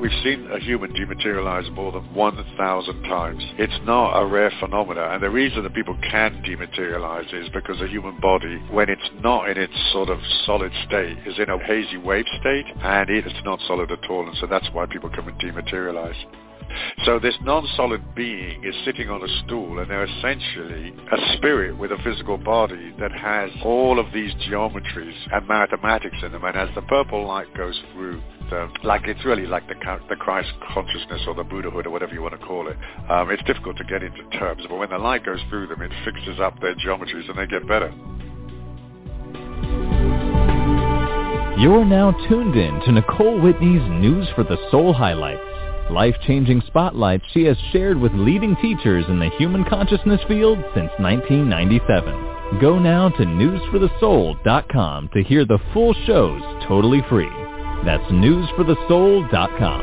We've seen a human dematerialize more than 1,000 times. It's not a rare phenomenon, and the reason that people can dematerialize is because the human body, when it's not in its sort of solid state, is in a hazy wave state, and it's not solid at all, and so that's why people come and dematerialize. So this non-solid being is sitting on a stool, and they're essentially a spirit with a physical body that has all of these geometries and mathematics in them. And as the purple light goes through, it's really like the Christ consciousness or the Buddhahood or whatever you want to call it. It's difficult to get into terms, but when the light goes through them, it fixes up their geometries and they get better. You're now tuned in to Nicole Whitney's News for the Soul highlights. Life-changing spotlights she has shared with leading teachers in the human consciousness field since 1997. Go now to newsforthesoul.com to hear the full shows totally free. That's newsforthesoul.com.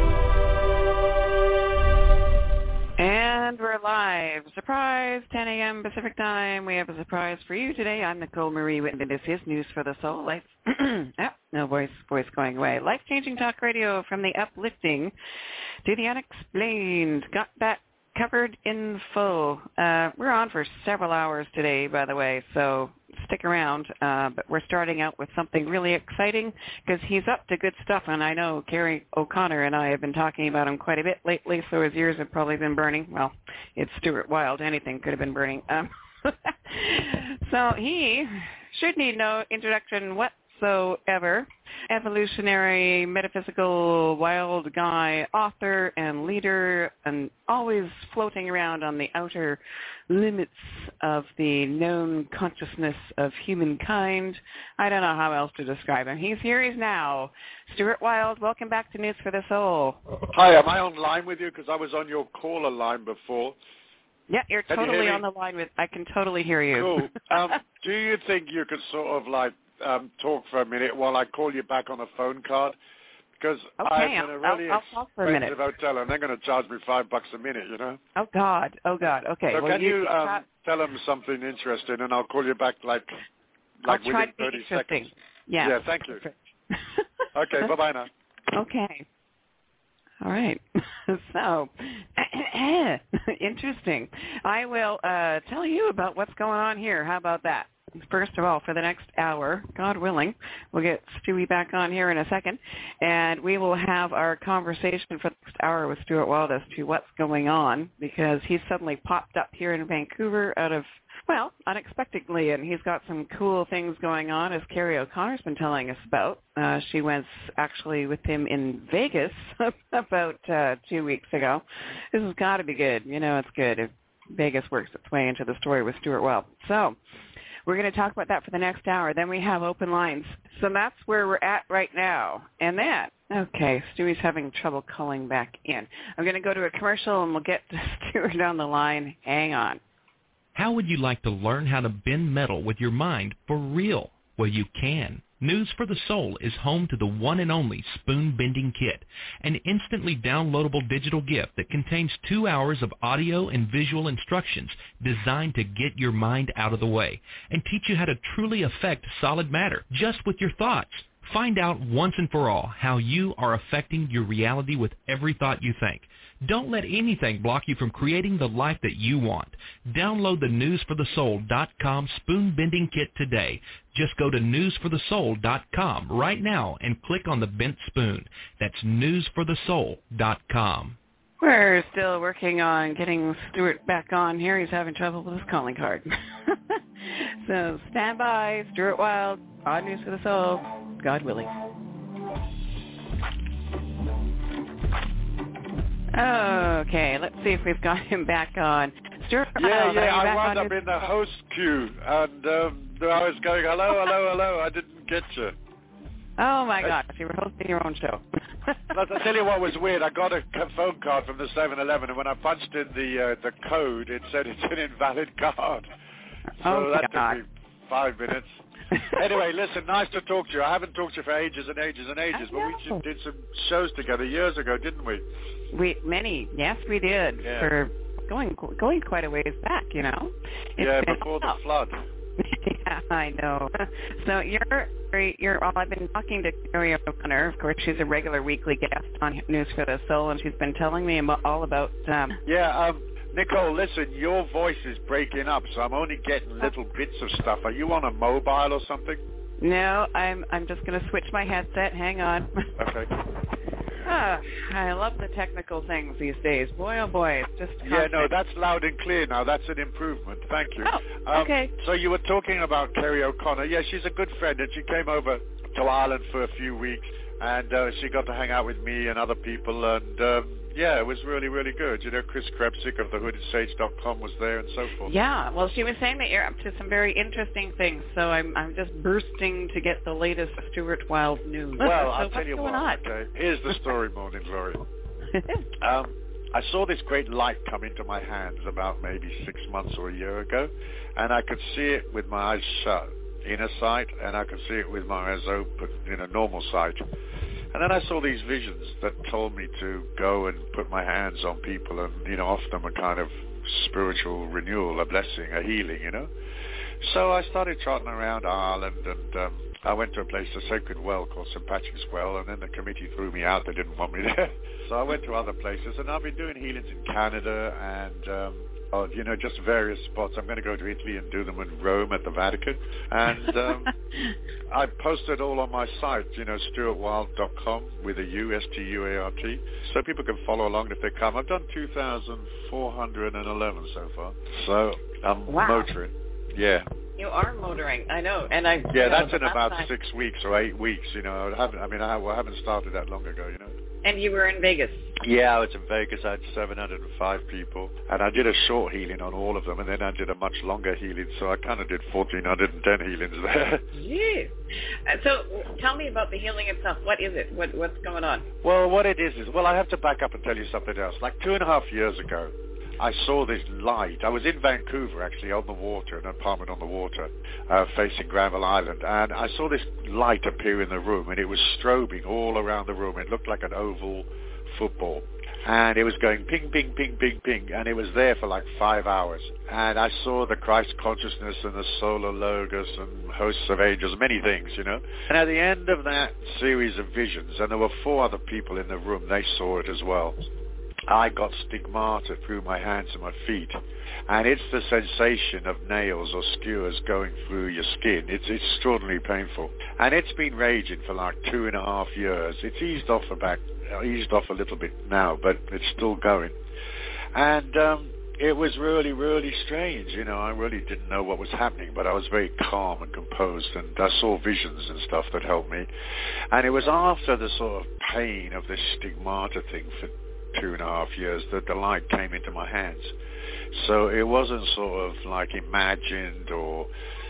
And we're live. Surprise, 10 a.m. Pacific time. We have a surprise for you today. I'm Nicole Marie Whitney. This is News for the Soul. No voice going away. Life-changing talk radio from the uplifting to the unexplained. Got that covered in full. We're on for several hours today, by the way, so stick around. But we're starting out with something really exciting because he's up to good stuff, and I know Gary O'Connor and I have been talking about him quite a bit lately, so his ears have probably been burning. Well, it's Stuart Wilde. Anything could have been burning. So he should need no introduction whatsoever. Evolutionary, metaphysical, wild guy, author and leader, and always floating around on the outer limits of the known consciousness of humankind. I don't know how else to describe him. He's here, he's now. Stuart Wilde, welcome back to News for the Soul. Hi, am I on line with you? Because I was on your caller line before. Yeah, you're totally on the line with, I can totally hear you. Cool. Do you think you could sort of talk for a minute while I call you back on a phone card? Because I'm in a really expensive hotel and they're going to charge me $5 a minute, you know? Oh, God. Okay. So can you tell them something interesting and I'll call you back within 30 seconds? Yeah, thank you. Okay, bye-bye now. Okay. All right. So, interesting. I will tell you about what's going on here. How about that? First of all, for the next hour, God willing, we'll get Stewie back on here in a second, and we will have our conversation for the next hour with Stuart Wilde as to what's going on, because he's suddenly popped up here in Vancouver out of, unexpectedly, and he's got some cool things going on, as Carrie O'Connor's been telling us about. She was actually with him in Vegas about 2 weeks ago. This has got to be good. You know, it's good if Vegas works its way into the story with Stuart Wilde. So we're going to talk about that for the next hour. Then we have open lines. So that's where we're at right now. And then, okay, Stewie's having trouble calling back in. I'm going to go to a commercial, and we'll get Stuart on the line. Hang on. How would you like to learn how to bend metal with your mind for real? Well, you can. News for the Soul is home to the one and only Spoon Bending Kit, an instantly downloadable digital gift that contains 2 hours of audio and visual instructions designed to get your mind out of the way and teach you how to truly affect solid matter just with your thoughts. Find out once and for all how you are affecting your reality with every thought you think. Don't let anything block you from creating the life that you want. Download the newsforthesoul.com Spoon Bending Kit today. Just go to newsforthesoul.com right now and click on the bent spoon. That's newsforthesoul.com. We're still working on getting Stuart back on here. He's having trouble with his calling card. So stand by. Stuart Wilde on News for the Soul. God willing. Okay, let's see if we've got him back on. Stuart Wilde, I wound up in the host queue, and I was going, hello, I didn't get you. Oh, my gosh, you were hosting your own show. I'll tell you what was weird. I got a phone card from the 7-Eleven, and when I punched in the code, it said it's an invalid card. So that took me 5 minutes. Anyway, listen, nice to talk to you. I haven't talked to you for ages and ages and ages, but we did some shows together years ago, didn't we? Yes, we did. Yeah. For going quite a ways back, you know. Before the flood. Yeah, I know. So I've been talking to Carrie O'Connor. Of course, she's a regular weekly guest on News for the Soul, and she's been telling me all about... Nicole, listen, your voice is breaking up, so I'm only getting little bits of stuff. Are you on a mobile or something? No, I'm just going to switch my headset. Hang on. Okay. I love the technical things these days. Boy, oh boy, it's just constant. Yeah, no, that's loud and clear now. That's an improvement. Thank you. Oh, okay. So you were talking about Carrie O'Connor. Yeah, she's a good friend, and she came over to Ireland for a few weeks, and she got to hang out with me and other people, and yeah, it was really, really good. You know, Chris Krebsick of thehoodidsage.com was there and so forth. Yeah, well, she was saying that you're up to some very interesting things, so I'm just bursting to get the latest Stuart Wilde news. Well, so I'll tell you what. Okay, here's the story, Morning Glory. I saw this great light come into my hands about maybe 6 months or a year ago, and I could see it with my eyes shut, inner sight, and I could see it with my eyes open, normal sight. And then I saw these visions that told me to go and put my hands on people and, offer them a kind of spiritual renewal, a blessing, a healing, So I started trotting around Ireland, and I went to a place, a sacred well called St. Patrick's Well, and then the committee threw me out. They didn't want me there. So I went to other places, and I've been doing healings in Canada and, just various spots. I'm going to go to Italy and do them in Rome at the Vatican. And I posted all on my site, stuartwilde.com with a U, S-T-U-A-R-T, so people can follow along if they come. I've done 2,411 so far. So I'm motoring. Yeah. You are motoring, I know. Yeah, that's in about 6 weeks or 8 weeks, I haven't started that long ago, And you were in Vegas. Yeah, I was in Vegas. I had 705 people, and I did a short healing on all of them, and then I did a much longer healing, so I kind of did 1,410 healings there. Jeez. So tell me about the healing itself. What is it? What's going on? Well, what it is, I have to back up and tell you something else. Like 2.5 years ago, I saw this light. I was in Vancouver, actually, on the water, an apartment on the water, facing Granville Island, and I saw this light appear in the room, and it was strobing all around the room. It looked like an oval football, and it was going ping, ping, ping, ping, ping, and it was there for like 5 hours. And I saw the Christ consciousness and the solar logos and hosts of angels, many things, And at the end of that series of visions, and there were 4 other people in the room, they saw it as well. I got stigmata through my hands and my feet, and it's the sensation of nails or skewers going through your skin. It's extraordinarily painful, and it's been raging for like 2.5 years. It's eased off a little bit now, but it's still going. And it was really, really strange. I really didn't know what was happening, but I was very calm and composed, and I saw visions and stuff that helped me. And it was after the sort of pain of this stigmata thing for 2.5 years that the light came into my hands. So it wasn't sort of like imagined or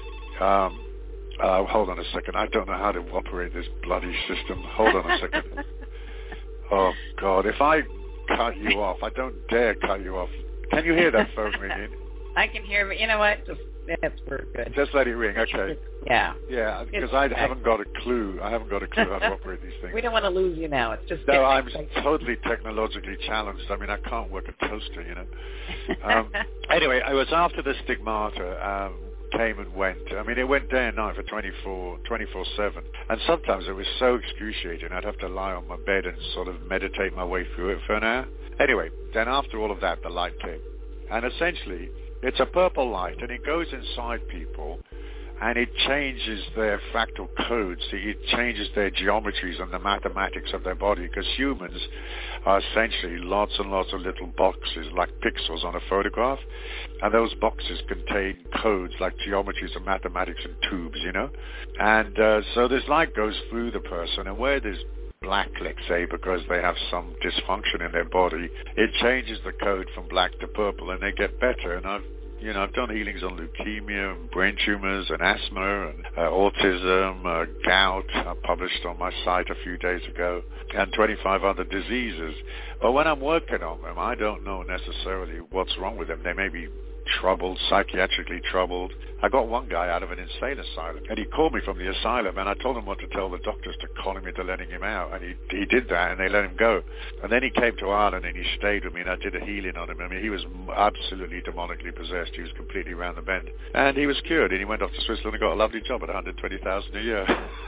hold on a second, I don't know how to operate this bloody system. Hold on a second. Oh God, if I cut you off, I don't dare cut you off. Can you hear that phone ringing? I can hear, but you know what? That's very good. Just let it ring, okay. Yeah. Yeah, because I haven't got a clue. how to operate these things. We don't want to lose you now. It's just... No, I'm totally technologically challenged. I mean, I can't work a toaster, Anyway, it was after the stigmata came and went. I mean, it went day and night for 24/7. And sometimes it was so excruciating, I'd have to lie on my bed and sort of meditate my way through it for an hour. Anyway, then after all of that, the light came. And essentially, it's a purple light, and it goes inside people, and it changes their fractal codes. It changes their geometries and the mathematics of their body, because humans are essentially lots and lots of little boxes, like pixels on a photograph, and those boxes contain codes like geometries and mathematics and tubes, And so this light goes through the person, and where there's black, let's say, because they have some dysfunction in their body, it changes the code from black to purple, and they get better. And I've done healings on leukemia and brain tumors and asthma and autism, gout. I published on my site a few days ago, and 25 other diseases. But when I'm working on them, I don't know necessarily what's wrong with them. They may be troubled, psychiatrically troubled. I got one guy out of an insane asylum, and he called me from the asylum, and I told him what to tell the doctors to call him into letting him out, and he did that, and they let him go. And then he came to Ireland, and he stayed with me, and I did a healing on him. I mean, he was absolutely demonically possessed. He was completely round the bend. And he was cured, and he went off to Switzerland and got a lovely job at $120,000 a year.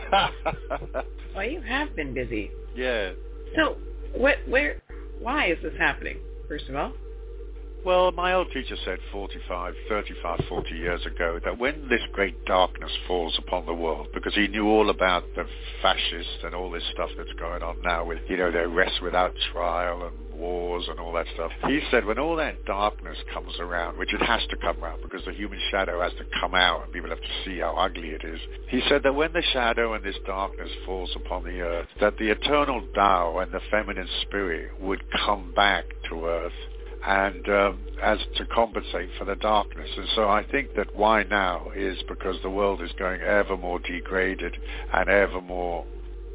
Well, you have been busy. Yeah. So, why is this happening, first of all? Well, my old teacher said 40 years ago that when this great darkness falls upon the world, because he knew all about the fascists and all this stuff that's going on now with, their arrests without trial and wars and all that stuff. He said when all that darkness comes around, which it has to come around because the human shadow has to come out and people have to see how ugly it is. He said that when the shadow and this darkness falls upon the earth, that the eternal Tao and the feminine spirit would come back to earth and as to compensate for the darkness. And so I think that why now is because the world is going ever more degraded and ever more,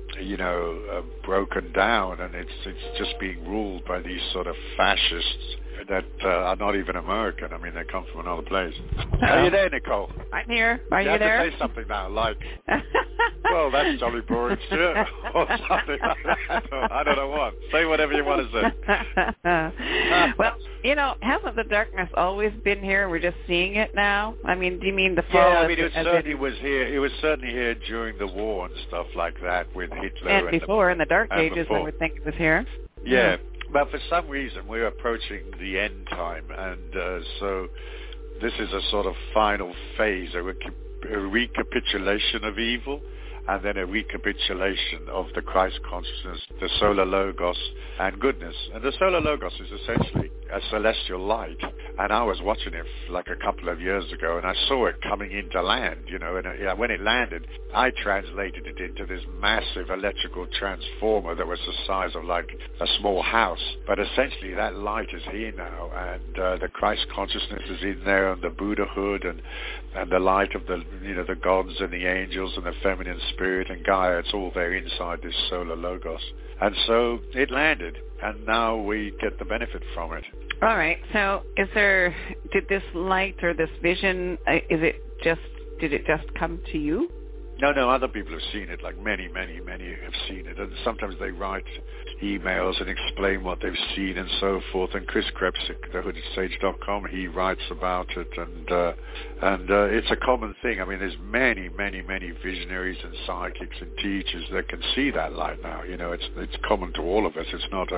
broken down, and it's just being ruled by these sort of fascists that are not even American. I mean, they come from another place. Are you there, Nicole? I'm here. Are you have there? To say something now, like, well, that's jolly boring shit, or something like that. I don't know what. Say whatever you want to say. Well, hasn't the darkness always been here? We're just seeing it now? I mean, do you mean the fall? Yeah, I mean, it certainly was here. It was certainly here during the war and stuff like that with Hitler. And before, in the Dark Ages, before. I would think it was here. Yeah. But for some reason, we're approaching the end time, and so this is a sort of final phase, a recapitulation of evil, and then a recapitulation of the Christ consciousness, the solar logos, and goodness. And the solar logos is essentially a celestial light. And I was watching it like a couple of years ago, and I saw it coming into land, and when it landed, I translated it into this massive electrical transformer that was the size of like a small house. But essentially that light is here now, and the Christ consciousness is in there, and the Buddhahood, and the light of the gods and the angels and the feminine spirit and Gaia, it's all there inside this solar logos. And so it landed, and now we get the benefit from it. All right. So did this light or this vision, did it just come to you? No, other people have seen it, like many have seen it. And sometimes they write emails and explain what they've seen and so forth. And Chris Krebsick, thehoodedsage.com, he writes about it. And it's a common thing. I mean, there's many visionaries and psychics and teachers that can see that light now. It's common to all of us. It's not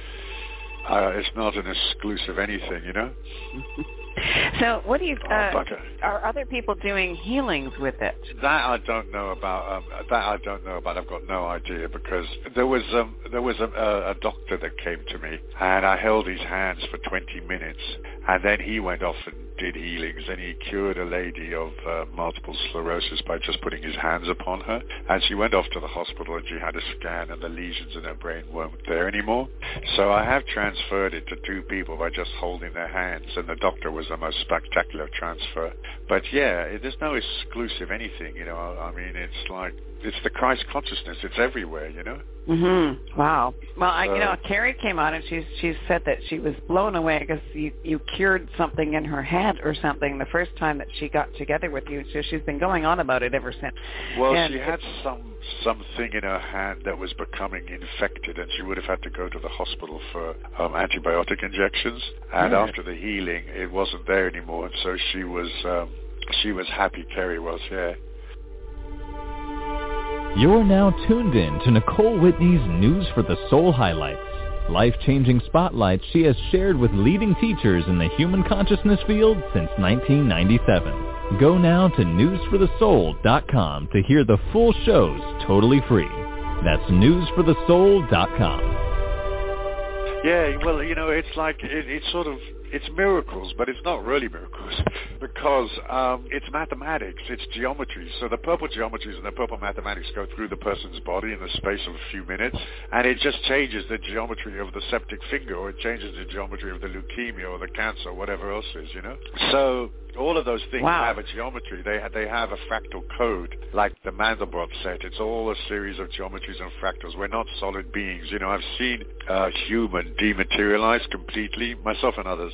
an exclusive anything, So what do you, are other people doing healings with it? That I don't know about. I've got no idea, because there was a doctor that came to me, and I held his hands for 20 minutes, and then he went off and did healings, and he cured a lady of multiple sclerosis by just putting his hands upon her. And she went off to the hospital, and she had a scan, and the lesions in her brain weren't there anymore. So I have transferred it to two people by just holding their hands, and the doctor was the most spectacular transfer. But yeah, there's no exclusive anything, I mean, it's the Christ consciousness. It's everywhere, Mm-hmm. Wow. Well, Carrie came on and she said that she was blown away because you cured something in her head or something the first time that she got together with you. So she's been going on about it ever since. Well, she had something in her hand that was becoming infected, and she would have had to go to the hospital for antibiotic injections. And after the healing, it wasn't there anymore, and so she was happy. Carrie was, yeah. You're now tuned in to Nicole Whitney's News for the Soul highlights, life-changing spotlights she has shared with leading teachers in the human consciousness field since 1997. Go now to newsforthesoul.com to hear the full shows totally free. That's newsforthesoul.com. Yeah, well, it's like, it's miracles, but it's not really miracles, because it's mathematics, it's geometry. So the purple geometries and the purple mathematics go through the person's body in the space of a few minutes, and it just changes the geometry of the septic finger, or it changes the geometry of the leukemia or the cancer or whatever else is, So all of those things have a geometry. They have a fractal code, like the Mandelbrot set. It's all a series of geometries and fractals. We're not solid beings. I've seen a human dematerialize completely, myself and others.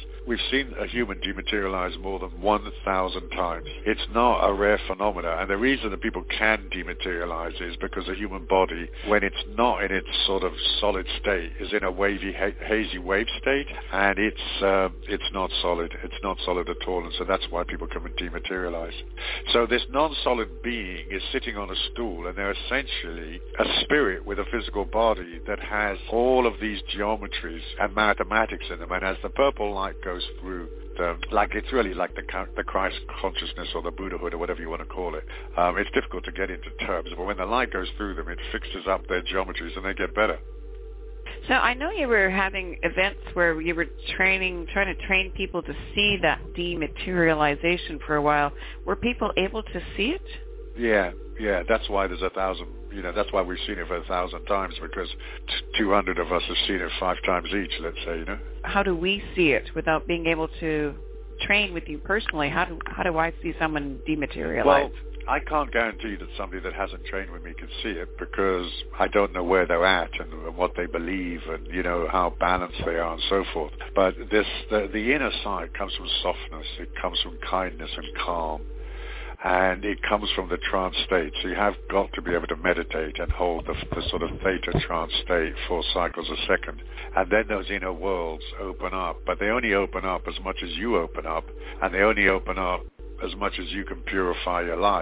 We've seen a human dematerialize more than 1,000 times. It's not a rare phenomena, and the reason that people can dematerialize is because the human body, when it's not in its sort of solid state, is in a wavy, hazy wave state, and it's not solid. It's not solid at all, and so that's why people can dematerialize. So this non-solid being is sitting on a stool, and they're essentially a spirit with a physical body that has all of these geometries and mathematics in them, and as the purple light goes through them, like it's really like the Christ consciousness or the Buddhahood or whatever you want to call it. It's difficult to get into terms, but when the light goes through them, it fixes up their geometries and they get better. So I know you were having events where you were trying to train people to see that dematerialization for a while. Were people able to see it? Yeah. That's why there's 1,000. That's why we've seen it for 1,000 times, because 200 of us have seen it 5 times each. Let's say, How do we see it without being able to train with you personally? How do I see someone dematerialize? Well, I can't guarantee that somebody that hasn't trained with me can see it, because I don't know where they're at and what they believe and, how balanced they are and so forth. But the inner side comes from softness. It comes from kindness and calm. And it comes from the trance state. So you have got to be able to meditate and hold the sort of theta trance state 4 cycles a second. And then those inner worlds open up. But they only open up as much as you open up. And they only open up as much as you can purify your life,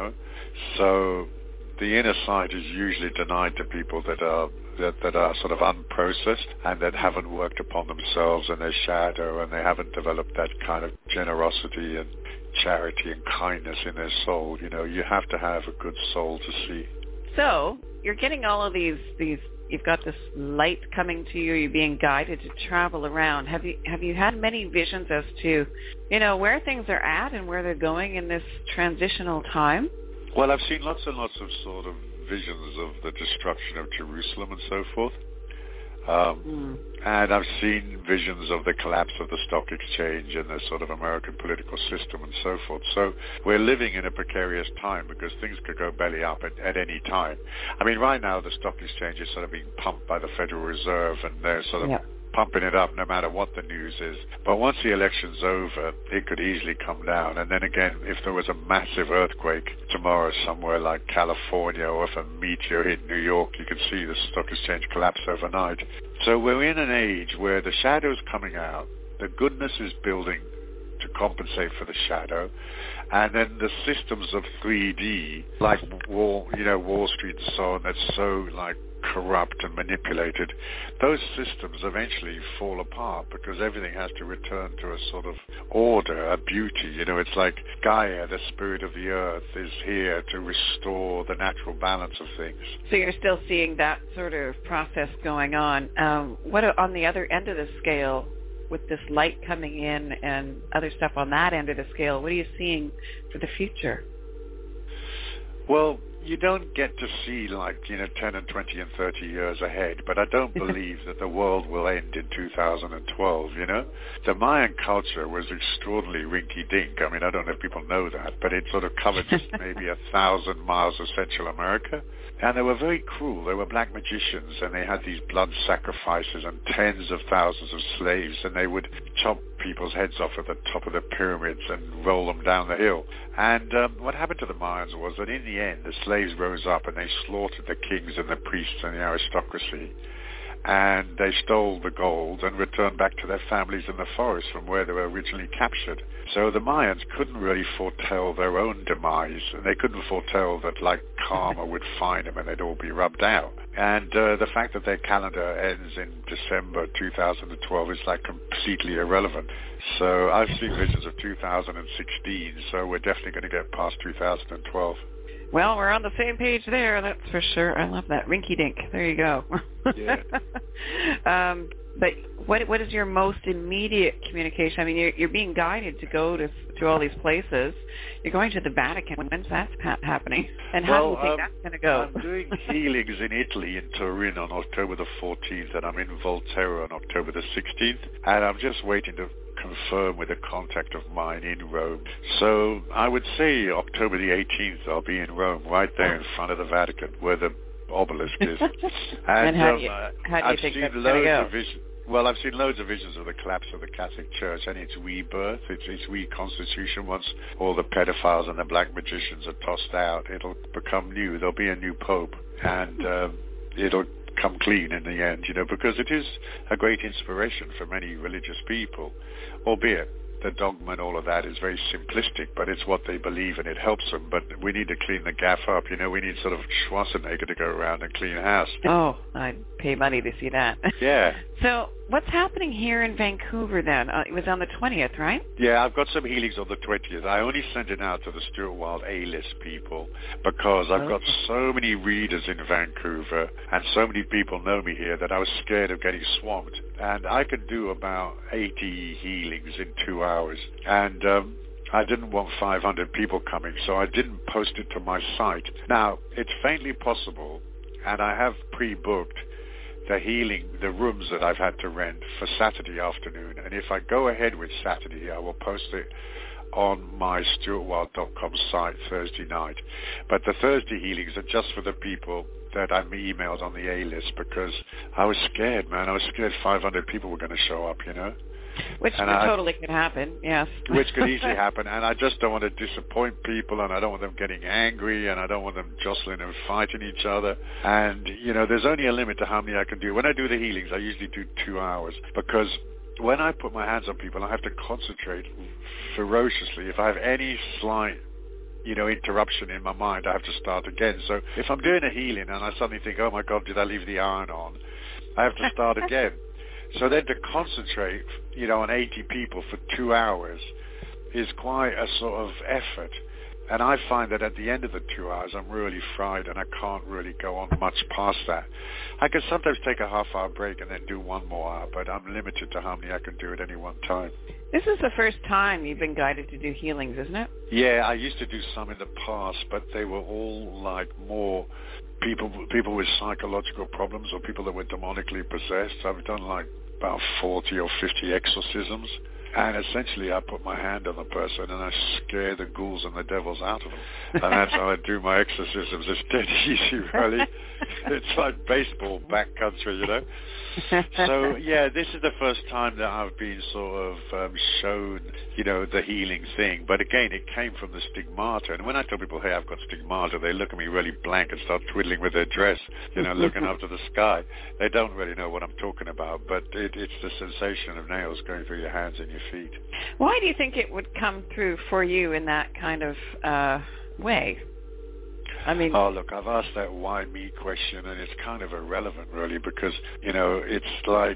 So the inner side is usually denied to people that are sort of unprocessed and that haven't worked upon themselves and their shadow, and they haven't developed that kind of generosity and charity and kindness in their soul. You have to have a good soul to see. So you're getting all of these you've got this light coming to you, you're being guided to travel around. Have you had many visions as to where things are at and where they're going in this transitional time? Well, I've seen lots and lots of sort of visions of the destruction of Jerusalem and so forth. And I've seen visions of the collapse of the stock exchange and the sort of American political system and so forth. So we're living in a precarious time because things could go belly up at any time. I mean, right now the stock exchange is sort of being pumped by the Federal Reserve, and they're sort of pumping it up no matter what the news is. But once the election's over, it could easily come down. And then again, if there was a massive earthquake tomorrow somewhere like California, or if a meteor hit New York, you could see the stock exchange collapse overnight. So we're in an age where the shadow's coming out, the goodness is building to compensate for the shadow, and then the systems of 3D, like Wall Street and so on, that's so like corrupt and manipulated, those systems eventually fall apart because everything has to return to a sort of order, a beauty. It's like Gaia, the spirit of the earth, is here to restore the natural balance of things. So you're still seeing that sort of process going on. What on the other end of the scale, with this light coming in and other stuff on that end of the scale, what are you seeing for the future? Well, you don't get to see 10 and 20 and 30 years ahead, but I don't believe that the world will end in 2012, The Mayan culture was extraordinarily rinky-dink. I mean, I don't know if people know that, but it sort of covered just maybe 1,000 miles of Central America. And they were very cruel. They were black magicians, and they had these blood sacrifices and tens of thousands of slaves, and they would chop people's heads off at the top of the pyramids and roll them down the hill. And what happened to the Mayans was that in the end, the slaves rose up and they slaughtered the kings and the priests and the aristocracy. And they stole the gold and returned back to their families in the forest from where they were originally captured. So the Mayans couldn't really foretell their own demise, and they couldn't foretell that karma would find them and they'd all be rubbed out. And the fact that their calendar ends in December 2012 is completely irrelevant. So I've seen visions of 2016, so we're definitely going to get past 2012. Well, we're on the same page there, that's for sure. I love that. Rinky-dink. There you go. Yeah. But what is your most immediate communication? I mean, you're being guided to go to all these places. You're going to the Vatican. When's that happening? And how do you think that's going to go? I'm doing healings in Italy, in Turin, on October the 14th, and I'm in Volterra on October the 16th. And I'm just waiting to confirm with a contact of mine in Rome. So I would say October the 18th I'll be in Rome, right there in front of the Vatican, where the obelisk is. And how do you think that's going to go? Well, I've seen loads of visions of the collapse of the Catholic Church and its rebirth, its reconstitution. Once all the pedophiles and the black magicians are tossed out, it'll become new. There'll be a new pope, and it'll come clean in the end, because it is a great inspiration for many religious people, albeit the dogma and all of that is very simplistic, but it's what they believe and it helps them. But we need to clean the gaff up. We need sort of Schwarzenegger to go around and clean house. Oh, I'd pay money to see that. Yeah. So what's happening here in Vancouver then? It was on the 20th, right? Yeah, I've got some healings on the 20th. I only sent it out to the Stuart Wilde A-list people because I've got so many readers in Vancouver and so many people know me here that I was scared of getting swamped. And I could do about 80 healings in 2 hours. And I didn't want 500 people coming, so I didn't post it to my site. Now, it's faintly possible, and I have pre-booked the rooms that I've had to rent for Saturday afternoon. And if I go ahead with Saturday, I will post it on my stuartwilde.com site Thursday night. But the Thursday healings are just for the people that I emailed on the A-list because I was scared, man. I was scared 500 people were going to show up, Which totally could happen, yes. Which could easily happen, and I just don't want to disappoint people, and I don't want them getting angry, and I don't want them jostling and fighting each other. And, there's only a limit to how many I can do. When I do the healings, I usually do 2 hours, because when I put my hands on people, I have to concentrate ferociously. If I have any slight interruption in my mind, I have to start again. So if I'm doing a healing and I suddenly think, oh my God, did I leave the iron on? I have to start again. So then to concentrate, on 80 people for 2 hours is quite a sort of effort. And I find that at the end of the 2 hours, I'm really fried and I can't really go on much past that. I can sometimes take a half-hour break and then do one more hour, but I'm limited to how many I can do at any one time. This is the first time you've been guided to do healings, isn't it? Yeah, I used to do some in the past, but they were all like more people with psychological problems or people that were demonically possessed. I've done like about 40 or 50 exorcisms. And essentially I put my hand on the person and I scare the ghouls and the devils out of them. And that's how I do my exorcisms. It's dead easy, really. It's like baseball backcountry, So, yeah, this is the first time that I've been sort of shown, the healing thing. But again, it came from the stigmata. And when I tell people, hey, I've got stigmata, they look at me really blank and start twiddling with their dress, looking up to the sky. They don't really know what I'm talking about. But it's the sensation of nails going through your hands and your feet. Why do you think it would come through for you in that kind of way? I mean... Oh, look, I've asked that why me question, and it's kind of irrelevant, really, because, it's like,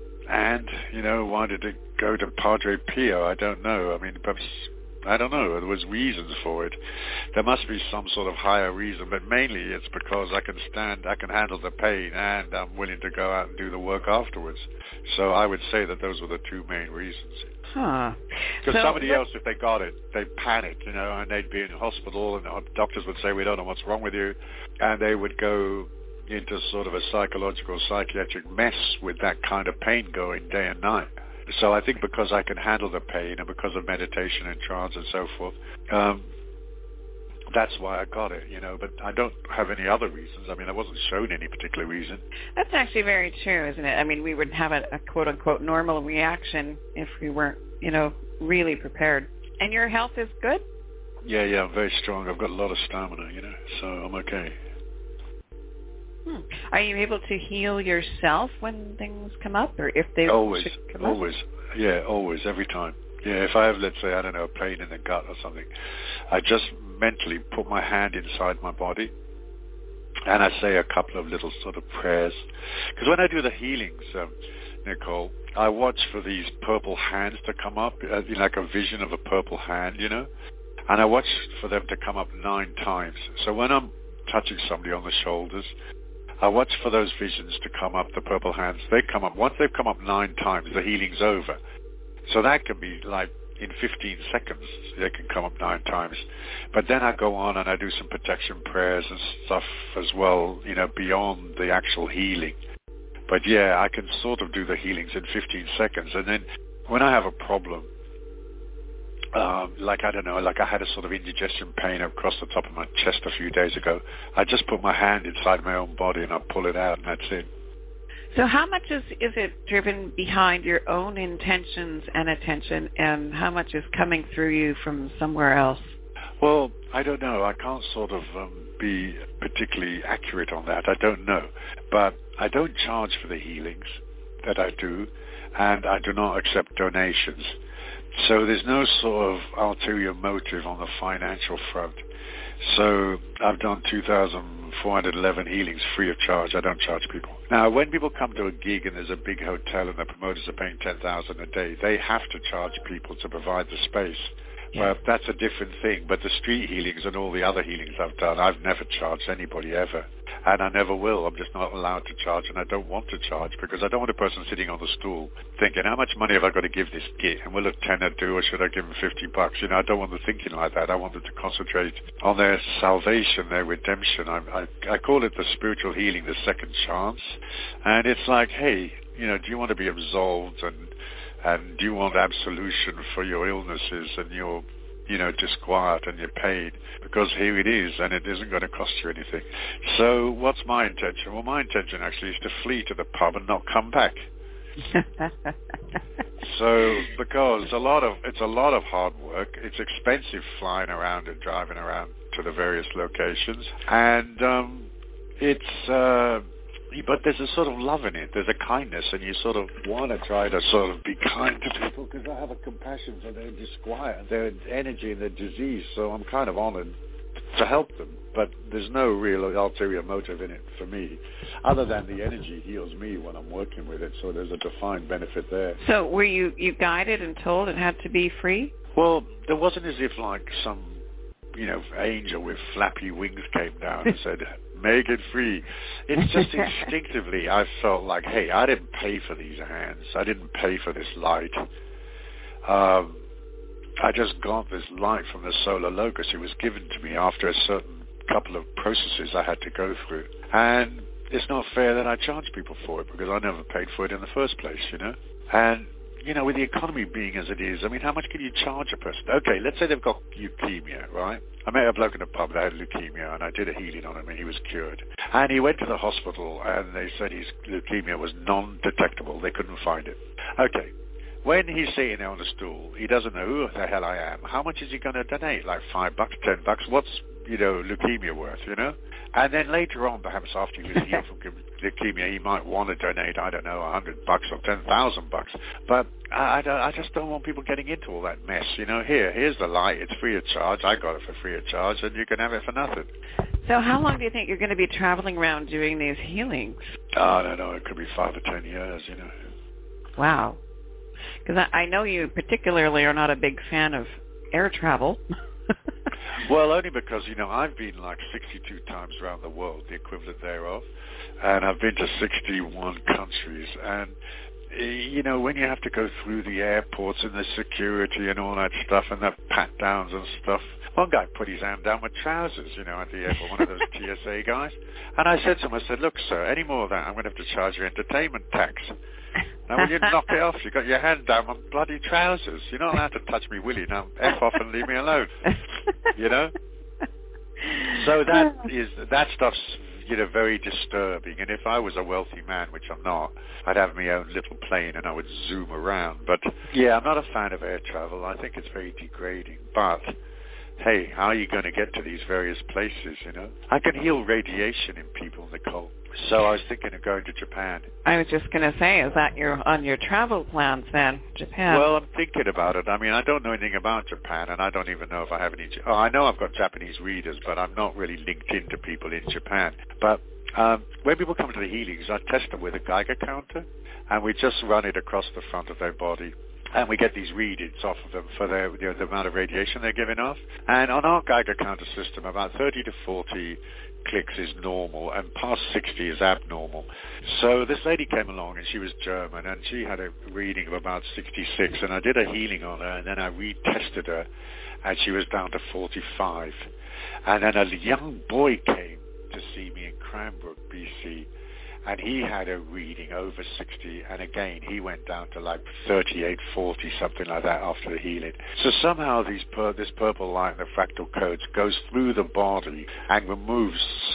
why did it go to Padre Pio? I don't know. I mean, perhaps... I don't know. There was reasons for it. There must be some sort of higher reason, but mainly it's because I can handle the pain, and I'm willing to go out and do the work afterwards. So I would say that those were the two main reasons. Huh. Because somebody else, if they got it, they'd panic, and they'd be in hospital, and doctors would say, we don't know what's wrong with you, and they would go into sort of a psychological, psychiatric mess with that kind of pain going day and night. So I think because I can handle the pain and because of meditation and trance and so forth, that's why I got it, but I don't have any other reasons. I mean, I wasn't shown any particular reason. That's actually very true, isn't it? I mean, we would have a quote-unquote normal reaction if we weren't, really prepared. And your health is good? Yeah, I'm very strong. I've got a lot of stamina, so I'm okay. Are you able to heal yourself when things come up, or if they always, come up? Yeah, always, every time. Yeah, if I have, let's say, I don't know, pain in the gut or something, I just mentally put my hand inside my body, and I say a couple of little sort of prayers. Because when I do the healings, Nicole, I watch for these purple hands to come up, like a vision of a purple hand, and I watch for them to come up 9 times. So when I'm touching somebody on the shoulders, I watch for those visions to come up, the purple hands. They come up. Once they've come up 9 times, the healing's over. So that can be like in 15 seconds, they can come up 9 times. But then I go on and I do some protection prayers and stuff as well, beyond the actual healing. But yeah, I can sort of do the healings in 15 seconds. And then when I have a problem, like I had a sort of indigestion pain across the top of my chest a few days ago, I just put my hand inside my own body and I pull it out, and that's it. So how much is it driven behind your own intentions and attention, and how much is coming through you from somewhere else? Well, I don't know. I can't sort of be particularly accurate on that. I don't know. But I don't charge for the healings that I do, and I do not accept donations. So there's no sort of ulterior motive on the financial front. So I've done 2,411 healings free of charge. I don't charge people. Now, when people come to a gig and there's a big hotel and the promoters are paying $10,000 a day, they have to charge people to provide the space. Yeah. Well, that's a different thing. But the street healings and all the other healings I've done, I've never charged anybody ever. And I never will. I'm just not allowed to charge, and I don't want to charge because I don't want a person sitting on the stool thinking, how much money have I got to give this git? And will a tenner do, or should I give them $50? You know, I don't want them thinking like that. I want them to concentrate on their salvation, their redemption. I call it the spiritual healing, the second chance. And it's like, hey, you know, do you want to be absolved, and do you want absolution for your illnesses and your, you know, disquiet and your pain? Because here it is, and it isn't going to cost you anything. So what's my intention? Well, my intention actually is to flee to the pub and not come back. So, because it's a lot of hard work. It's expensive flying around and driving around to the various locations, and but there's a sort of love in it. There's a kindness, and you sort of want to try to sort of be kind to people because I have a compassion for their disquiet, their energy and their disease. So I'm kind of honored to help them. But there's no real ulterior motive in it for me, other than the energy heals me when I'm working with it. So there's a defined benefit there. So were you guided and told it had to be free? Well, there wasn't as if like some, you know, angel with flappy wings came down and said, make it free. It's just instinctively I felt like, hey, I didn't pay for these hands. I didn't pay for this light. I just got this light from the solar locus. It was given to me after a certain couple of processes I had to go through. And it's not fair that I charge people for it because I never paid for it in the first place, you know. And, you know, with the economy being as it is, I mean, how much can you charge a person? Okay, let's say they've got leukemia, right? I met a bloke in a pub that had leukemia, and I did a healing on him, and he was cured. And he went to the hospital, and they said his leukemia was non-detectable. They couldn't find it. Okay. When he's sitting there on the stool, he doesn't know who the hell I am. How much is he going to donate? Like $5, $10? What's, you know, leukemia worth, you know? And then later on, perhaps after he was healed from leukemia, he might want to donate, I don't know, $100 or $10,000. But I just don't want people getting into all that mess. You know, here's the light. It's free of charge. I got it for free of charge, and you can have it for nothing. So how long do you think you're going to be traveling around doing these healings? I don't know. It could be 5 or 10 years, you know. Wow. Because I know you particularly are not a big fan of air travel. Well, only because, you know, I've been like 62 times around the world, the equivalent thereof, and I've been to 61 countries. And, you know, when you have to go through the airports and the security and all that stuff and the pat-downs and stuff, one guy put his hand down with trousers, you know, at the airport, one of those TSA guys. And I said to him, I said, look, sir, any more of that, I'm going to have to charge you entertainment tax. Now, will you knock it off? You got your hand down on bloody trousers. You're not allowed to touch me, will you? Now, F off and leave me alone. You know? So that stuff's, you know, very disturbing. And if I was a wealthy man, which I'm not, I'd have my own little plane and I would zoom around. But, yeah, I'm not a fan of air travel. I think it's very degrading. But, hey, how are you going to get to these various places, you know? I can heal radiation in people, Nicole. So I was thinking of going to Japan. I was just going to say, is that on your travel plans then, Japan? Well, I'm thinking about it. I mean, I don't know anything about Japan, and I don't even know if I have any... Oh, I know I've got Japanese readers, but I'm not really linked into people in Japan. But when people come to the healings, I test them with a Geiger counter, and we just run it across the front of their body. And we get these readings off of them for their, you know, the amount of radiation they're giving off. And on our Geiger counter system, about 30 to 40 clicks is normal, and past 60 is abnormal. So this lady came along, and she was German, and she had a reading of about 66, and I did a healing on her, and then I retested her, and she was down to 45. And then a young boy came to see me in Cranbrook, BC, and he had a reading over 60, and again, he went down to like 38, 40, something like that after the healing. So somehow this purple light, the fractal codes, goes through the body and removes some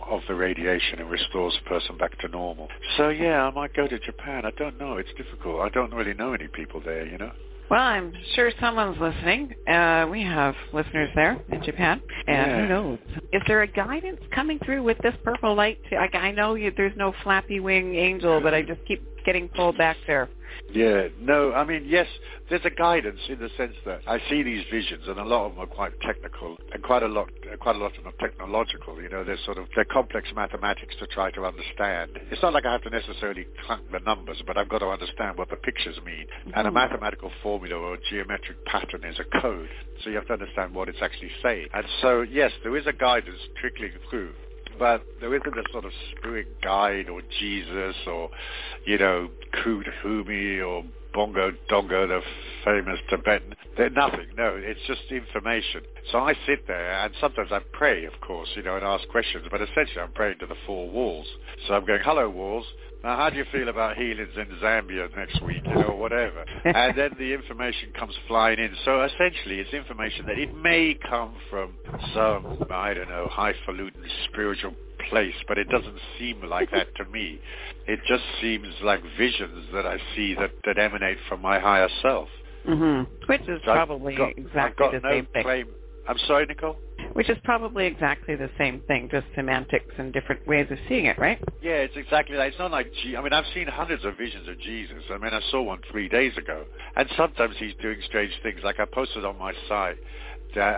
of the radiation and restores the person back to normal. So yeah, I might go to Japan. I don't know. It's difficult. I don't really know any people there, you know. Well, I'm sure someone's listening. We have listeners there in Japan, and who knows? Is there a guidance coming through with this purple light? I know there's no flappy wing angel, but I just keep getting pulled back there. Yeah, no, I mean, yes, there's a guidance in the sense that I see these visions, and a lot of them are quite technical, and quite a lot of them are technological. You know, they're complex mathematics to try to understand. It's not like I have to necessarily clunk the numbers, but I've got to understand what the pictures mean. And a mathematical formula or a geometric pattern is a code, so you have to understand what it's actually saying. And so, yes, there is a guidance trickling through. But there isn't a sort of spirit guide or Jesus or, you know, Kudhumi or Bongo Dongo, the famous Tibetan. They're nothing. No, it's just information. So I sit there, and sometimes I pray, of course, you know, and ask questions. But essentially I'm praying to the four walls. So I'm going, hello, walls. Now, how do you feel about healings in Zambia next week, you know, whatever? And then the information comes flying in. So essentially it's information that it may come from some, I don't know, highfalutin spiritual place, but it doesn't seem like that to me. It just seems like visions that I see that emanate from my higher self. Mm-hmm. Which is probably exactly the same thing. I'm sorry, Nicole? Which is probably exactly the same thing, just semantics and different ways of seeing it, right? Yeah, it's exactly that. It's not like, I mean, I've seen hundreds of visions of Jesus. I mean, I saw one 3 days ago. And sometimes he's doing strange things. Like I posted on my site that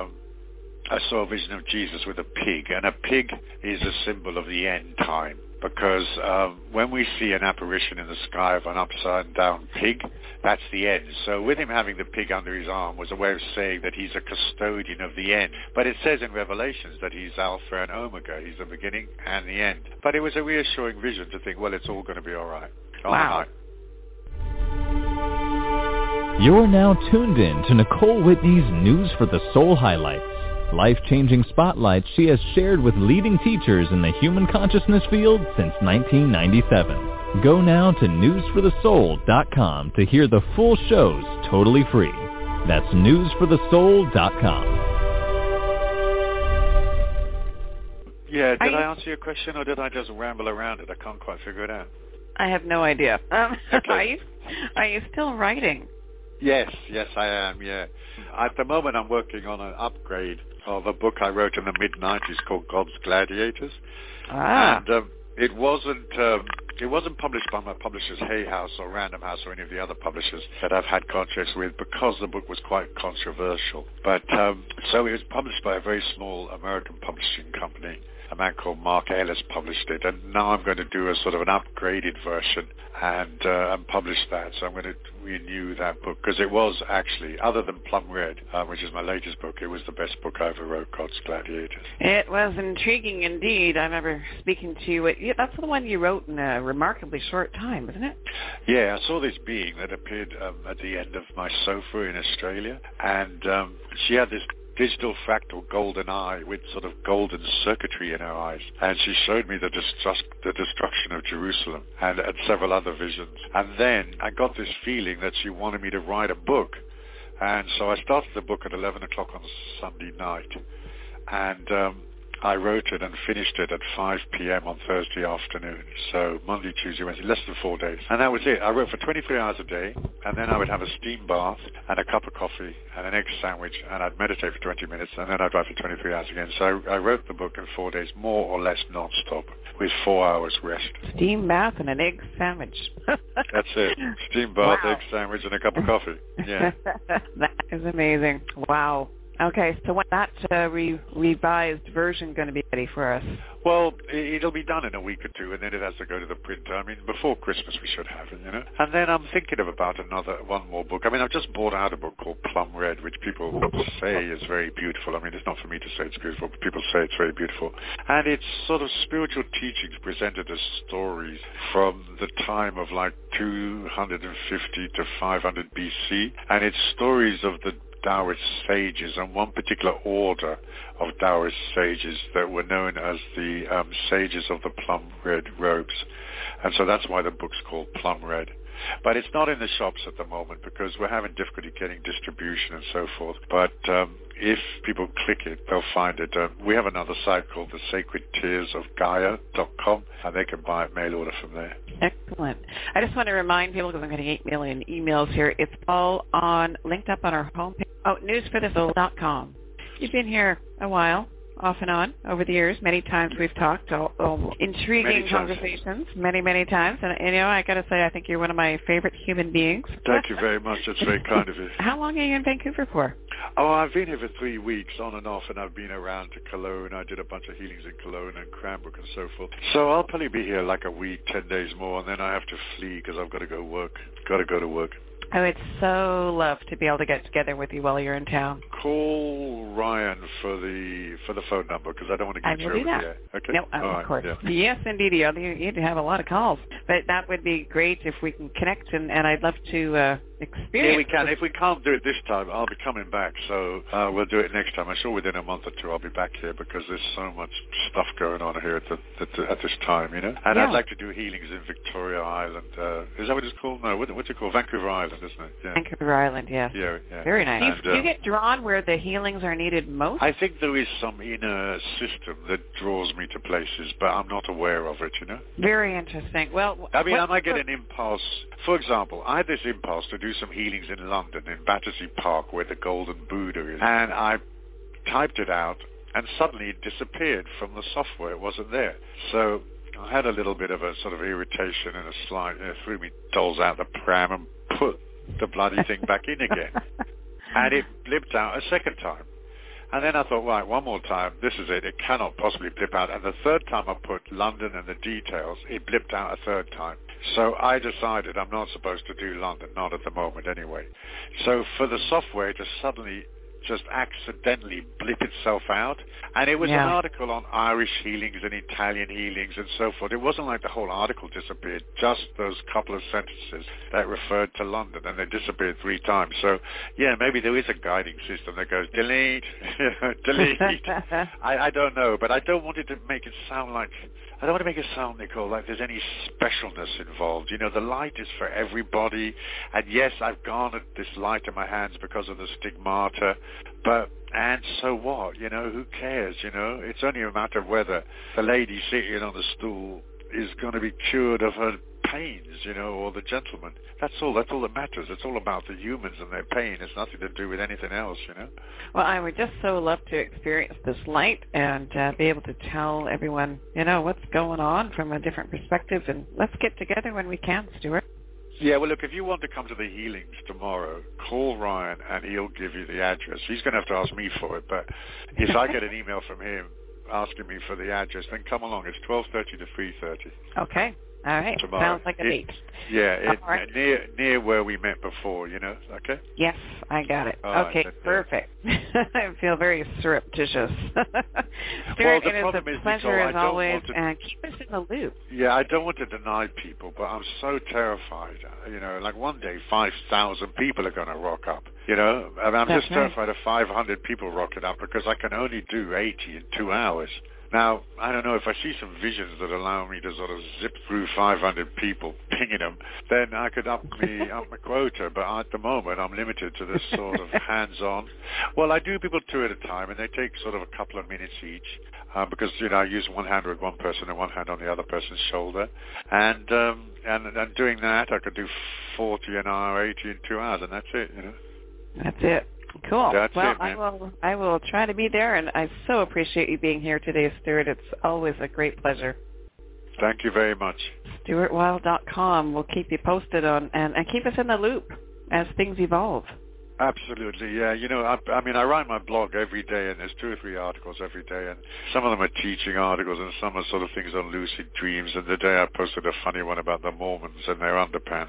I saw a vision of Jesus with a pig. And a pig is a symbol of the end time. Because when we see an apparition in the sky of an upside-down pig, that's the end. So with him having the pig under his arm was a way of saying that he's a custodian of the end. But it says in Revelations that he's Alpha and Omega. He's the beginning and the end. But it was a reassuring vision to think, well, it's all going to be all right. Wow. You're now tuned in to Nicole Whitney's News for the Soul highlights. Life-changing spotlights she has shared with leading teachers in the human consciousness field since 1997. Go now to newsforthesoul.com to hear the full shows totally free. That's newsforthesoul.com. Yeah, did I answer your question or did I just ramble around it? I can't quite figure it out. I have no idea. Okay. Are you still writing? Yes, I am, yeah. At the moment I'm working on an upgrade of a book I wrote in the mid-90s called God's Gladiators. And it wasn't published by my publishers Hay House or Random House or any of the other publishers that I've had contracts with because the book was quite controversial. But so it was published by a very small American publishing company. A man called Mark Ellis published it, and now I'm going to do a sort of an upgraded version and publish that. So I'm going to renew that book because it was actually, other than Plum Red, which is my latest book, it was the best book I ever wrote, God's Gladiators. It was intriguing indeed. I remember speaking to you. That's the one you wrote in a remarkably short time, isn't it? Yeah, I saw this being that appeared at the end of my sofa in Australia, and she had this digital fractal golden eye with sort of golden circuitry in her eyes. And she showed me the destruction of Jerusalem and several other visions. And then I got this feeling that she wanted me to write a book. And so I started the book at 11 o'clock on Sunday night. And I wrote it and finished it at 5 p.m. on Thursday afternoon. So Monday, Tuesday, Wednesday, less than 4 days. And that was it. I wrote for 23 hours a day, and then I would have a steam bath and a cup of coffee and an egg sandwich, and I'd meditate for 20 minutes, and then I'd write for 23 hours again. So I wrote the book in 4 days, more or less non-stop, with 4 hours rest. Steam bath and an egg sandwich. That's it. Steam bath, egg sandwich, and a cup of coffee. Yeah. That is amazing. Wow. Okay, so when that revised version going to be ready for us? Well, it'll be done in a week or two, and then it has to go to the printer. I mean, before Christmas we should have it, you know. And then I'm thinking about one more book. I mean, I've just bought out a book called Plum Red, which people say is very beautiful. I mean, it's not for me to say it's beautiful, but people say it's very beautiful. And it's sort of spiritual teachings presented as stories from the time of like 250 to 500 BC. And it's stories of the Taoist sages, and one particular order of Taoist sages that were known as the sages of the plum red robes. And so that's why the book's called Plum Red. But it's not in the shops at the moment because we're having difficulty getting distribution and so forth. But if people click it, they'll find it. We have another site called the sacredtearsofgaia.com, and they can buy it mail order from there. Excellent. I just want to remind people, because I'm getting 8 million emails here, it's all linked up on our homepage. Oh, newsforthesoul.com. You've been here a while, off and on, over the years. Many times we've talked, all intriguing conversations, many times. And, I got to say, I think you're one of my favorite human beings. Thank you very much. That's very kind of you. How long are you in Vancouver for? Oh, I've been here for 3 weeks, on and off, and I've been around to Cologne. I did a bunch of healings in Cologne and Cranbrook and so forth. So I'll probably be here like a week, 10 days more, and then I have to flee because I've got to go work. Got to go to work. I would so love to be able to get together with you while you're in town. Call Ryan for the phone number, because I don't want to get you over there. Okay? No, of course. Yeah. Yes, indeed. You'd have a lot of calls. But that would be great if we can connect, and I'd love to experience. Yeah, we can. If we can't do it this time, I'll be coming back. So we'll do it next time. I'm sure within a month or two I'll be back here, because there's so much stuff going on here at this time, And I'd like to do healings in Victoria Island. Is that what it's called? No, what's it called? Vancouver Island, isn't it? Yeah. Vancouver Island, yes. Yeah. Very nice. Do you get drawn where the healings are needed most? I think there is some inner system that draws me to places, but I'm not aware of it, Very interesting. Well, I might get an impulse. For example, I had this impulse to do some healings in London, in Battersea Park, where the Golden Buddha is. And I typed it out, and suddenly it disappeared from the software. It wasn't there. So I had a little bit of a sort of irritation and a slight, threw me dolls out the pram and put the bloody thing back in again. And it blipped out a second time. And then I thought, right, one more time, this is it. It cannot possibly blip out. And the third time I put London and the details, it blipped out a third time. So I decided I'm not supposed to do London, not at the moment anyway. So for the software to suddenly just accidentally blip itself out. And it was an article on Irish healings and Italian healings and so forth. It wasn't like the whole article disappeared, just those couple of sentences that referred to London, and they disappeared 3 times. So, maybe there is a guiding system that goes, delete, delete. I don't know, but I don't want it to make it sound like, I don't want to make it sound, Nicole, like there's any specialness involved. The light is for everybody, and yes, I've garnered this light in my hands because of the stigmata, and so what? Who cares? It's only a matter of whether the lady sitting on the stool is going to be cured of her pains, or the gentleman. That's all that matters. It's all about the humans and their pain. It's nothing to do with anything else, Well, I would just so love to experience this light and be able to tell everyone, what's going on from a different perspective. And let's get together when we can, Stuart. Yeah, well, look, if you want to come to the healings tomorrow, call Ryan and he'll give you the address. He's going to have to ask me for it, but if I get an email from him asking me for the address, then come along. It's 12:30 to 3:30. Okay. All right. Tomorrow. Sounds like a date. Yeah, right. near where we met before, okay? Yes, I got it. All okay, right, perfect. I feel very surreptitious. Stuart, it is a pleasure as always, and keep us in the loop. Yeah, I don't want to deny people, but I'm so terrified. Like one day 5,000 people are going to rock up. I'm just terrified of 500 people rocking up, because I can only do 80 in 2 hours. Now, I don't know, if I see some visions that allow me to sort of zip through 500 people, pinging them, then I could up my quota. But at the moment, I'm limited to this sort of hands-on. Well, I do people 2 at a time, and they take sort of a couple of minutes each, because, I use one hand with one person and one hand on the other person's shoulder. And doing that, I could do 40 an hour, 80 in 2 hours, and that's it, That's it. Cool. That's well, it, man. I will try to be there, and I so appreciate you being here today, Stuart. It's always a great pleasure. Thank you very much. StuartWild.com. We'll keep you posted on and keep us in the loop as things evolve. Absolutely, yeah. I write my blog every day, and there's 2 or 3 articles every day, and some of them are teaching articles, and some are sort of things on lucid dreams. And today I posted a funny one about the Mormons and their underpants.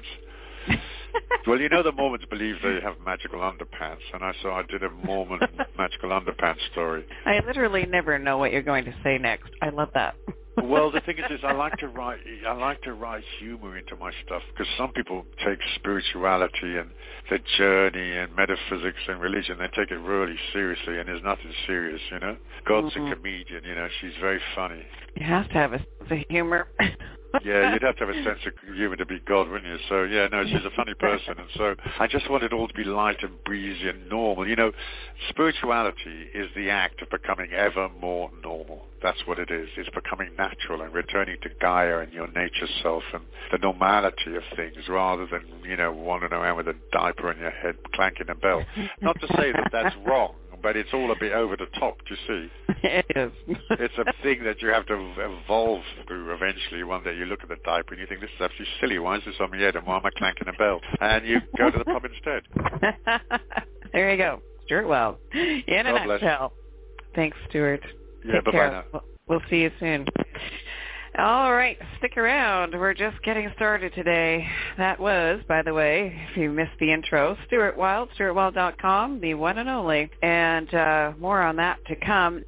Well, the Mormons believe they have magical underpants, and so I did a Mormon magical underpants story. I literally never know what you're going to say next. I love that. Well, the thing is I like to write humor into my stuff, because some people take spirituality and the journey and metaphysics and religion, they take it really seriously, and there's nothing serious, God's a comedian, she's very funny. You have to have a sense of humor. Yeah, you'd have to have a sense of humor to be God, wouldn't you? So, yeah, no, she's a funny person. And so I just want it all to be light and breezy and normal. You know, spirituality is the act of becoming ever more normal. That's what it is. It's becoming natural and returning to Gaia and your nature self and the normality of things rather than, you know, wandering around with a diaper on your head clanking a bell. Not to say that that's wrong, but it's all a bit over the top, do you see? It is. It's a thing that you have to evolve through eventually. One day you look at the diaper and you think, this is absolutely silly. Why is this on my head and why am I clanking a bell? And you go to the pub instead. There you go. Stuart Wells. In a nutshell. Thanks, Stuart. Yeah, bye-bye now. We'll see you soon. All right, stick around. We're just getting started today. That was, by the way, if you missed the intro, Stuart Wild, stuartwild.com, the one and only, and more on that to come.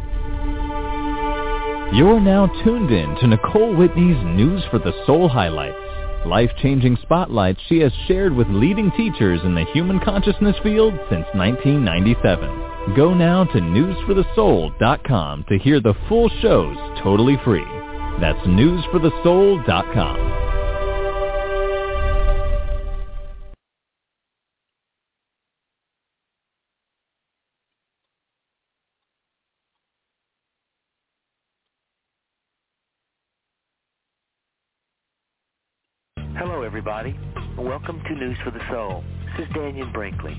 You're now tuned in to Nicole Whitney's News for the Soul highlights. Life-changing spotlights she has shared with leading teachers in the human consciousness field since 1997. Go now to newsforthesoul.com to hear the full shows totally free. That's newsforthesoul.com. Hello, everybody. Welcome to News for the Soul. This is Daniel Brinkley.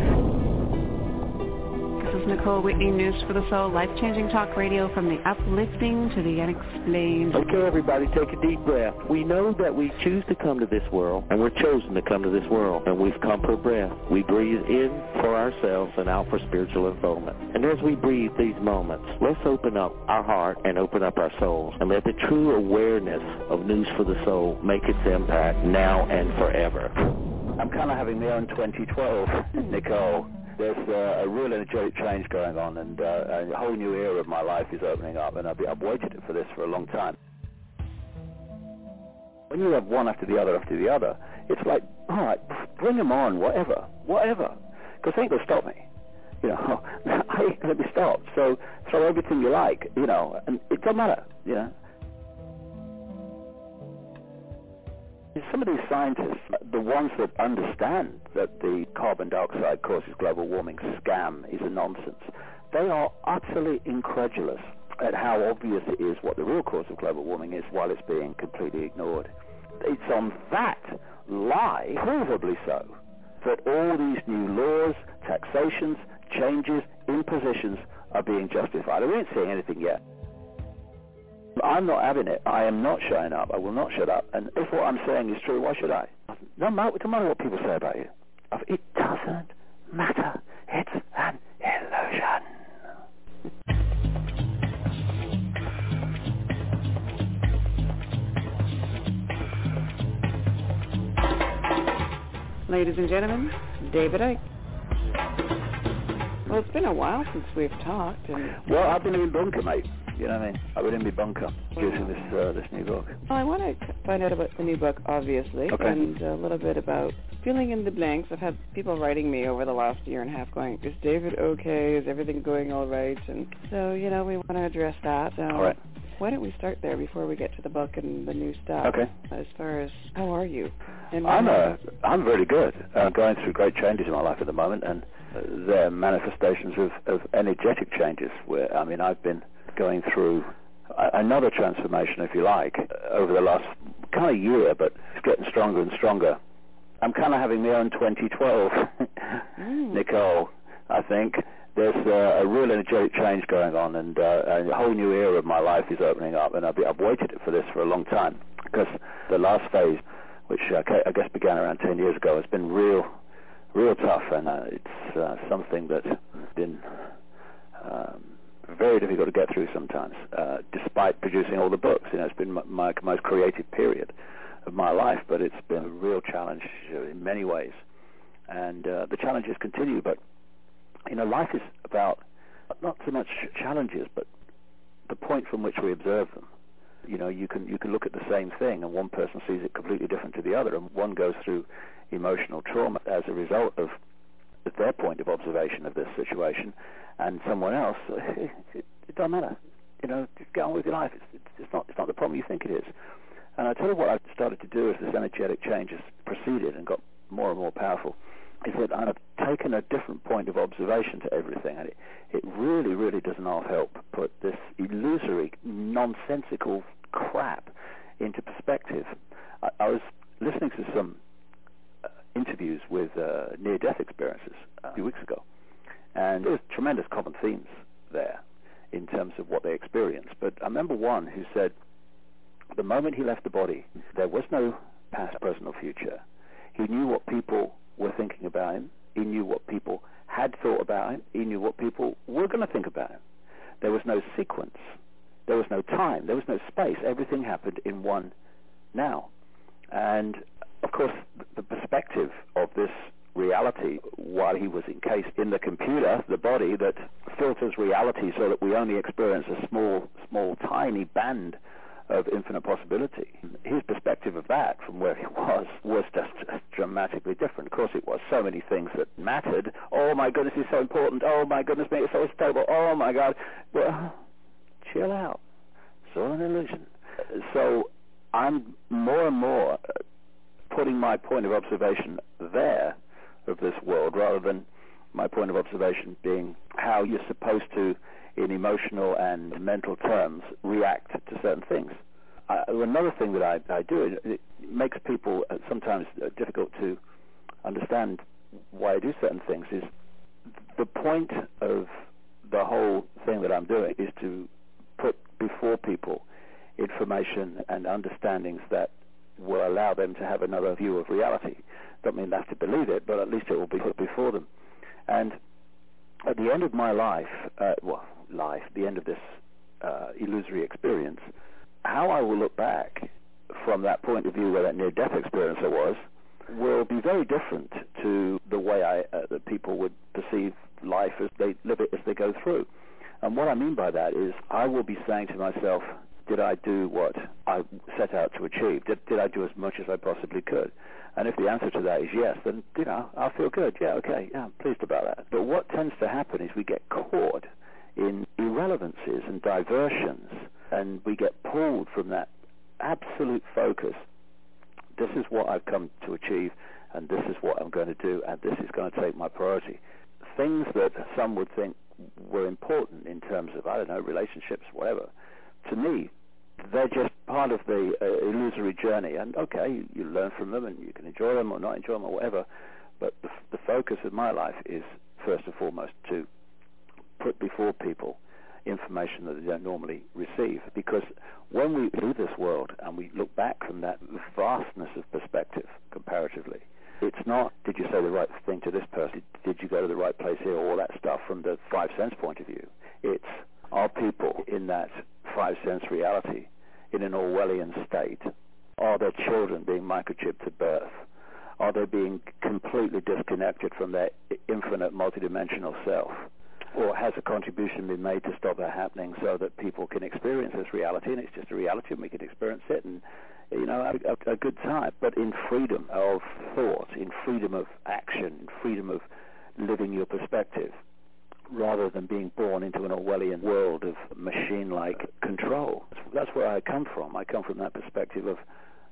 This is Nicole Whitney, News for the Soul, life-changing talk radio from the uplifting to the unexplained. Okay, everybody, take a deep breath. We know that we choose to come to this world, and we're chosen to come to this world, and we've come per breath. We breathe in for ourselves and out for spiritual unfoldment. And as we breathe these moments, let's open up our heart and open up our souls, and let the true awareness of News for the Soul make its impact now and forever. I'm kind of having my own 2012, Nicole. There's a real energetic change going on, and a whole new era of my life is opening up, and I've waited for this for a long time. When you have one after the other, it's like, all right, bring them on, whatever, because they ain't going to stop me. You know, I ain't going to be stopped, so throw everything you like, you know, and it doesn't matter, you know. Some of these scientists, the ones that understand that the carbon dioxide causes global warming scam is a nonsense, they are utterly incredulous at how obvious it is what the real cause of global warming is while it's being completely ignored. It's on that lie, provably so, that all these new laws, taxations, changes, impositions are being justified. We ain't seeing anything yet. I'm not having it. I am not showing up. I will not shut up. And if what I'm saying is true, why should I? No matter what people say about you. It doesn't matter. It's an illusion. Ladies and gentlemen, David Icke. Well, it's been a while since we've talked. Well, I've been in bunker, mate. You know what I mean? I've been in my bunker using this new book. Well, I want to find out about the new book, obviously, okay, and a little bit about filling in the blanks. I've had people writing me over the last year and a half going, is David okay? Is everything going all right? And so, you know, we want to address that. All right. Why don't we start there before we get to the book and the new stuff? Okay. As far as, how are you? I'm very good. I'm going through great changes in my life at the moment, and they're manifestations of energetic changes. Where, I mean, I've been going through another transformation, if you like, over the last kind of year, but it's getting stronger and stronger. I'm kind of having my own 2012, Nicole, I think. There's a real energetic change going on, and a whole new era of my life is opening up, and I've waited for this for a long time, because the last phase, which I guess began around 10 years ago, has been real tough, and it's something that's been very difficult to get through sometimes, despite producing all the books. You know, it's been my most creative period of my life, but it's been a real challenge in many ways, and the challenges continue. But you know, life is about not so much challenges, but the point from which we observe them. You know, you can look at the same thing, and one person sees it completely different to the other, and one goes through emotional trauma as a result of their point of observation of this situation, and someone else, it doesn't matter. You know, just get on with your life. It's not the problem you think it is. And I tell you what I've started to do as this energetic change has proceeded and got more and more powerful, is that I've taken a different point of observation to everything, and it really, really does not help put this illusory, nonsensical crap into perspective. I was listening to some interviews with near-death experiences a few weeks ago, and there was tremendous common themes there in terms of what they experienced. But I remember one who said the moment he left the body, there was no past, present, or future. He knew what people were thinking about him. He knew what people had thought about him. He knew what people were going to think about him. There was no sequence. There was no time. There was no space. Everything happened in one now. And, of course, the perspective of this reality, while he was encased in the computer, the body that filters reality so that we only experience a small, tiny band of infinite possibility. His perspective of that from where he was just dramatically different. Of course it was. So many things that mattered. Oh my goodness, it's so important. Oh my goodness me, it's so stable. Oh my God. Well, chill out. It's all an illusion. So I'm more and more putting my point of observation there of this world rather than my point of observation being how you're supposed to, in emotional and mental terms, react to certain things. Another thing that I do, it makes people sometimes difficult to understand why I do certain things, is the point of the whole thing that I'm doing is to put before people information and understandings that will allow them to have another view of reality. Don't mean they have to believe it, but at least it will be put before them. And at the end of my life, the end of this illusory experience, how I will look back from that point of view where that near-death experience was will be very different to the way that people would perceive life as they live it as they go through. And what I mean by that is I will be saying to myself, did I do what I set out to achieve? Did I do as much as I possibly could? And if the answer to that is yes, then, I'll feel good. Yeah, okay, yeah, I'm pleased about that. But what tends to happen is we get caught in irrelevancies and diversions, and we get pulled from that absolute focus. This is what I've come to achieve, and this is what I'm going to do, and this is going to take my priority. Things that some would think were important in terms of, relationships, whatever, to me, they're just part of the illusory journey. And okay, you learn from them, and you can enjoy them or not enjoy them or whatever, but the focus of my life is first and foremost to put before people information that they don't normally receive. Because when we leave this world and we look back from that vastness of perspective comparatively, it's not, did you say the right thing to this person? Did you go to the right place here? All that stuff from the 5 sense point of view. It's, are people in that 5 sense reality in an Orwellian state? Are their children being microchipped at birth? Are they being completely disconnected from their infinite multidimensional self? Or has a contribution been made to stop that happening so that people can experience this reality, and it's just a reality and we can experience it and have a good time, but in freedom of thought, in freedom of action, in freedom of living your perspective, rather than being born into an Orwellian world of machine-like control. That's where I come from. I come from that perspective of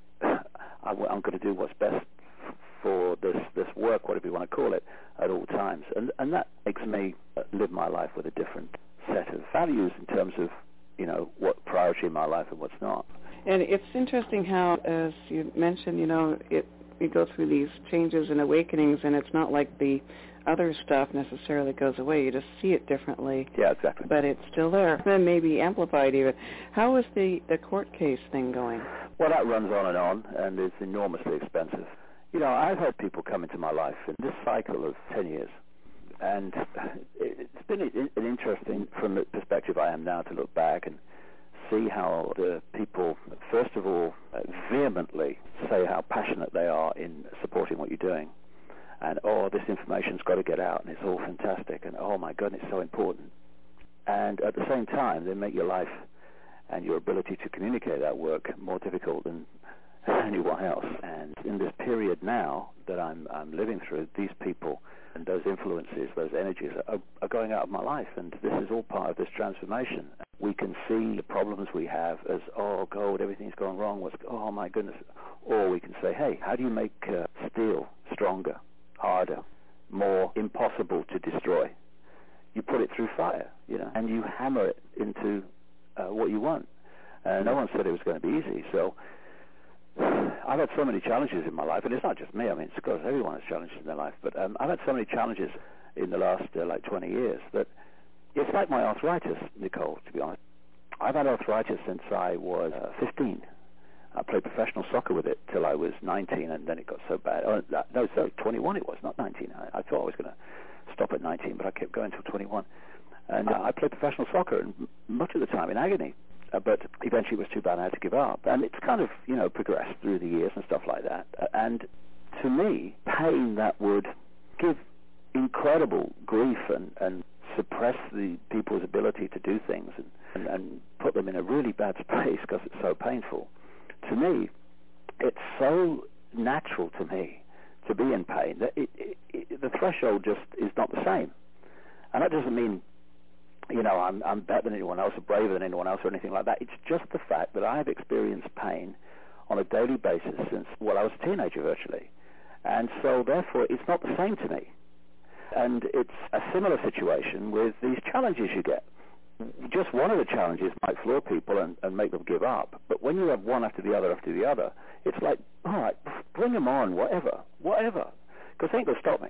I'm going to do what's best for this work, whatever you want to call it, at all times. And that makes me live my life with a different set of values in terms of, what priority in my life and what's not. And it's interesting how, as you mentioned, we go through these changes and awakenings, and it's not like the other stuff necessarily goes away. You just see it differently. Yeah, exactly. But it's still there. Then maybe amplified even. How is the court case thing going? Well, that runs on, and it's enormously expensive. I've had people come into my life in this cycle of 10 years, and it's been an interesting, from the perspective I am now, to look back and see how the people, first of all, vehemently say how passionate they are in supporting what you're doing. And, this information's got to get out, and it's all fantastic, and oh my goodness, it's so important. And at the same time, they make your life and your ability to communicate that work more difficult than anyone else. And in this period now that I'm living through, these people and those influences, those energies are going out of my life, and this is all part of this transformation. we can see the problems we have as, oh, God, everything's gone wrong. Oh, my goodness. Or we can say, hey, how do you make steel stronger, harder, more impossible to destroy? You put it through fire, and you hammer it into what you want. No one said it was going to be easy. So I've had so many challenges in my life, and it's not just me. I mean, it's because everyone has challenges in their life. But I've had so many challenges in the last 20 years that it's like my arthritis, Nicole, to be honest. I've had arthritis since I was 15. I played professional soccer with it till I was 19, and then it got so bad. Oh, no, sorry, 21 it was, not 19. I thought I was going to stop at 19, but I kept going till 21. And I played professional soccer, and much of the time in agony. But eventually it was too bad and I had to give up. And it's kind of, progressed through the years and stuff like that. And to me, pain that would give incredible grief and suppress the people's ability to do things and put them in a really bad space because it's so painful. To me, it's so natural to me to be in pain that the threshold just is not the same. And that doesn't mean, I'm better than anyone else or braver than anyone else or anything like that. It's just the fact that I have experienced pain on a daily basis since, I was a teenager virtually. And so, therefore, it's not the same to me. And it's a similar situation with these challenges you get. Just one of the challenges might floor people and make them give up. But when you have one after the other, it's like, all right, bring them on, whatever. Because they ain't going to stop me.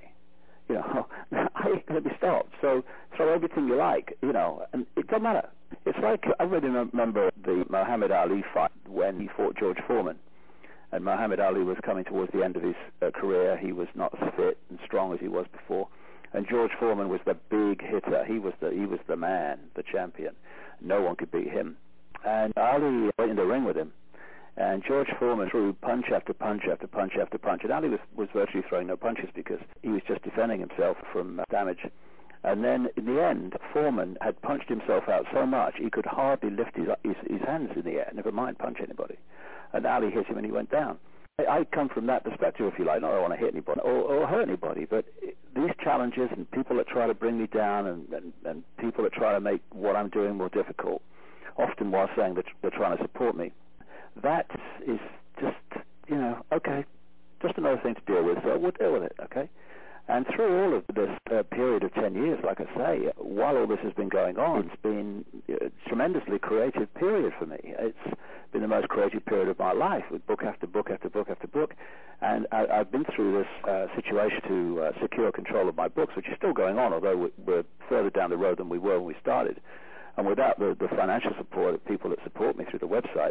I ain't going to be stopped. So throw everything you like, and it doesn't matter. It's like, I really remember the Muhammad Ali fight when he fought George Foreman. And Muhammad Ali was coming towards the end of his career. He was not as fit and strong as he was before. And George Foreman was the big hitter. He was the man, the champion. No one could beat him. And Ali went in the ring with him. And George Foreman threw punch after punch after punch after punch. And Ali was virtually throwing no punches because he was just defending himself from damage. And then in the end, Foreman had punched himself out so much he could hardly lift his hands in the air, never mind punch anybody. And Ali hit him and he went down. I come from that perspective, if you like. Not that I want to hit anybody or hurt anybody, but these challenges and people that try to bring me down and people that try to make what I'm doing more difficult, often while saying that they're trying to support me, that is just, okay, just another thing to deal with, so we'll deal with it, okay? And through all of this period of 10 years, like I say, while all this has been going on, it's been a tremendously creative period for me. It's been the most creative period of my life, with book after book after book after book. And I've been through this situation to secure control of my books, which is still going on, although we're further down the road than we were when we started. And without the financial support of people that support me through the website,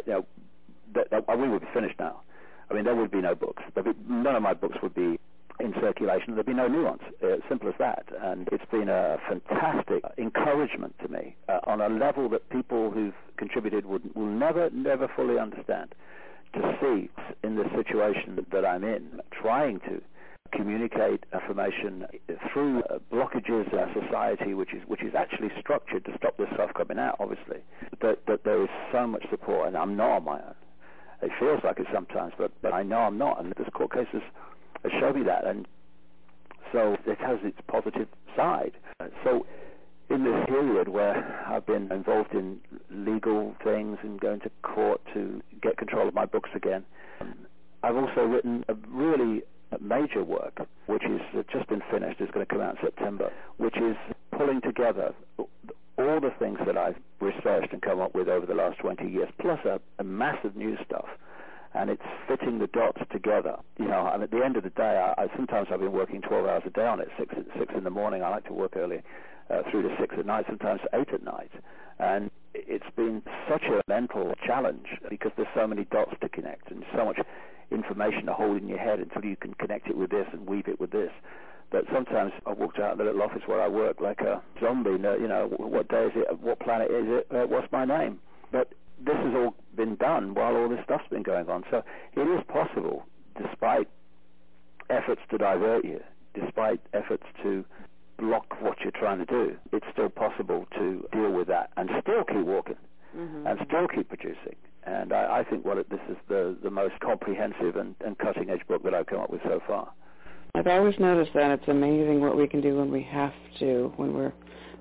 we would be finished now. I mean, there would be no books. None of my books would be in circulation. There'd be no new ones. Simple as that. And it's been a fantastic encouragement to me on a level that people who've contributed will never fully understand. To see in the situation that I'm in, trying to communicate information through blockages in our society, which is actually structured to stop this stuff coming out, obviously. That there is so much support, and I'm not on my own. It feels like it sometimes, but I know I'm not, and this court case has showed me that, and so it has its positive side. So in this period where I've been involved in legal things and going to court to get control of my books again, I've also written a really major work, which is just been finished. It's going to come out in September, which is pulling together all the things that I've researched and come up with over the last 20 years, plus a massive new stuff. And it's fitting the dots together. And at the end of the day, sometimes I've been working 12 hours a day on it, 6 in the morning. I like to work early through to 6 at night, sometimes 8 at night. And it's been such a mental challenge because there's so many dots to connect and so much information to hold in your head until you can connect it with this and weave it with this. But sometimes I walked out of the little office where I work like a zombie. What day is it? What planet is it? What's my name? But this has all been done while all this stuff's been going on. So it is possible, despite efforts to divert you, despite efforts to block what you're trying to do, it's still possible to deal with that and still keep walking and still keep producing. And I think this is the most comprehensive and cutting-edge book that I've come up with so far. I've always noticed that it's amazing what we can do when we have to, when we're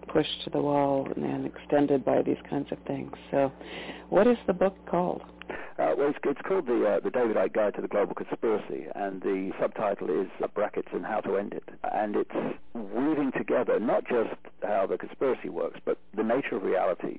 pushed to the wall and extended by these kinds of things. So what is the book called? Well, it's called the David Icke Guide to the Global Conspiracy, and the subtitle is Brackets and How to End It. And it's weaving together not just how the conspiracy works, but the nature of reality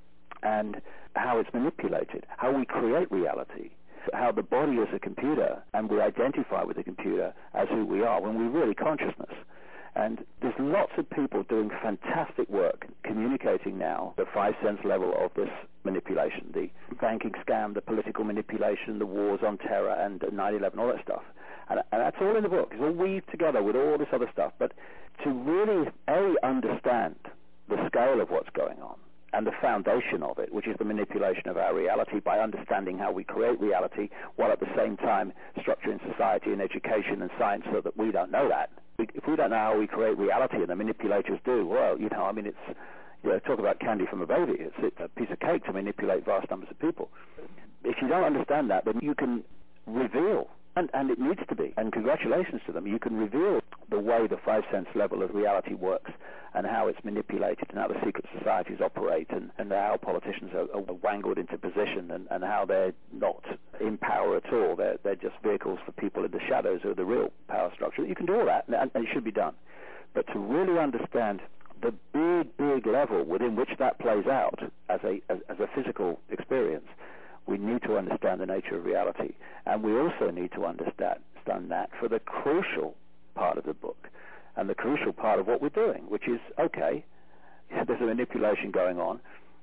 and how it's manipulated, how we create reality, how the body is a computer, and we identify with the computer as who we are when we're really consciousness. And there's lots of people doing fantastic work communicating now the 5 sense level of this manipulation, the banking scam, the political manipulation, the wars on terror, and 9/11, all that stuff. And that's all in the book. It's all weaved together with all this other stuff. But to really, understand the scale of what's going on and the foundation of it, which is the manipulation of our reality by understanding how we create reality while at the same time structuring society and education and science so that we don't know that. If we don't know how we create reality and the manipulators do, well, it's, talk about candy from a baby. It's a piece of cake to manipulate vast numbers of people. If you don't understand that, then you can reveal, and it needs to be, and congratulations to them, you can reveal the way the 5 sense level of reality works and how it's manipulated and how the secret societies operate and how politicians are wangled into position and how they're not in power at all. They're just vehicles for people in the shadows who are the real power structure. You can do all that, and it should be done. But to really understand the big level within which that plays out as a physical experience, we need to understand the nature of reality. And we also need to understand that for the crucial part of the book and the crucial part of what we're doing, which is, okay, there's a manipulation going on.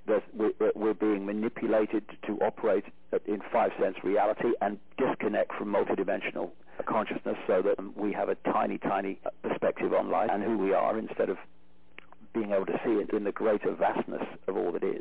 We're being manipulated to operate in 5 sense reality and disconnect from multidimensional consciousness so that we have a tiny perspective on life and who we are instead of being able to see it in the greater vastness of all that is.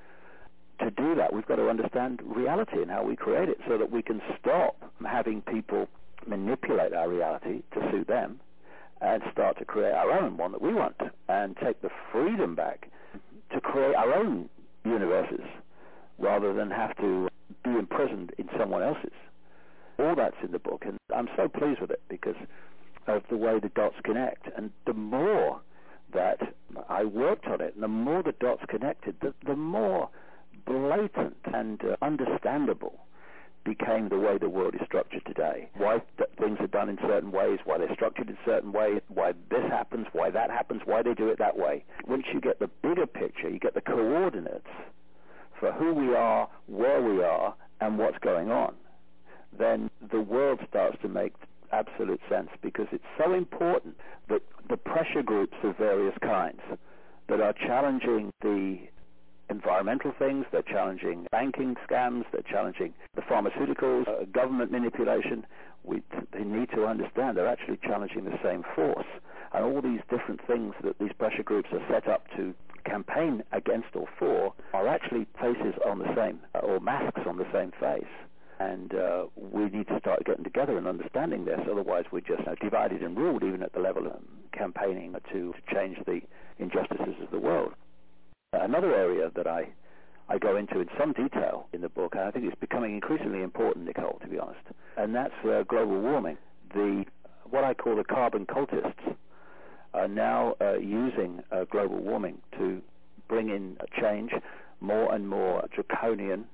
To do that, we've got to understand reality and how we create it so that we can stop having people manipulate our reality to suit them and start to create our own one that we want and take the freedom back to create our own universes rather than have to be imprisoned in someone else's. All that's in the book, and I'm so pleased with it because of the way the dots connect. And the more that I worked on it, and the more the dots connected, the more blatant and understandable became the way the world is structured today. Why things are done in certain ways, why they're structured in certain ways, why this happens, why that happens, why they do it that way. Once you get the bigger picture, you get the coordinates for who we are, where we are, and what's going on, then the world starts to make absolute sense because it's so important that the pressure groups of various kinds that are challenging the environmental things, they're challenging banking scams, they're challenging the pharmaceuticals, government manipulation. They need to understand they're actually challenging the same force. And all these different things that these pressure groups are set up to campaign against or for are actually faces on the same, or masks on the same face. And we need to start getting together and understanding this, otherwise we're just divided and ruled even at the level of campaigning to change the injustices of the world. Another area that I go into in some detail in the book, and I think it's becoming increasingly important, Nicole, to be honest, and that's global warming. What I call the carbon cultists are now using global warming to bring in a change, more and more draconian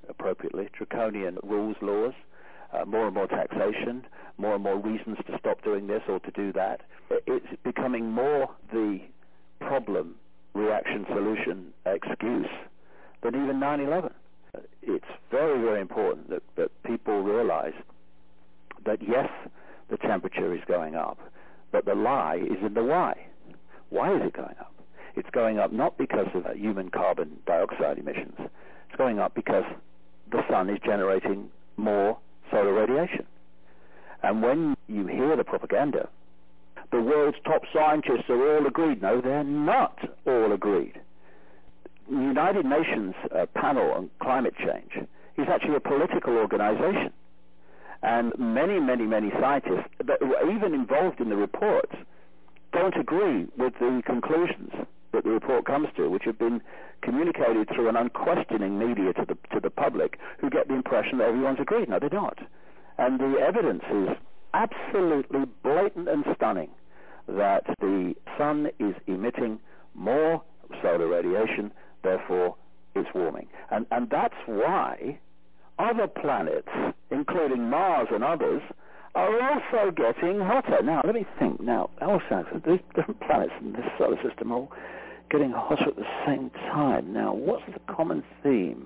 rules, laws, more and more taxation, more and more reasons to stop doing this or to do that. It's becoming more the problem, reaction, solution, excuse than even 9/11. It's very, very important that people realize that yes, the temperature is going up, but the lie is in the why. Why is it going up? It's going up not because of human carbon dioxide emissions. It's going up because the sun is generating more solar radiation. And when you hear the propaganda, the world's top scientists are all agreed. No, they're not all agreed. The United Nations panel on climate change is actually a political organization. And many, many, many scientists that were even involved in the reports don't agree with the conclusions that the report comes to, which have been communicated through an unquestioning media to the public, who get the impression that everyone's agreed. No, they're not. And the evidence is absolutely blatant and stunning that the sun is emitting more solar radiation, therefore it's warming. And that's why other planets, including Mars and others, are also getting hotter. Now, let me think. Now, these different planets in this solar system are all getting hotter at the same time. Now, what's the common theme?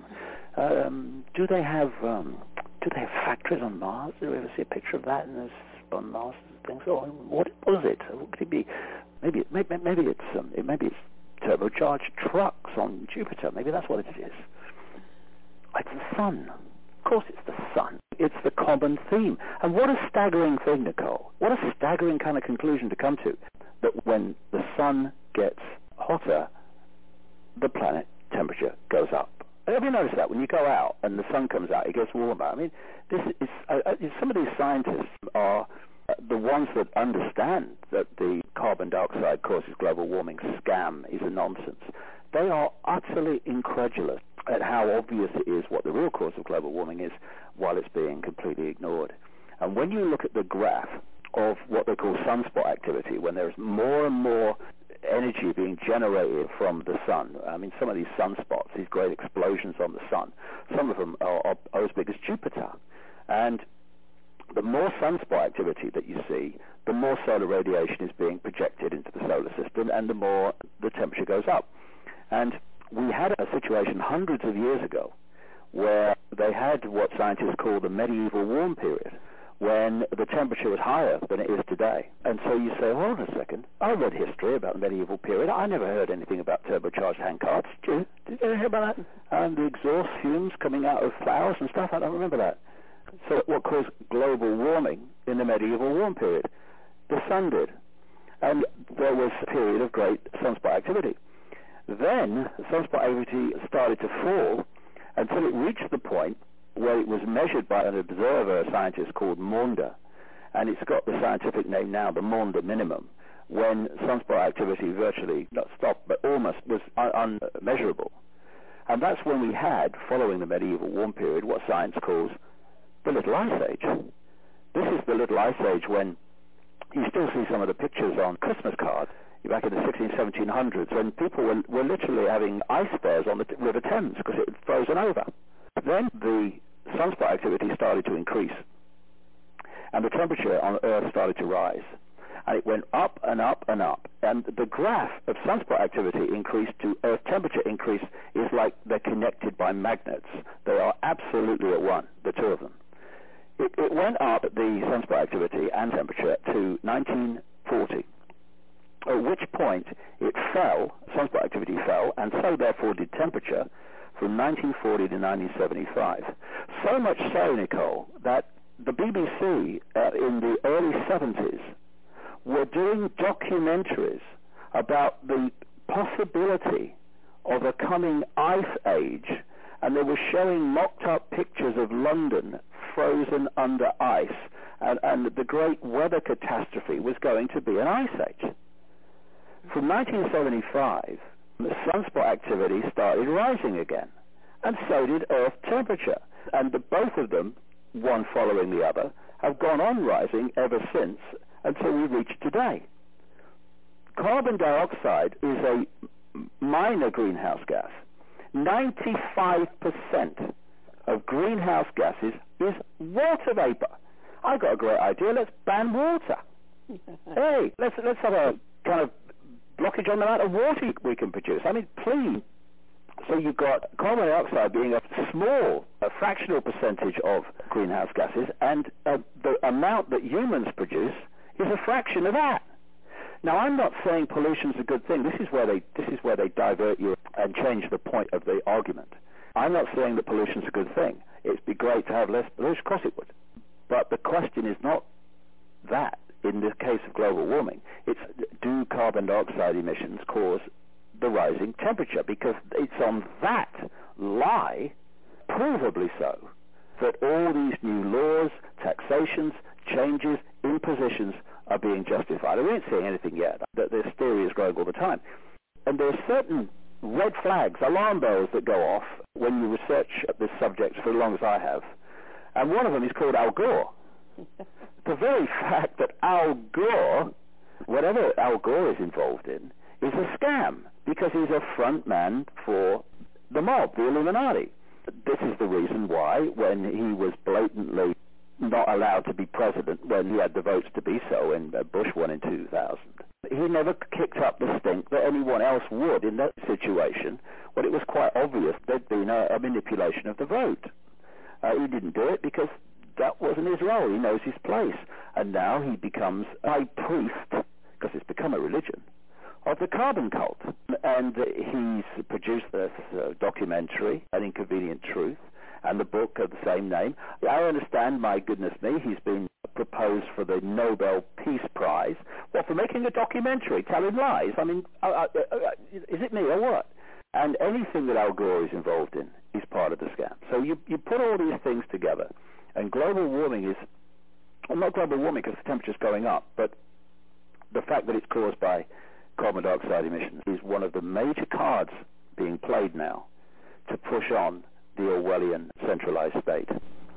Do they have factories on Mars? Do we ever see a picture of that on Mars and things? Or what was it? What could it be? Maybe it's turbocharged trucks on Jupiter. Maybe that's what it is. It's the sun. Of course it's the sun. It's the common theme. And what a staggering thing, Nicole. What a staggering kind of conclusion to come to. That when the sun gets hotter, the planet temperature goes up. Have you noticed that? When you go out and the sun comes out, it gets warmer. I mean, this is some of these scientists are the ones that understand that the carbon dioxide causes global warming scam is a nonsense. They are utterly incredulous at how obvious it is what the real cause of global warming is, while it's being completely ignored. And when you look at the graph of what they call sunspot activity, when there's more and more energy being generated from the sun, I mean, some of these sunspots, these great explosions on the sun, some of them are as big as Jupiter. And the more sunspot activity that you see, the more solar radiation is being projected into the solar system, and the more the temperature goes up. And we had a situation hundreds of years ago where they had what scientists call the medieval warm period, when the temperature was higher than it is today. And so you say, hold on a second, I read history about the medieval period. I never heard anything about turbocharged handcarts. Did you hear about that? And the exhaust fumes coming out of flowers and stuff? I don't remember that. So what caused global warming in the medieval warm period? The sun did. And there was a period of great sunspot activity. Then sunspot activity started to fall until it reached the point where it was measured by an observer, a scientist called Maunder, and it's got the scientific name now, the Maunder minimum, when sunspot activity virtually not stopped, but almost was unmeasurable. And that's when we had, following the medieval warm period, what science calls the Little Ice Age. This is the Little Ice Age when you still see some of the pictures on Christmas cards back in the 1700s, when people were literally having ice fairs on the River Thames because it had frozen over. Then the sunspot activity started to increase, and the temperature on Earth started to rise. And it went up and up and up. And the graph of sunspot activity increase to Earth temperature increase is like they're connected by magnets. They are absolutely at one, the two of them. It went up, the sunspot activity and temperature, to 1940, at which point it fell, sunspot activity fell, and so therefore did temperature, from 1940 to 1975. So much so, Nicole, that the BBC in the early 70s were doing documentaries about the possibility of a coming ice age, and they were showing mocked-up pictures of London frozen under ice, and the great weather catastrophe was going to be an ice age. From 1975, the sunspot activity started rising again, and so did Earth temperature. And both of them, one following the other, have gone on rising ever since until we reach today. Carbon dioxide is a minor greenhouse gas. 95% of greenhouse gases is water vapor. I've got a great idea. Let's ban water. Hey, let's have a kind of blockage on the amount of water we can produce. I mean, please. So you've got carbon dioxide being a fractional percentage of greenhouse gases, and the amount that humans produce is a fraction of that. Now, I'm not saying pollution's a good thing. This is where they divert you and change the point of the argument. I'm not saying that pollution's a good thing. It'd be great to have less pollution. Of course it would. But the question is not that. In the case of global warming, it's do carbon dioxide emissions cause the rising temperature? Because it's on that lie, provably so, that all these new laws, taxations, changes, impositions are being justified. We ain't seeing anything yet. This theory is growing all the time. And there are certain red flags, alarm bells that go off when you research this subject for as long as I have. And one of them is called Al Gore. The very fact that Al Gore, whatever Al Gore is involved in, is a scam because he's a front man for the mob, the Illuminati. This is the reason why, when he was blatantly not allowed to be president, when he had the votes to be so, and Bush won in 2000, he never kicked up the stink that anyone else would in that situation, when it was quite obvious there'd been a manipulation of the vote. He didn't do it because that wasn't his role. He knows his place. And now he becomes a high priest, because it's become a religion, of the carbon cult. And he's produced this documentary, An Inconvenient Truth, and the book of the same name. I understand, my goodness me, he's been proposed for the Nobel Peace Prize. Well, for making a documentary, telling lies. I mean, is it me or what? And anything that Al Gore is involved in is part of the scam. So you put all these things together, and global warming is, well, not global warming because the temperature's going up, but the fact that it's caused by carbon dioxide emissions is one of the major cards being played now to push on the Orwellian centralized state.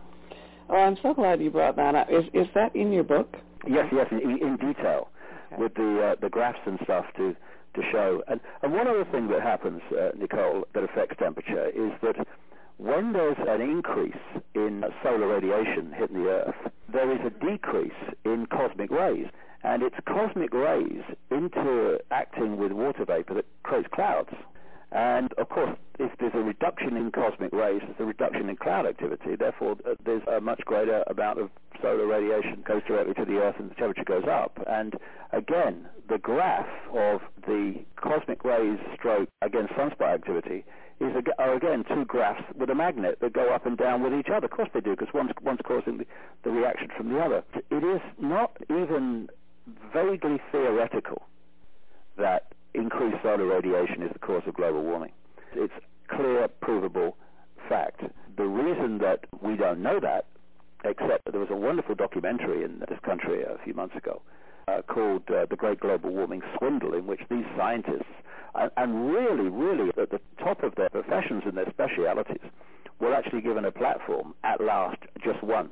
Oh, I'm so glad you brought that up. Is that in your book? Yes, in detail, okay, with the graphs and stuff to show. And one other thing that happens, Nicole, that affects temperature is that when there's an increase in solar radiation hitting the Earth, there is a decrease in cosmic rays. And it's cosmic rays interacting with water vapor that creates clouds. And, of course, if there's a reduction in cosmic rays, there's a reduction in cloud activity. Therefore, there's a much greater amount of solar radiation goes directly to the Earth and the temperature goes up. And, again, the graph of the cosmic rays stroke against sunspot activity are again two graphs with a magnet that go up and down with each other. Of course they do, because one's causing the reaction from the other. It is not even vaguely theoretical that increased solar radiation is the cause of global warming. It's clear, provable fact. The reason that we don't know that, except that there was a wonderful documentary in this country a few months ago called The Great Global Warming Swindle, in which these scientists, and really at the top of their professions and their specialities, were actually given a platform at last, just once,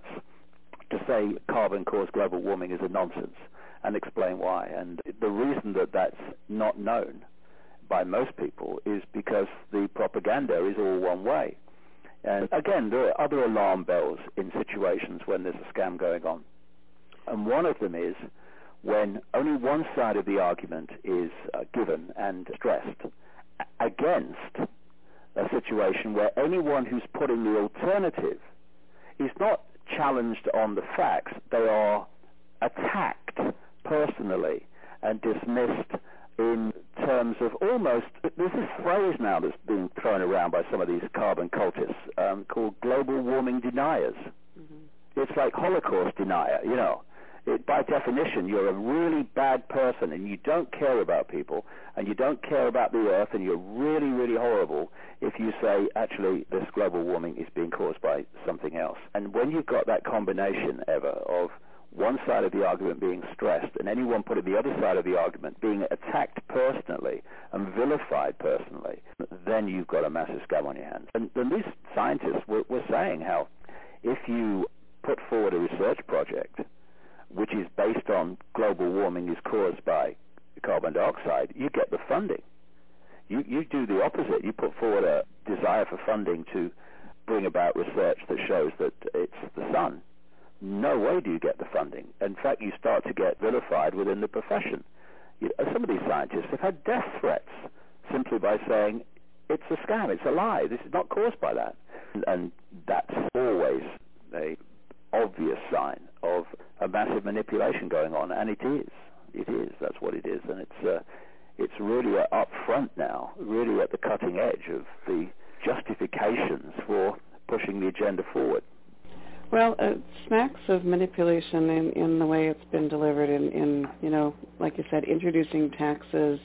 to say carbon caused global warming is a nonsense and explain why. And the reason that that's not known by most people is because the propaganda is all one way. And again, there are other alarm bells in situations when there's a scam going on. And one of them is when only one side of the argument is given and stressed against a situation where anyone who's putting the alternative is not challenged on the facts, they are attacked personally and dismissed in terms of almost, there's this phrase now that's being thrown around by some of these carbon cultists called global warming deniers. Mm-hmm. It's like Holocaust denier, you know. By definition, you're a really bad person and you don't care about people and you don't care about the Earth and you're really, really horrible if you say, actually, this global warming is being caused by something else. And when you've got that combination, Eva, of one side of the argument being stressed and anyone putting the other side of the argument being attacked personally and vilified personally, then you've got a massive scam on your hands. And these scientists were saying how if you put forward a research project which is based on global warming is caused by carbon dioxide, you get the funding. You do the opposite. You put forward a desire for funding to bring about research that shows that it's the sun. No way do you get the funding. In fact, you start to get vilified within the profession. Some of these scientists have had death threats simply by saying, it's a scam, it's a lie, this is not caused by that. And that's always a obvious sign of a massive manipulation going on, and it is, that's what it is. And it's really up front now, really at the cutting edge of the justifications for pushing the agenda forward. Well, it smacks of manipulation in the way it's been delivered in, you know, like you said, introducing taxes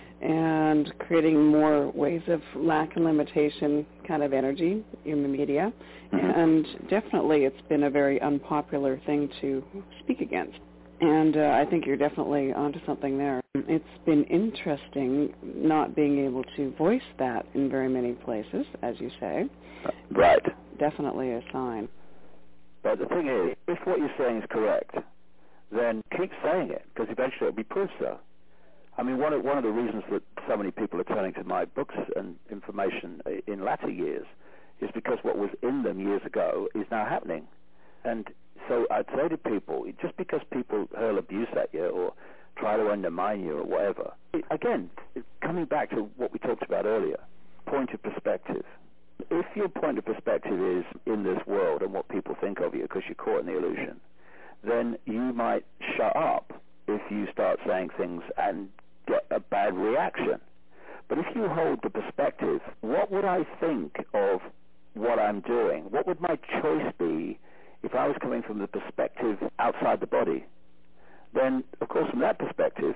and creating more ways of lack and limitation kind of energy in the media. Mm-hmm. And definitely it's been a very unpopular thing to speak against. And I think you're definitely onto something there. It's been interesting not being able to voice that in very many places, as you say. Right. Definitely a sign. But the thing is, if what you're saying is correct, then keep saying it, because eventually it'll be proved so. I mean, one of the reasons that so many people are turning to my books and information in latter years is because what was in them years ago is now happening. And so I'd say to people, just because people hurl abuse at you or try to undermine you or whatever, again, coming back to what we talked about earlier, point of perspective. If your point of perspective is in this world and what people think of you because you're caught in the illusion, then you might shut up if you start saying things and get a bad reaction. But if you hold the perspective, what would I think of what I'm doing? What would my choice be if I was coming from the perspective outside the body? Then, of course, from that perspective,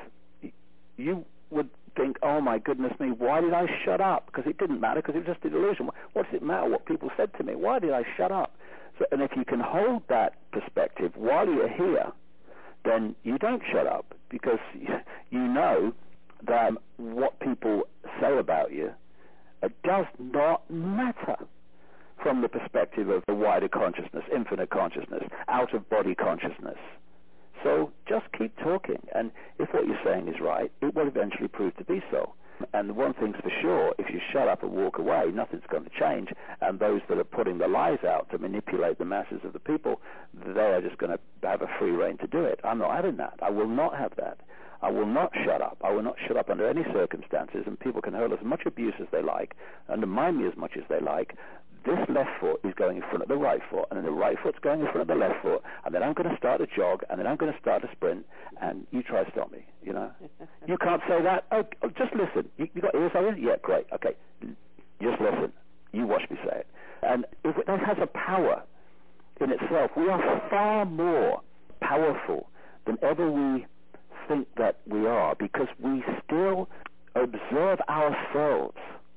you would think, oh my goodness me, why did I shut up? Because it didn't matter, because it was just an illusion. What does it matter what people said to me? Why did I shut up? So, and if you can hold that perspective while you're here, then you don't shut up, because you know that what people say about you does not matter from the perspective of the wider consciousness, infinite consciousness, out-of-body consciousness. So just keep talking, and if what you're saying is right, it will eventually prove to be so. And one thing's for sure, if you shut up and walk away, nothing's going to change, and those that are putting the lies out to manipulate the masses of the people, they are just going to have a free rein to do it. I'm not having that. I will not have that. I will not shut up. I will not shut up under any circumstances, and people can hurl as much abuse as they like, undermine me as much as they like. This left foot is going in front of the right foot, and then the right foot's going in front of the left foot, and then I'm going to start a jog, and then I'm going to start a sprint, and you try to stop me, you know. You can't say that. Oh, just listen. You got ears, are you? Yeah, great. Okay. Just listen. You watch me say it. And if that has a power in itself, we are far more powerful than ever we think that we are, because we still observe ourselves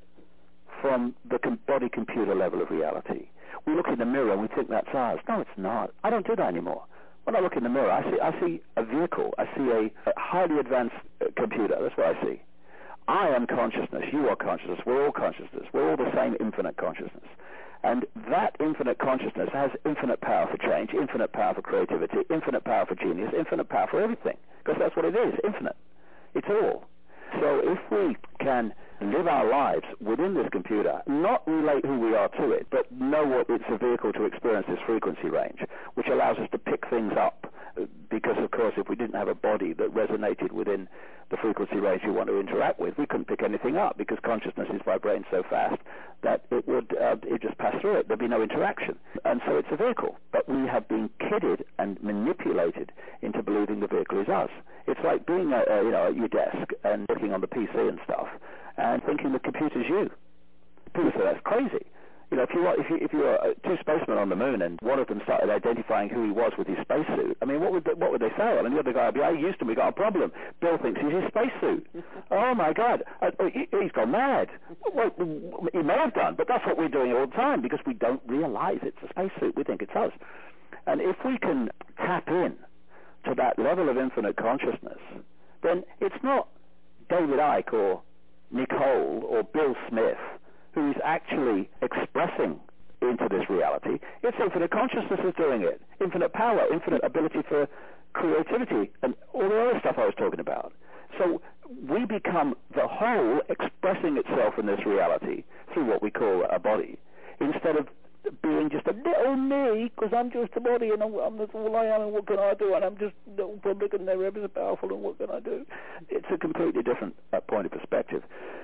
from the body-computer level of reality. We look in the mirror and we think that's ours. No, it's not. I don't do that anymore. When I look in the mirror, I see a vehicle. I see a highly advanced computer. That's what I see. I am consciousness. You are consciousness. We're all consciousness. We're all the same infinite consciousness. And that infinite consciousness has infinite power for change, infinite power for creativity, infinite power for genius, infinite power for everything. Because that's what it is, infinite. It's all. So if we can live our lives within this computer, not relate who we are to it, but know what it's a vehicle to experience this frequency range, which allows us to pick things up, because, of course, if we didn't have a body that resonated within the frequency range you want to interact with, we couldn't pick anything up, because consciousness is vibrating so fast that it would just pass through it. There'd be no interaction. And so it's a vehicle. But we have been kidded and manipulated into believing the vehicle is us. It's like being at your desk and working on the PC and stuff and thinking the computer's you. People say that's crazy. You know, if you were two spacemen on the moon and one of them started identifying who he was with his spacesuit, I mean, what would they say? I mean, the other guy would be, "Hey, Houston, we got a problem. Bill thinks he's his spacesuit." Oh my God, he's gone mad. Well, he may have done, but that's what we're doing all the time, because we don't realize it's a spacesuit. We think it's us. And if we can tap in to that level of infinite consciousness, then it's not David Icke or Nicole or Bill Smith who is actually expressing into this reality. It's infinite consciousness is doing it. Infinite power, infinite ability for creativity, and all the other stuff I was talking about. So we become the whole expressing itself in this reality through what we call a body, instead of being just a little me, because I'm just a body and that's all I am, and what can I do, and I'm just little public and they're ever so powerful, and what can I do? It's a completely different point of perspective.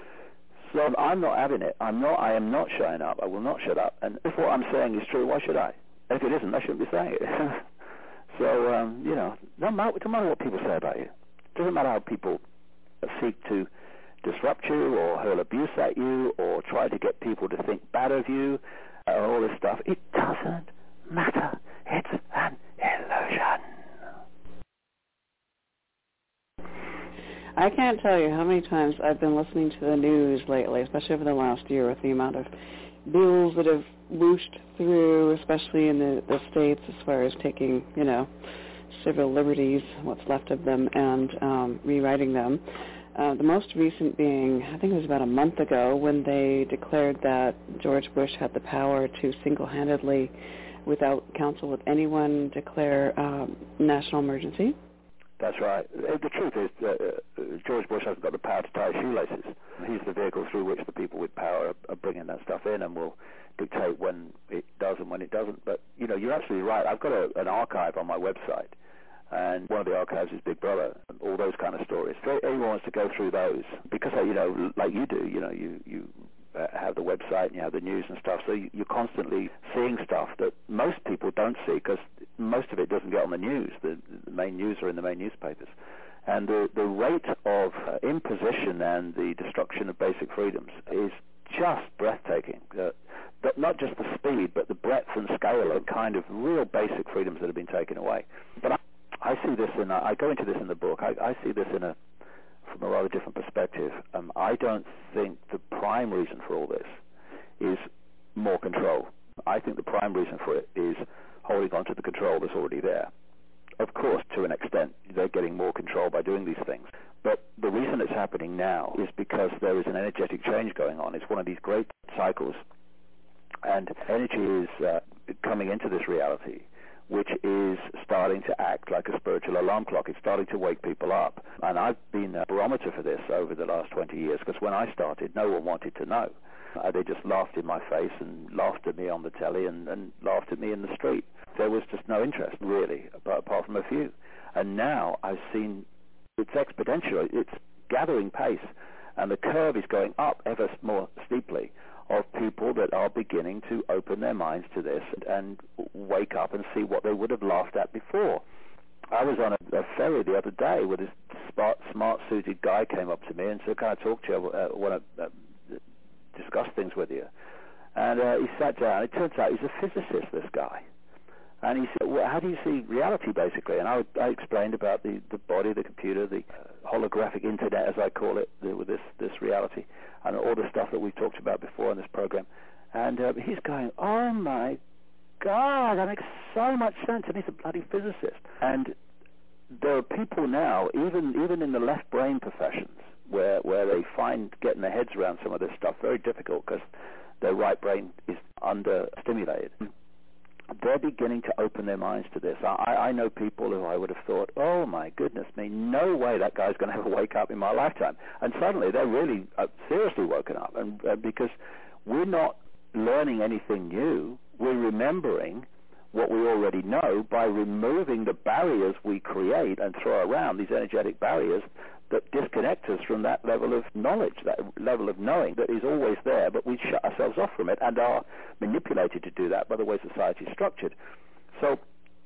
So I'm not having it. I am not shutting up. I will not shut up. And if what I'm saying is true, why should I? And if it isn't, I shouldn't be saying it. So, no matter what people say about you. It doesn't matter how people seek to disrupt you or hurl abuse at you or try to get people to think bad of you, all this stuff. It doesn't matter. It's an illusion. I can't tell you how many times I've been listening to the news lately, especially over the last year, with the amount of bills that have whooshed through, especially in the States, as far as taking, civil liberties, what's left of them, and rewriting them. The most recent being, I think it was about a month ago, when they declared that George Bush had the power to single-handedly, without counsel with anyone, declare national emergency. That's right. The truth is, George Bush hasn't got the power to tie shoelaces. He's the vehicle through which the people with power are bringing that stuff in and will dictate when it does and when it doesn't. But, you're absolutely right. I've got an archive on my website, and one of the archives is Big Brother, and all those kind of stories. If anyone wants to go through those, because, like you do, you have the website and you have the news and stuff, so you're constantly seeing stuff that most people don't see because most of it doesn't get on the news. The main news are in the main newspapers. And the rate of imposition and the destruction of basic freedoms is just breathtaking. But not just the speed, but the breadth and scale of kind of real basic freedoms that have been taken away. But I see this, and I go into this in the book, I see this from a rather different perspective. I don't think the prime reason for all this is more control. I think the prime reason for it is holding on to the control that's already there. Of course, to an extent, they're getting more control by doing these things. But the reason it's happening now is because there is an energetic change going on. It's one of these great cycles. And energy is coming into this reality, which is starting to act like a spiritual alarm clock. It's starting to wake people up. And I've been a barometer for this over the last 20 years, because when I started, no one wanted to know. They just laughed in my face and laughed at me on the telly and laughed at me in the street. There was just no interest, really, apart from a few. And now I've seen it's exponential. It's gathering pace, and the curve is going up ever more steeply of people that are beginning to open their minds to this and wake up and see what they would have laughed at before. I was on a ferry the other day where this smart-suited guy came up to me and said, "Can I talk to you? I want to discuss things with you." And he sat down. It turns out he's a physicist, this guy. And he said, "Well, how do you see reality, basically?" And I explained about the body, the computer, the holographic internet, as I call it, with this reality, and all the stuff that we've talked about before in this program. And he's going, "Oh, my God, that makes so much sense." And he's a bloody physicist. And there are people now, even in the left brain professions, where they find getting their heads around some of this stuff very difficult because their right brain is understimulated. They're beginning to open their minds to this. I know people who I would have thought, "Oh my goodness me, no way that guy's going to have a wake up in my lifetime." And suddenly they're really seriously woken up, and because we're not learning anything new, we're remembering what we already know by removing the barriers we create and throw around, these energetic barriers that disconnect us from that level of knowledge, that level of knowing that is always there, but we shut ourselves off from it and are manipulated to do that by the way society is structured. So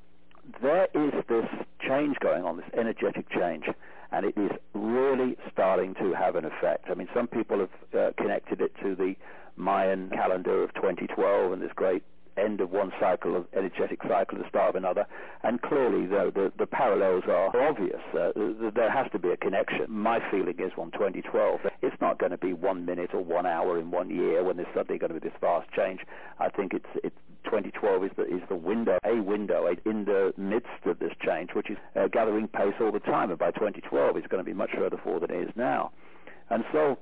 there is this change going on, this energetic change, and it is really starting to have an effect. I mean, some people have connected it to the Mayan calendar of 2012 and this great end of one cycle of energetic cycle, the start of another, and clearly the parallels are obvious. There has to be a connection. My feeling is on 2012, it's not going to be 1 minute or 1 hour in 1 year when there's suddenly going to be this vast change. I think it's 2012 is the window in the midst of this change, which is gathering pace all the time, and by 2012 it's going to be much further forward than it is now. And so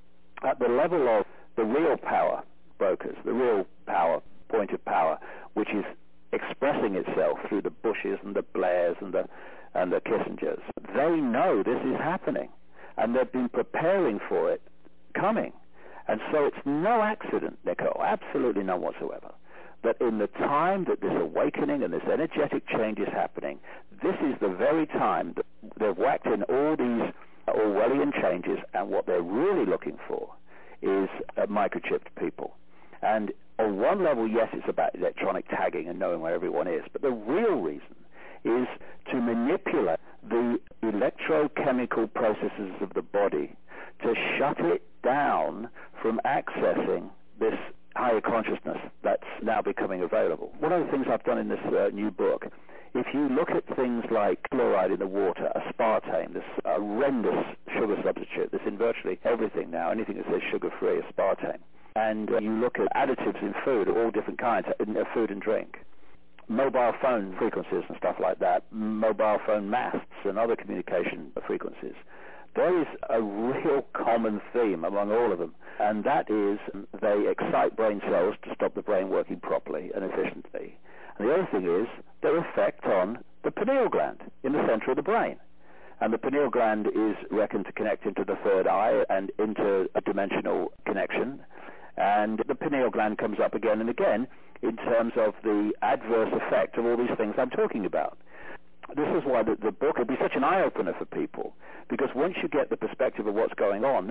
at the level of the real power brokers, the real power point of power, which is expressing itself through the Bushes and the Blairs and the Kissingers, they know this is happening, and they've been preparing for it coming. And so it's no accident, Nicole, absolutely none whatsoever, that in the time that this awakening and this energetic change is happening, this is the very time that they've whacked in all these Orwellian changes, and what they're really looking for is microchipped people. And on one level, yes, it's about electronic tagging and knowing where everyone is, but the real reason is to manipulate the electrochemical processes of the body to shut it down from accessing this higher consciousness that's now becoming available. One of the things I've done in this new book, if you look at things like fluoride in the water, aspartame, this horrendous sugar substitute that's in virtually everything now, anything that says sugar-free, aspartame, and you look at additives in food, all different kinds, in food and drink, mobile phone frequencies and stuff like that, mobile phone masts and other communication frequencies, there is a real common theme among all of them, and that is they excite brain cells to stop the brain working properly and efficiently. And the other thing is their effect on the pineal gland in the center of the brain. And the pineal gland is reckoned to connect into the third eye and into a dimensional connection. And the pineal gland comes up again and again in terms of the adverse effect of all these things I'm talking about. This is why the book will be such an eye-opener for people, because once you get the perspective of what's going on,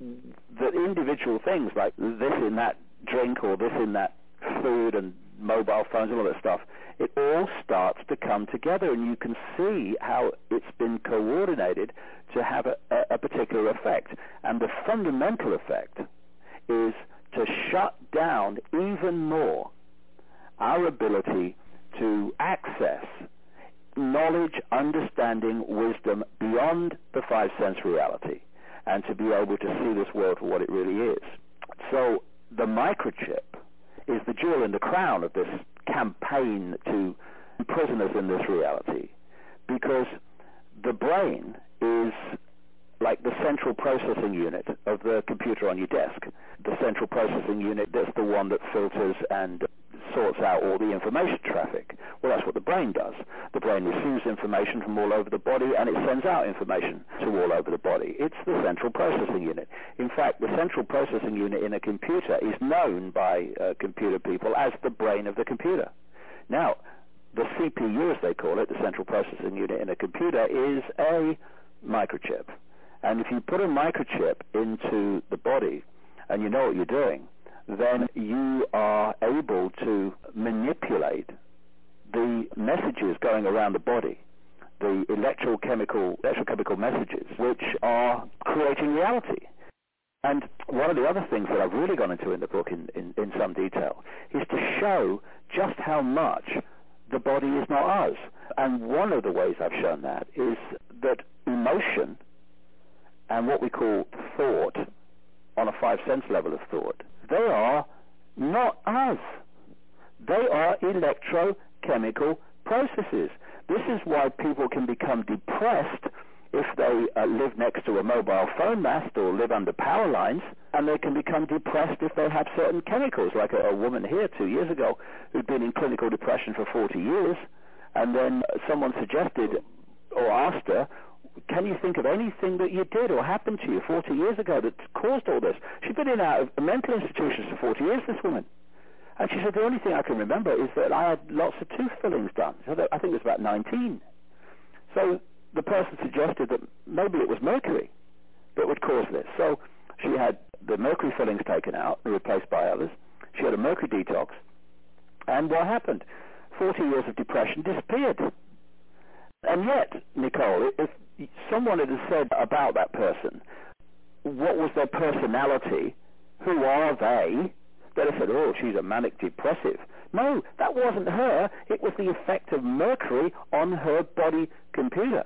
the individual things like this in that drink or this in that food and mobile phones and all that stuff, it all starts to come together, and you can see how it's been coordinated to have a particular effect. And the fundamental effect is to shut down even more our ability to access knowledge, understanding, wisdom beyond the five-sense reality, and to be able to see this world for what it really is. So the microchip is the jewel in the crown of this campaign to imprison us in this reality, because the brain is like the central processing unit of the computer on your desk. The central processing unit, that's the one that filters and sorts out all the information traffic. Well, that's what the brain does. The brain receives information from all over the body, and it sends out information to all over the body. It's the central processing unit. In fact, the central processing unit in a computer is known by computer people as the brain of the computer. Now, the CPU, as they call it, the central processing unit in a computer, is a microchip. And if you put a microchip into the body and you know what you're doing, then you are able to manipulate the messages going around the body, the electrochemical messages, which are creating reality. And one of the other things that I've really gone into in the book in some detail is to show just how much the body is not us. And one of the ways I've shown that is that emotion and what we call thought, on a five-sense level of thought, they are not us. They are electrochemical processes. This is why people can become depressed if they live next to a mobile phone mast or live under power lines, and they can become depressed if they have certain chemicals, like a woman here 2 years ago who'd been in clinical depression for 40 years, and then someone suggested or asked her, can you think of anything that you did or happened to you 40 years ago that caused all this? She'd been in and out of mental institutions for 40 years, this woman. And she said, the only thing I can remember is that I had lots of tooth fillings done. So I think it was about 19. So the person suggested that maybe it was mercury that would cause this. So she had the mercury fillings taken out and replaced by others. She had a mercury detox. And what happened? 40 years of depression disappeared. And yet, Nicole, if someone had said about that person, what was their personality, who are they, they'd have said, oh, she's a manic depressive. No, that wasn't her. It was the effect of mercury on her body computer.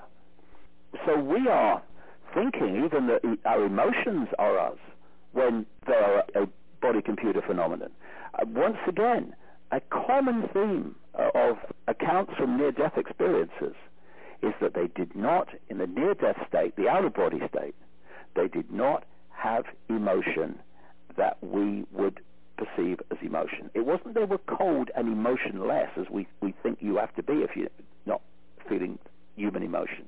So we are thinking even that our emotions are us when they are a body-computer phenomenon. Once again, a common theme of accounts from near-death experiences is that they did not, in the near-death state, the out-of-body state, they did not have emotion that we would perceive as emotion. It wasn't they were cold and emotionless, as we think you have to be if you're not feeling human emotion.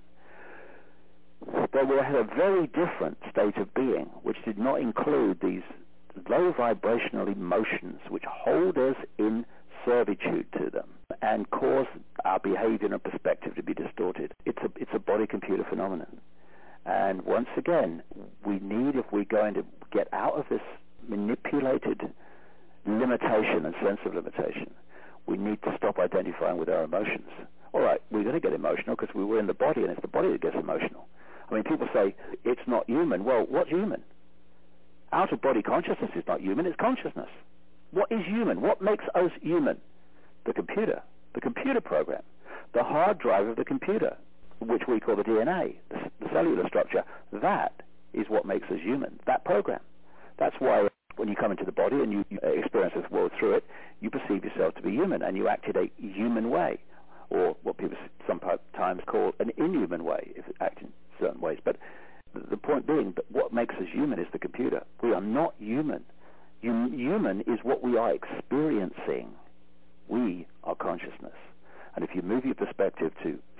They were at a very different state of being, which did not include these low vibrational emotions which hold us in servitude to them and cause our behavior and perspective to be distorted. It's a body-computer phenomenon. And once again, we need, if we're going to get out of this manipulated limitation and sense of limitation, we need to stop identifying with our emotions. All right, we're going to get emotional because we were in the body, and it's the body that gets emotional. I mean, people say, it's not human. Well, what's human? Out-of-body consciousness is not human, it's consciousness. What is human? What makes us human? The computer program, the hard drive of the computer, which we call the DNA, the cellular structure. That is what makes us human, that program. That's why when you come into the body and you experience this world through it, you perceive yourself to be human, and you act in a human way, or what people sometimes call an inhuman way, if it acts in certain ways. But the point being that what makes us human is the computer. We are not human. Human is what we are experiencing. We are consciousness. And if you move your perspective to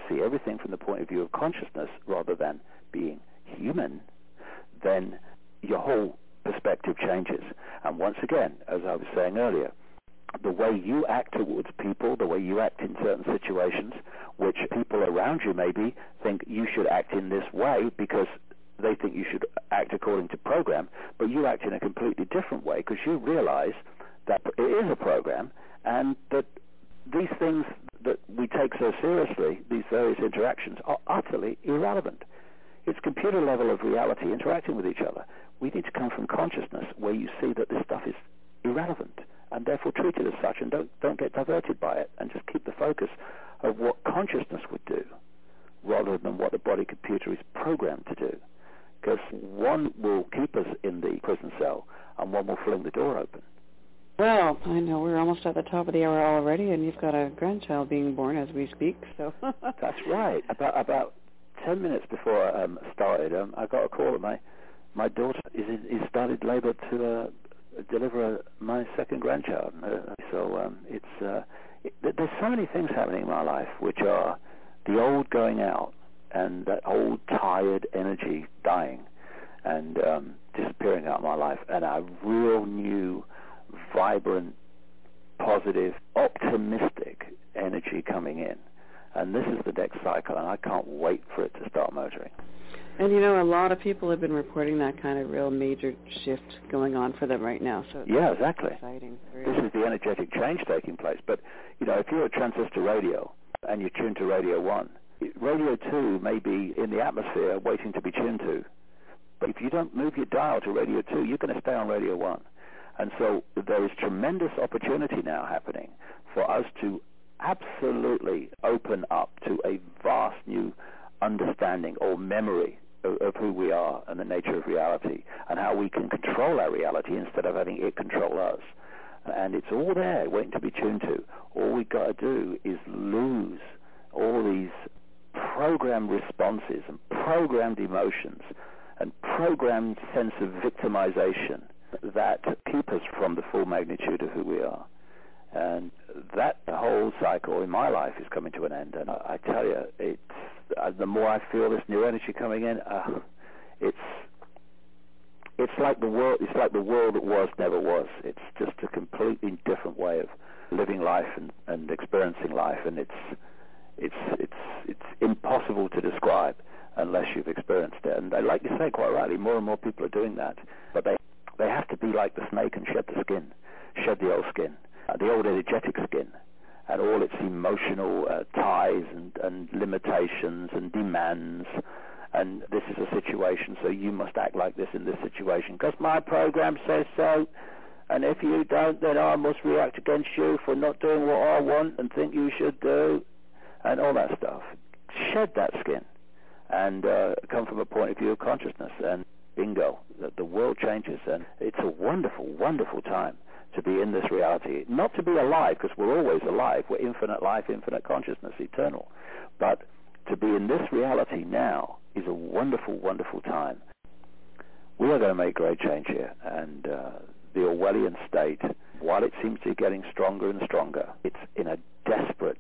see everything from the point of view of consciousness rather than being human, then your whole perspective changes. And once again, as I was saying earlier, the way you act towards people, the way you act in certain situations, which people around you maybe think you should act in this way because they think you should act according to program, but you act in a completely different way because you realize that it is a program and that these things that we take so seriously, these various interactions, are utterly irrelevant. It's computer level of reality interacting with each other. We need to come from consciousness where you see that this stuff is irrelevant and therefore treat it as such, and don't get diverted by it, and just keep the focus of what consciousness would do rather than what the body computer is programmed to do. Because one will keep us in the prison cell and one will fling the door open. Well, I know we're almost at the top of the hour already, and you've got a grandchild being born as we speak. So That's right. About 10 minutes before I started, I got a call that my daughter is started labor to deliver my second grandchild. There's so many things happening in my life which are the old going out and that old tired energy dying and disappearing out of my life, and a real new, vibrant, positive, optimistic energy coming in. And this is the next cycle, and I can't wait for it to start motoring. And you know, a lot of people have been reporting that kind of real major shift going on for them right now. So yeah, exactly. Exciting. This is the energetic change taking place. But you know, if you're a transistor radio and you tune to Radio 1, Radio 2 may be in the atmosphere waiting to be tuned to. But if you don't move your dial to Radio 2, you're going to stay on Radio 1. And so there is tremendous opportunity now happening for us to absolutely open up to a vast new understanding or memory of who we are and the nature of reality and how we can control our reality instead of having it control us. And it's all there waiting to be tuned to. All we got to do is lose all these programmed responses and programmed emotions and programmed sense of victimization that keep us from the full magnitude of who we are. And that whole cycle in my life is coming to an end. And I tell you, it's the more I feel this new energy coming in, it's like the world. It's like the world that was never was. It's just a completely different way of living life and experiencing life. And it's impossible to describe unless you've experienced it. And like you say, quite rightly, more and more people are doing that. But they have to be like the snake and shed the skin, shed the old skin. The old energetic skin and all its emotional ties and limitations and demands, and this is a situation, so you must act like this in this situation because my program says so, and if you don't, then I must react against you for not doing what I want and think you should do, and all that stuff. Shed that skin and come from a point of view of consciousness, and bingo, the world changes, and it's a wonderful, wonderful time to be in this reality. Not to be alive, because we're always alive. We're infinite life, infinite consciousness, eternal. But to be in this reality now is a wonderful, wonderful time. We are going to make great change here. And the Orwellian state, while it seems to be getting stronger and stronger, it's in a desperate,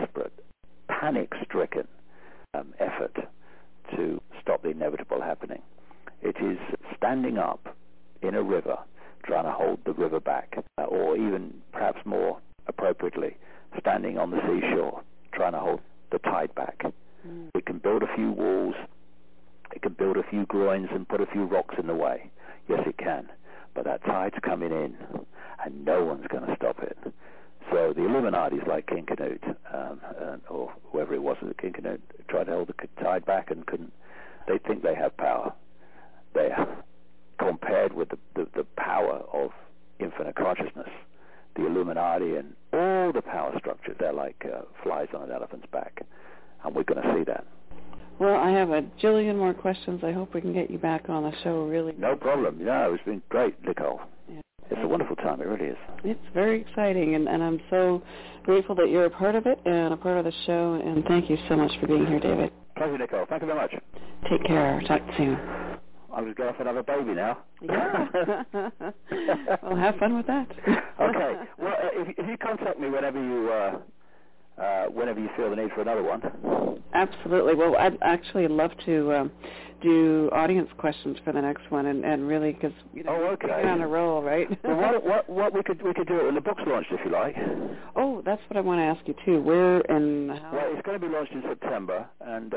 panic-stricken effort to stop the inevitable happening. It is standing up in a river, trying to hold the river back, or even perhaps more appropriately, standing on the seashore, trying to hold the tide back. It can build a few walls, it can build a few groins and put a few rocks in the way. Yes, it can. But that tide's coming in, and no one's going to stop it. So the Illuminati's like King Canute, or whoever it was at King Canute, tried to hold the tide back and couldn't. They think they have power. They are compared with the power of infinite consciousness, the Illuminati and all the power structures. They're like flies on an elephant's back, and we're going to see that. Well, I have a jillion more questions. I hope we can get you back on the show really. No problem. No, it's been great, Nicole. Yeah. It's a wonderful time. It really is. It's very exciting, and I'm so grateful that you're a part of it and a part of the show, and thank you so much for being here, David. Pleasure, Nicole. Thank you very much. Take care. Talk soon. I was going to have a baby now. Yeah. Well, have fun with that. Okay. Well, if you contact me whenever you whenever you feel the need for another one. Absolutely. Well, I'd actually love to do audience questions for the next one, and really, because you're on a roll, right? Well, what we could do it when the book's launched, if you like. Oh, that's what I want to ask you too. Where and how? Well, it's going to be launched in September, and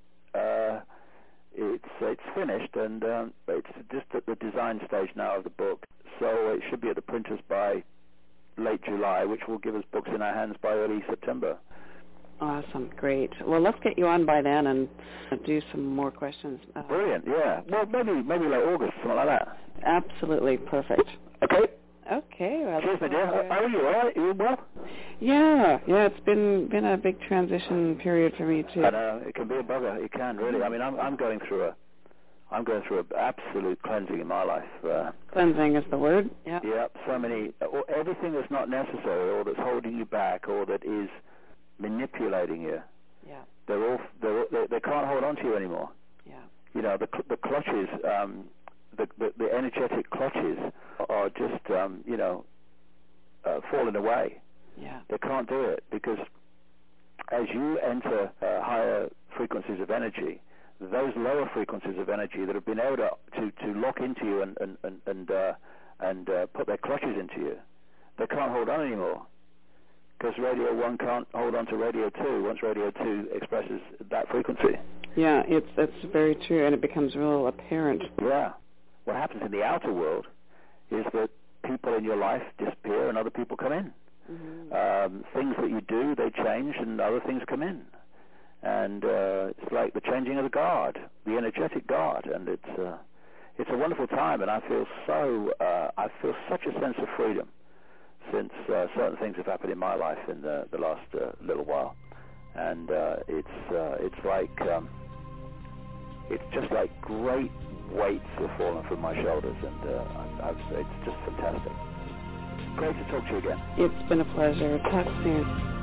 it's finished, and it's just at the design stage now of the book. So it should be at the printers by late July, which will give us books in our hands by early September. Awesome, great. Well, let's get you on by then and do some more questions. Brilliant, yeah. Well, maybe like August, something like that. Absolutely, perfect. Okay. Okay. Well, cheers, my dear. How are you? All right? You well? Yeah. It's been a big transition period for me too. I know it can be a bugger. It can really. I mean, I'm going through an absolute cleansing in my life. Cleansing is the word. Yeah. Yeah. So many, everything that's not necessary, or that's holding you back, or that is manipulating you. Yeah. They can't hold on to you anymore. Yeah. The clutches, the energetic clutches are just falling away. Yeah. They can't do it because as you enter higher frequencies of energy, those lower frequencies of energy that have been able to lock into you and put their clutches into you, they can't hold on anymore. Because Radio 1 can't hold on to Radio 2 once Radio 2 expresses that frequency. Yeah, that's very true, and it becomes real apparent. Yeah. What happens in the outer world is that people in your life disappear and other people come in. Mm-hmm. Things that you do, they change, and other things come in. And it's like the changing of the guard, the energetic guard, and it's a wonderful time, and I feel such a sense of freedom since certain things have happened in my life in the last little while, and it's just like great weights have fallen from my shoulders, and it's just fantastic. Great to talk to you again. It's been a pleasure. Talk soon.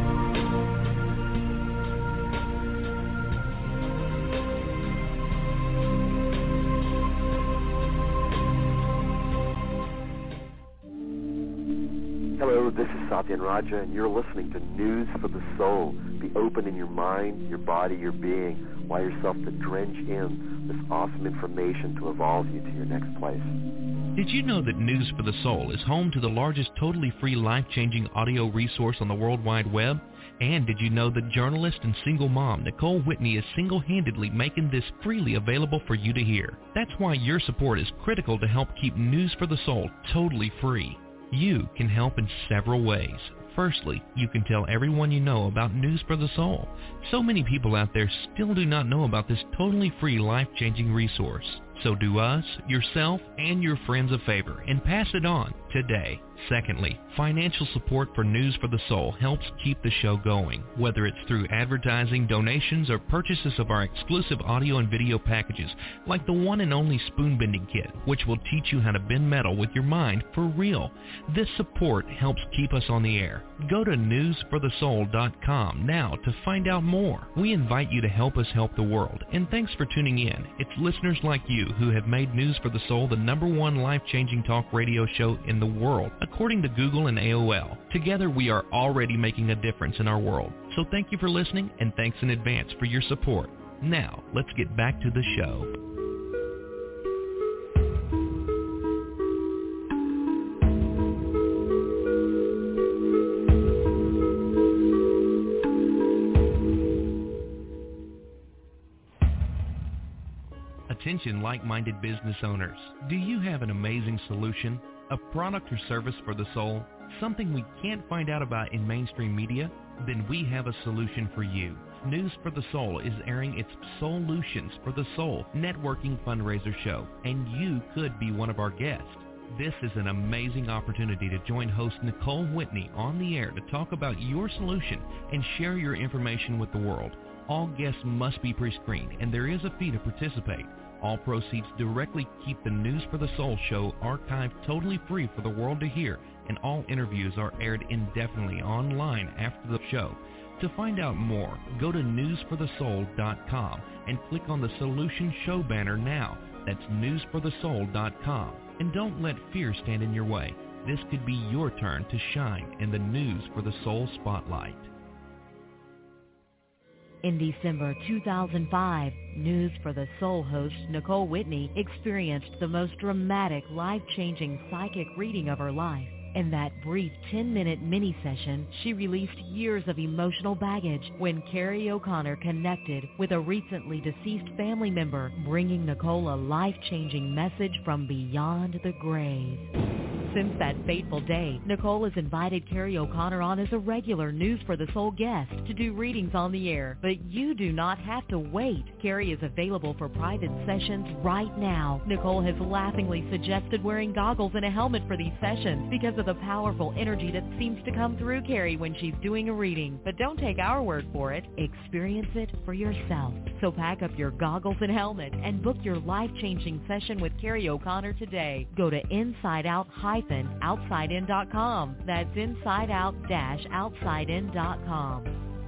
Hello, this is Satyan Raja, and you're listening to News for the Soul. Be open in your mind, your body, your being. Allow yourself to drench in this awesome information to evolve you to your next place. Did you know that News for the Soul is home to the largest totally free life-changing audio resource on the World Wide Web? And did you know that journalist and single mom Nicole Whitney is single-handedly making this freely available for you to hear? That's why your support is critical to help keep News for the Soul totally free. You can help in several ways. Firstly, you can tell everyone you know about News for the Soul. So many people out there still do not know about this totally free life-changing resource. So do us, yourself, and your friends a favor and pass it on today. Secondly, financial support for News for the Soul helps keep the show going, whether it's through advertising, donations, or purchases of our exclusive audio and video packages, like the one and only Spoon Bending Kit, which will teach you how to bend metal with your mind for real. This support helps keep us on the air. Go to newsforthesoul.com now to find out more. We invite you to help us help the world, and thanks for tuning in. It's listeners like you who have made News for the Soul the #1 life-changing talk radio show in the world, according to Google and AOL. Together we are already making a difference in our world. So thank you for listening, and thanks in advance for your support. Now, let's get back to the show. Attention like-minded business owners. Do you have an amazing solution? A product or service for the soul? Something we can't find out about in mainstream media? Then we have a solution for you. News for the Soul is airing its Solutions for the Soul networking fundraiser show, and you could be one of our guests. This is an amazing opportunity to join host Nicole Whitney on the air to talk about your solution and share your information with the world. All guests must be pre-screened, and there is a fee to participate. All proceeds directly keep the News for the Soul show archived totally free for the world to hear, and all interviews are aired indefinitely online after the show. To find out more, go to newsforthesoul.com and click on the Solution Show banner now. That's newsforthesoul.com. And don't let fear stand in your way. This could be your turn to shine in the News for the Soul spotlight. In December 2005, News for the Soul host Nicole Whitney experienced the most dramatic, life-changing psychic reading of her life. In that brief 10-minute mini-session, she released years of emotional baggage when Carrie O'Connor connected with a recently deceased family member, bringing Nicole a life-changing message from beyond the grave. Since that fateful day, Nicole has invited Carrie O'Connor on as a regular News for the Soul guest to do readings on the air. But you do not have to wait. Carrie is available for private sessions right now. Nicole has laughingly suggested wearing goggles and a helmet for these sessions because of the powerful energy that seems to come through Carrie when she's doing a reading. But don't take our word for it. Experience it for yourself. So pack up your goggles and helmet and book your life-changing session with Carrie O'Connor today. Go to InsideOut-OutsideIn.com. That's InsideOut-OutsideIn.com.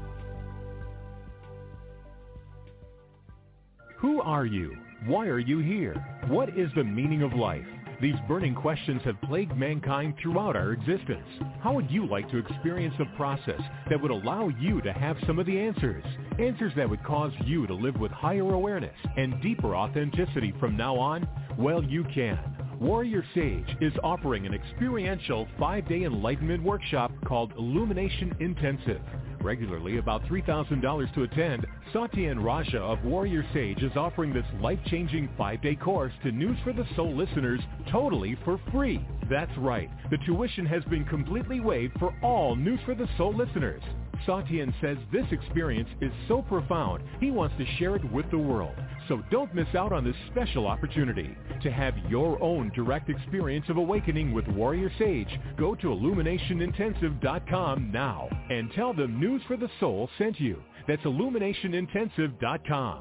Who are you? Why are you here? What is the meaning of life? These burning questions have plagued mankind throughout our existence. How would you like to experience a process that would allow you to have some of the answers? Answers that would cause you to live with higher awareness and deeper authenticity from now on? Well, you can. Warrior Sage is offering an experiential 5-day enlightenment workshop called Illumination Intensive. Regularly about $3,000 to attend, Satyan Raja of Warrior Sage is offering this life-changing 5-day course to News for the Soul listeners totally for free. That's right. The tuition has been completely waived for all News for the Soul listeners. Satyan says this experience is so profound, he wants to share it with the world. So don't miss out on this special opportunity. To have your own direct experience of awakening with Warrior Sage, go to IlluminationIntensive.com now and tell them News for the Soul sent you. That's IlluminationIntensive.com.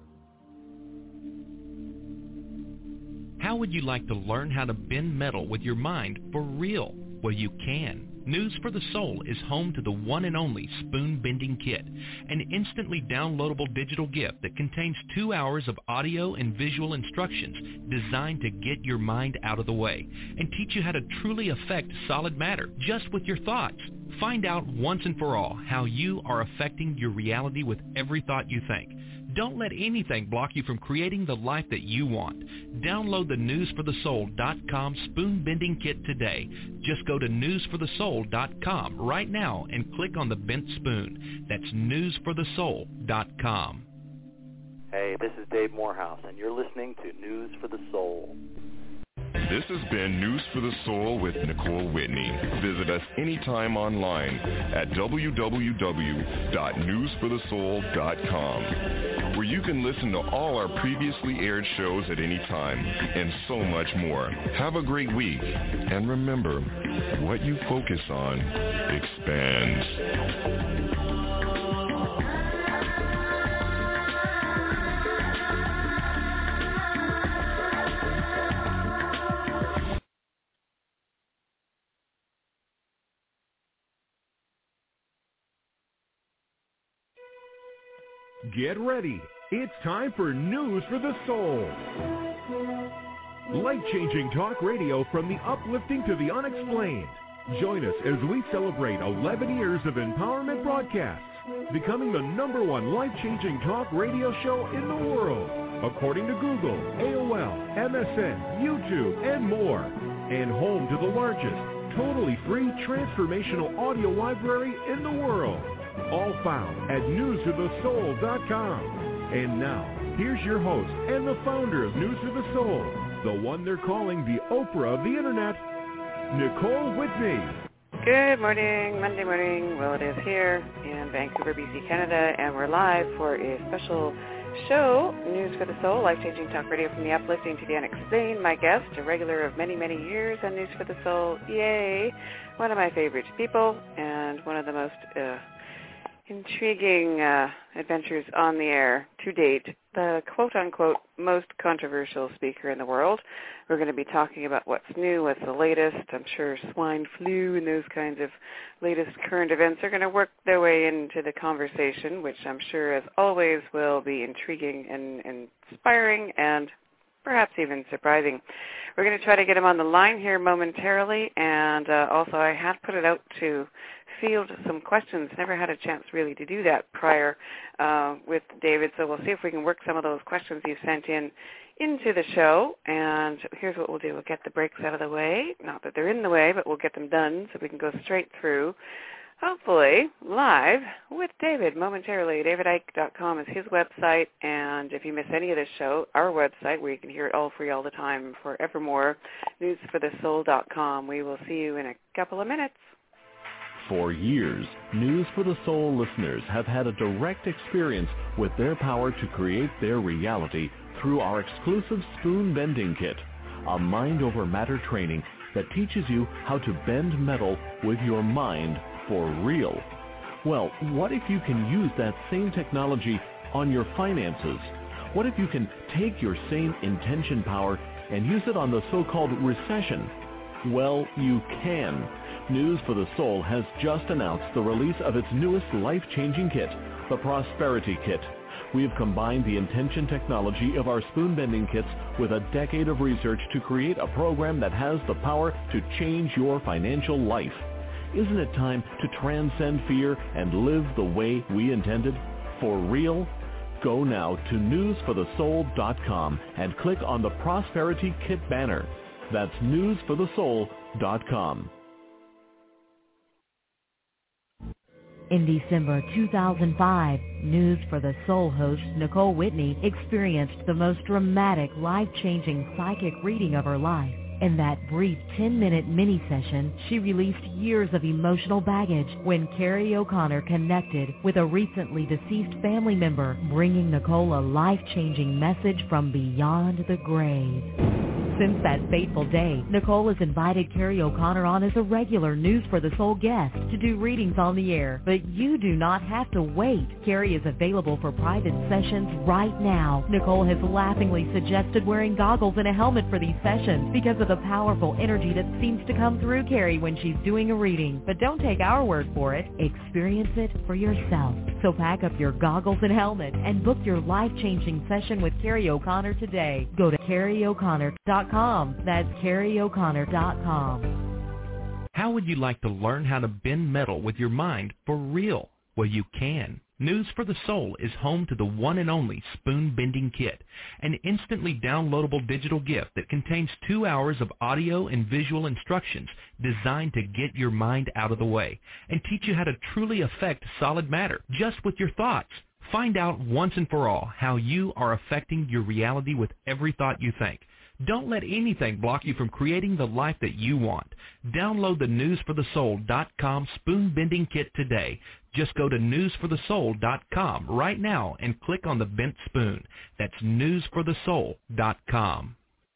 How would you like to learn how to bend metal with your mind for real? Well, you can. News for the Soul is home to the one and only Spoon Bending Kit, an instantly downloadable digital gift that contains 2 hours of audio and visual instructions designed to get your mind out of the way and teach you how to truly affect solid matter just with your thoughts. Find out once and for all how you are affecting your reality with every thought you think. Don't let anything block you from creating the life that you want. Download the newsforthesoul.com Spoon Bending Kit today. Just go to newsforthesoul.com right now and click on the bent spoon. That's newsforthesoul.com. Hey, this is Dave Morehouse, and you're listening to News for the Soul. This has been News for the Soul with Nicole Whitney. Visit us anytime online at www.newsforthesoul.com, where you can listen to all our previously aired shows at any time, and so much more. Have a great week, and remember, what you focus on expands. Get ready. It's time for News for the Soul. Life-changing talk radio from the uplifting to the unexplained. Join us as we celebrate 11 years of empowerment broadcasts, becoming the #1 life-changing talk radio show in the world, according to Google, AOL, MSN, YouTube, and more. And home to the largest, totally free transformational audio library in the world. All found at newsforthesoul.com. And now, here's your host and the founder of News for the Soul, the one they're calling the Oprah of the Internet, Nicole Whitney. Good morning, Monday morning. Well, it is here in Vancouver, BC, Canada, and we're live for a special show, News for the Soul, life-changing talk radio from the uplifting to the unexplained. My guest, a regular of many, many years on News for the Soul, yay, one of my favorite people and one of the most intriguing adventures on the air to date, the quote-unquote most controversial speaker in the world. We're going to be talking about what's new, what's the latest. I'm sure swine flu and those kinds of latest current events are going to work their way into the conversation, which I'm sure, as always, will be intriguing and inspiring and perhaps even surprising. We're going to try to get him on the line here momentarily, and also I have put it out to field some questions. Never had a chance really to do that prior with David, so we'll see if we can work some of those questions you sent into the show. And here's what we'll do. We'll get the breaks out of the way. Not that they're in the way, but we'll get them done so we can go straight through, hopefully live with David momentarily. DavidIke.com is his website, and if you miss any of this show, our website, where you can hear it all free all the time forevermore, newsforthesoul.com. We will see you in a couple of minutes. For years, News for the Soul listeners have had a direct experience with their power to create their reality through our exclusive Spoon Bending Kit, a mind-over-matter training that teaches you how to bend metal with your mind for real. Well, what if you can use that same technology on your finances? What if you can take your same intention power and use it on the so-called recession? Well, you can. News for the Soul has just announced the release of its newest life-changing kit, the Prosperity Kit. We have combined the intention technology of our spoon bending kits with a decade of research to create a program that has the power to change your financial life. Isn't it time to transcend fear and live the way we intended? For real? Go now to newsforthesoul.com and click on the Prosperity Kit banner. That's newsforthesoul.com. In December 2005, News for the Soul host Nicole Whitney experienced the most dramatic, life-changing psychic reading of her life. In that brief 10-minute mini-session, she released years of emotional baggage when Carrie O'Connor connected with a recently deceased family member, bringing Nicole a life-changing message from beyond the grave. Since that fateful day, Nicole has invited Carrie O'Connor on as a regular News for the Soul guest to do readings on the air. But you do not have to wait. Carrie is available for private sessions right now. Nicole has laughingly suggested wearing goggles and a helmet for these sessions because of the powerful energy that seems to come through Carrie when she's doing a reading. But don't take our word for it. Experience it for yourself. So pack up your goggles and helmet and book your life-changing session with Carrie O'Connor today. Go to CarrieO'Connor.com. That's CarrieO'Connor.com. How would you like to learn how to bend metal with your mind for real? Well, you can. News for the Soul is home to the one and only Spoon Bending Kit, an instantly downloadable digital gift that contains 2 hours of audio and visual instructions designed to get your mind out of the way and teach you how to truly affect solid matter just with your thoughts. Find out once and for all how you are affecting your reality with every thought you think. Don't let anything block you from creating the life that you want. Download the newsforthesoul.com Spoon Bending Kit today. Just go to newsforthesoul.com right now and click on the bent spoon. That's newsforthesoul.com.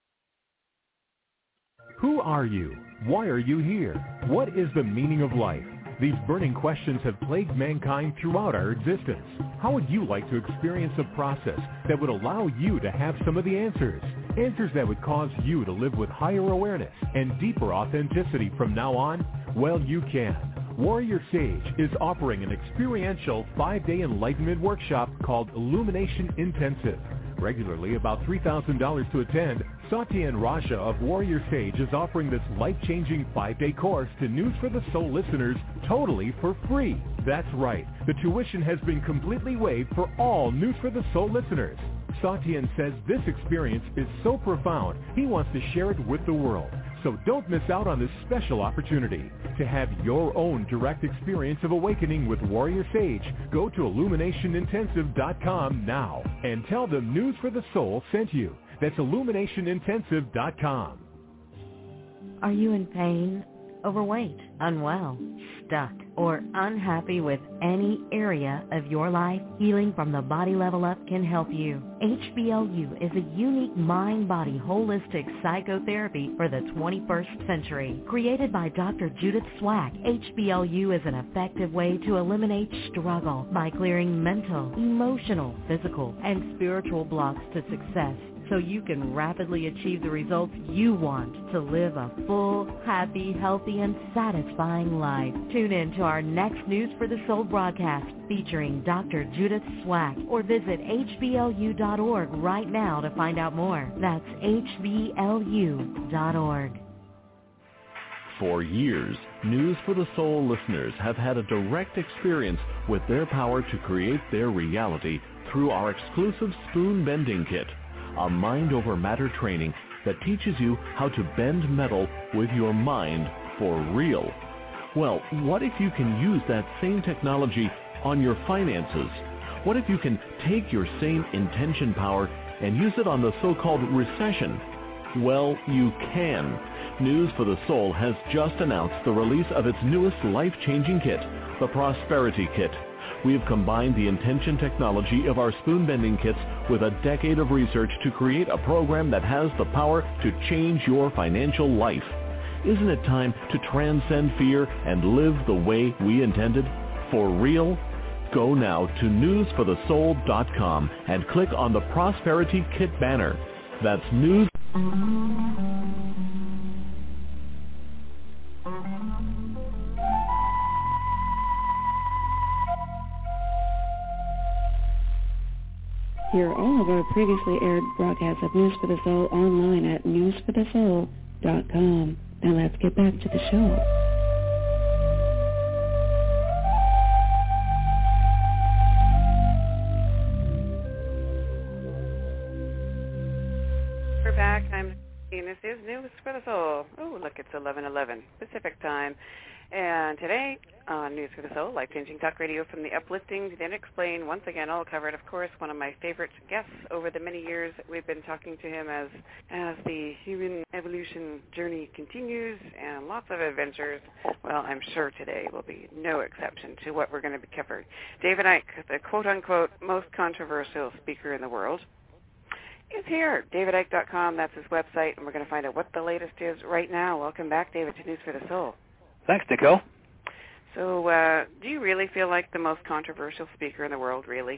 Who are you? Why are you here? What is the meaning of life? These burning questions have plagued mankind throughout our existence. How would you like to experience a process that would allow you to have some of the answers? Answers that would cause you to live with higher awareness and deeper authenticity from now on? Well, you can. Warrior Sage is offering an experiential 5-day enlightenment workshop called Illumination Intensive. Regularly about $3,000 to attend, Satya Raja of Warrior Sage is offering this life-changing 5-day course to News for the Soul listeners totally for free. That's right. The tuition has been completely waived for all News for the Soul listeners. Satyan says this experience is so profound, he wants to share it with the world. So don't miss out on this special opportunity. To have your own direct experience of awakening with Warrior Sage, go to illuminationintensive.com now and tell them News for the Soul sent you. That's illuminationintensive.com. Are you in pain, overweight, unwell, stuck, or unhappy with any area of your life? Healing from the Body Level Up can help you. HBLU is a unique mind-body holistic psychotherapy for the 21st century. Created by Dr. Judith Swack, HBLU is an effective way to eliminate struggle by clearing mental, emotional, physical, and spiritual blocks to success. so you can rapidly achieve the results you want to live a full, happy, healthy, and satisfying life. Tune in to our next News for the Soul broadcast featuring Dr. Judith Swack, or visit hblu.org right now to find out more. That's hblu.org. For years, News for the Soul listeners have had a direct experience with their power to create their reality through our exclusive Spoon Bending Kit, a mind-over-matter training that teaches you how to bend metal with your mind for real. Well, what if you can use that same technology on your finances? What if you can take your same intention power and use it on the so-called recession? Well, you can. News for the Soul has just announced the release of its newest life-changing kit, the Prosperity Kit. We have combined the intention technology of our spoon bending kits with a decade of research to create a program that has the power to change your financial life. Isn't it time to transcend fear and live the way we intended? For real? Go now to newsforthesoul.com and click on the Prosperity Kit banner. That's news. Hear all of our previously aired broadcasts of News for the Soul online at newsforthesoul.com. Now let's get back to the show. We're back. I'm and this is News for the Soul. Oh, look, it's 11:11 Pacific time. And today on News for the Soul, life-changing talk radio from the uplifting to the unexplained, once again all covered, of course, one of my favorite guests over the many years that we've been talking to him as the human evolution journey continues and lots of adventures. Well, I'm sure today will be no exception to what we're going to be covering. David Icke, the quote-unquote most controversial speaker in the world, is here. DavidIcke.com, that's his website, and we're going to find out what the latest is right now. Welcome back, David, to News for the Soul. Thanks, Nicole. So do you really feel like the most controversial speaker in the world, really?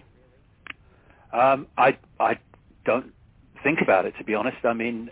I don't think about it, to be honest. I mean,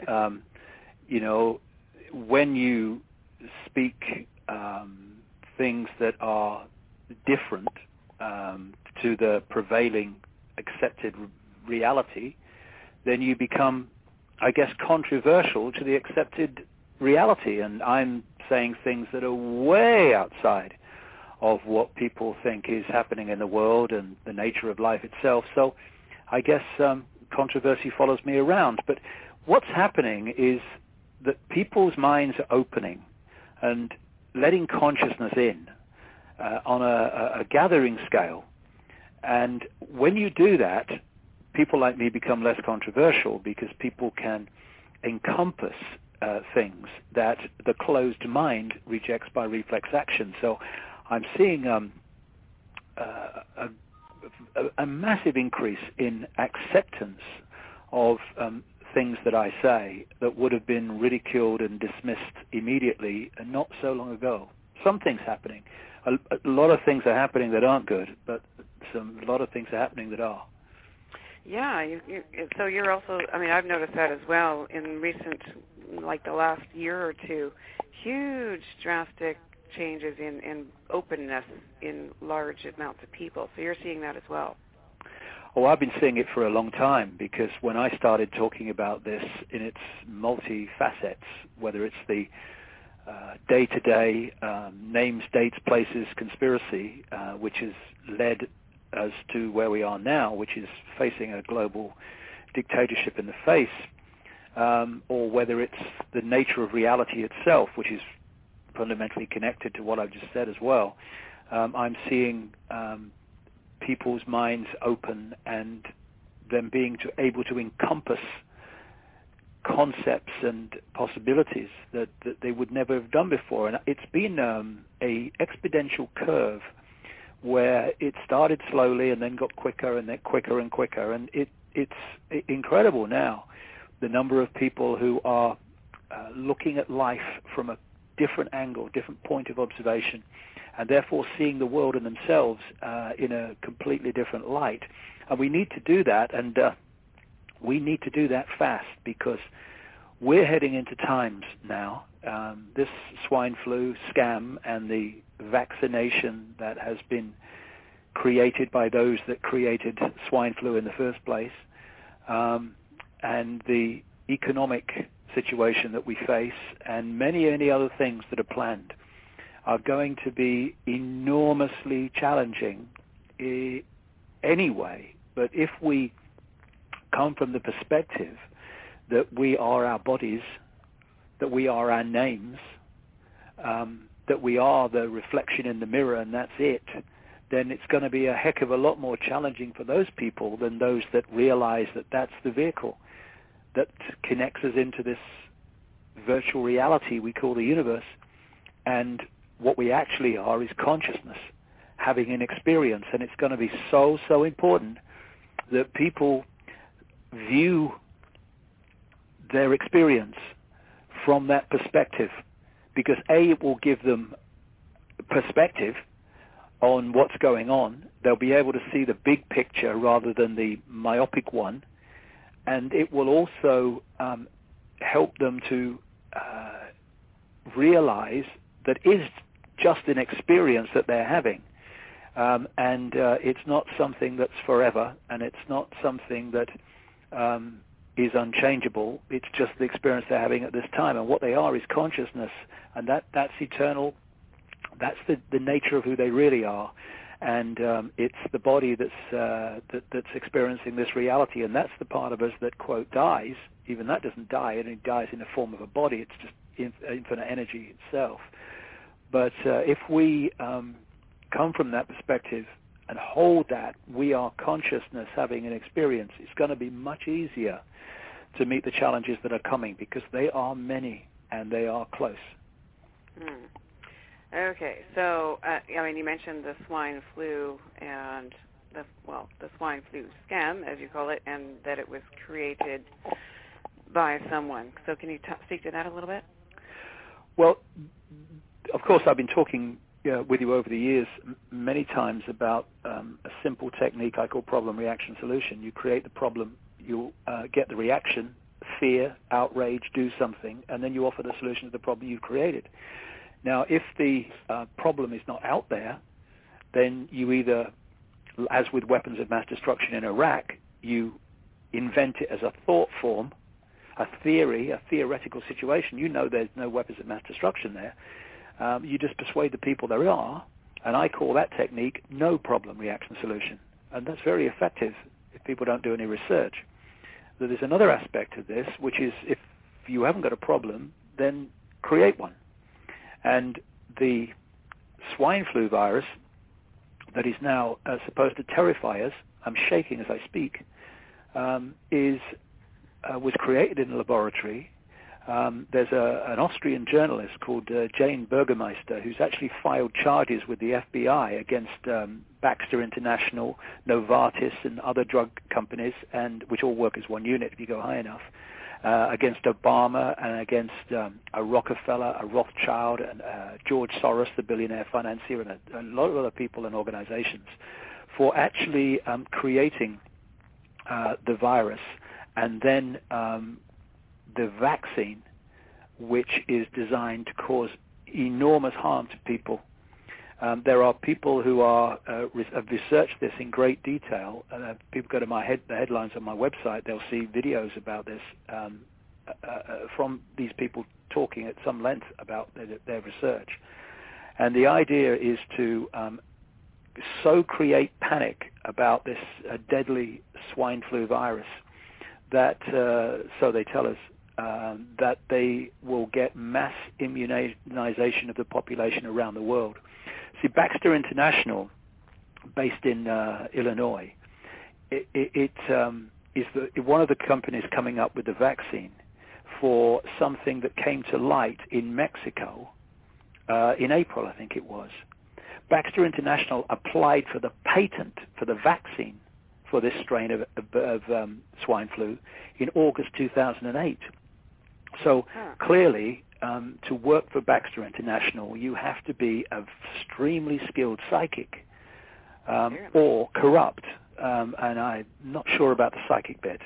when you speak things that are different to the prevailing accepted reality, then you become, I guess, controversial to the accepted reality. And I'm saying things that are way outside of what people think is happening in the world and the nature of life itself. So I guess controversy follows me around. But what's happening is that people's minds are opening and letting consciousness in on a gathering scale. And when you do that, people like me become less controversial because people can encompass things that the closed mind rejects by reflex action. So I'm seeing a massive increase in acceptance of things that I say that would have been ridiculed and dismissed immediately and not so long ago. Something's happening. A lot of things are happening that aren't good, but a lot of things are happening that are. Yeah, so you're also, I mean, I've noticed that as well in recent, like the last year or two, huge drastic changes in openness in large amounts of people. So you're seeing that as well. Oh, I've been seeing it for a long time, because when I started talking about this in its multi-facets, whether it's the day-to-day names, dates, places conspiracy, which has led us to where we are now, which is facing a global dictatorship in the face, or whether it's the nature of reality itself, which is fundamentally connected to what I've just said as well. I'm seeing people's minds open and them being able to encompass concepts and possibilities that they would never have done before. And it's been a exponential curve where it started slowly and then got quicker and then quicker and quicker. And it's incredible now, the number of people who are looking at life from a different angle, different point of observation, and therefore seeing the world and themselves in a completely different light. And we need to do that. And we need to do that fast because we're heading into times now. This swine flu scam and the vaccination that has been created by those that created swine flu in the first place, and the economic situation that we face, and many other things that are planned, are going to be enormously challenging anyway. But if we come from the perspective that we are our bodies, that we are our names, that we are the reflection in the mirror and that's it, then it's going to be a heck of a lot more challenging for those people than those that realize that that's the vehicle that connects us into this virtual reality we call the universe. And what we actually are is consciousness, having an experience. And it's going to be so important that people view their experience from that perspective, because A, it will give them perspective on what's going on. They'll be able to see the big picture rather than the myopic one, and it will also help them to realize that is just an experience that they're having, and it's not something that's forever, and it's not something that is unchangeable. It's just the experience they're having at this time, and what they are is consciousness, and that's eternal. That's the nature of who they really are, and it's the body that's experiencing this reality, and that's the part of us that, quote, dies. Even that doesn't die; it dies in the form of a body. It's just infinite energy itself. But if we come from that perspective and hold that we are consciousness having an experience, it's going to be much easier to meet the challenges that are coming, because they are many and they are close. Okay, so you mentioned the swine flu and the swine flu scam, as you call it, and that it was created by someone. So can you speak to that a little bit? Well, of course, I've been talking with you over the years many times about a simple technique I call problem, reaction, solution. You create the problem, you get the reaction, fear, outrage, do something, and then you offer the solution to the problem you've created. Now, if the problem is not out there, then you either, as with weapons of mass destruction in Iraq, you invent it as a thought form, a theory, a theoretical situation. You know there's no weapons of mass destruction there. You just persuade the people there are, and I call that technique no problem, reaction, solution. And that's very effective if people don't do any research. So there's another aspect of this, which is if you haven't got a problem, then create one. And the swine flu virus that is now supposed to terrify us, I'm shaking as I speak, was created in a laboratory. There's an Austrian journalist called Jane Burgermeister who's actually filed charges with the FBI against Baxter International, Novartis, and other drug companies, and which all work as one unit if you go high enough, against Obama and against a Rockefeller, a Rothschild, and George Soros, the billionaire financier, and a lot of other people and organizations for actually creating the virus and then the vaccine, which is designed to cause enormous harm to people. There are people who have researched this in great detail. People go to the headlines on my website, they'll see videos about this from these people talking at some length about their research. And the idea is to so create panic about this deadly swine flu virus that, so they tell us, that they will get mass immunization of the population around the world. See, Baxter International, based in Illinois, it is one of the companies coming up with the vaccine for something that came to light in Mexico in April, I think it was. Baxter International applied for the patent for the vaccine for this strain of swine flu in August 2008. So clearly, to work for Baxter International, you have to be an extremely skilled psychic or corrupt, and I'm not sure about the psychic bit.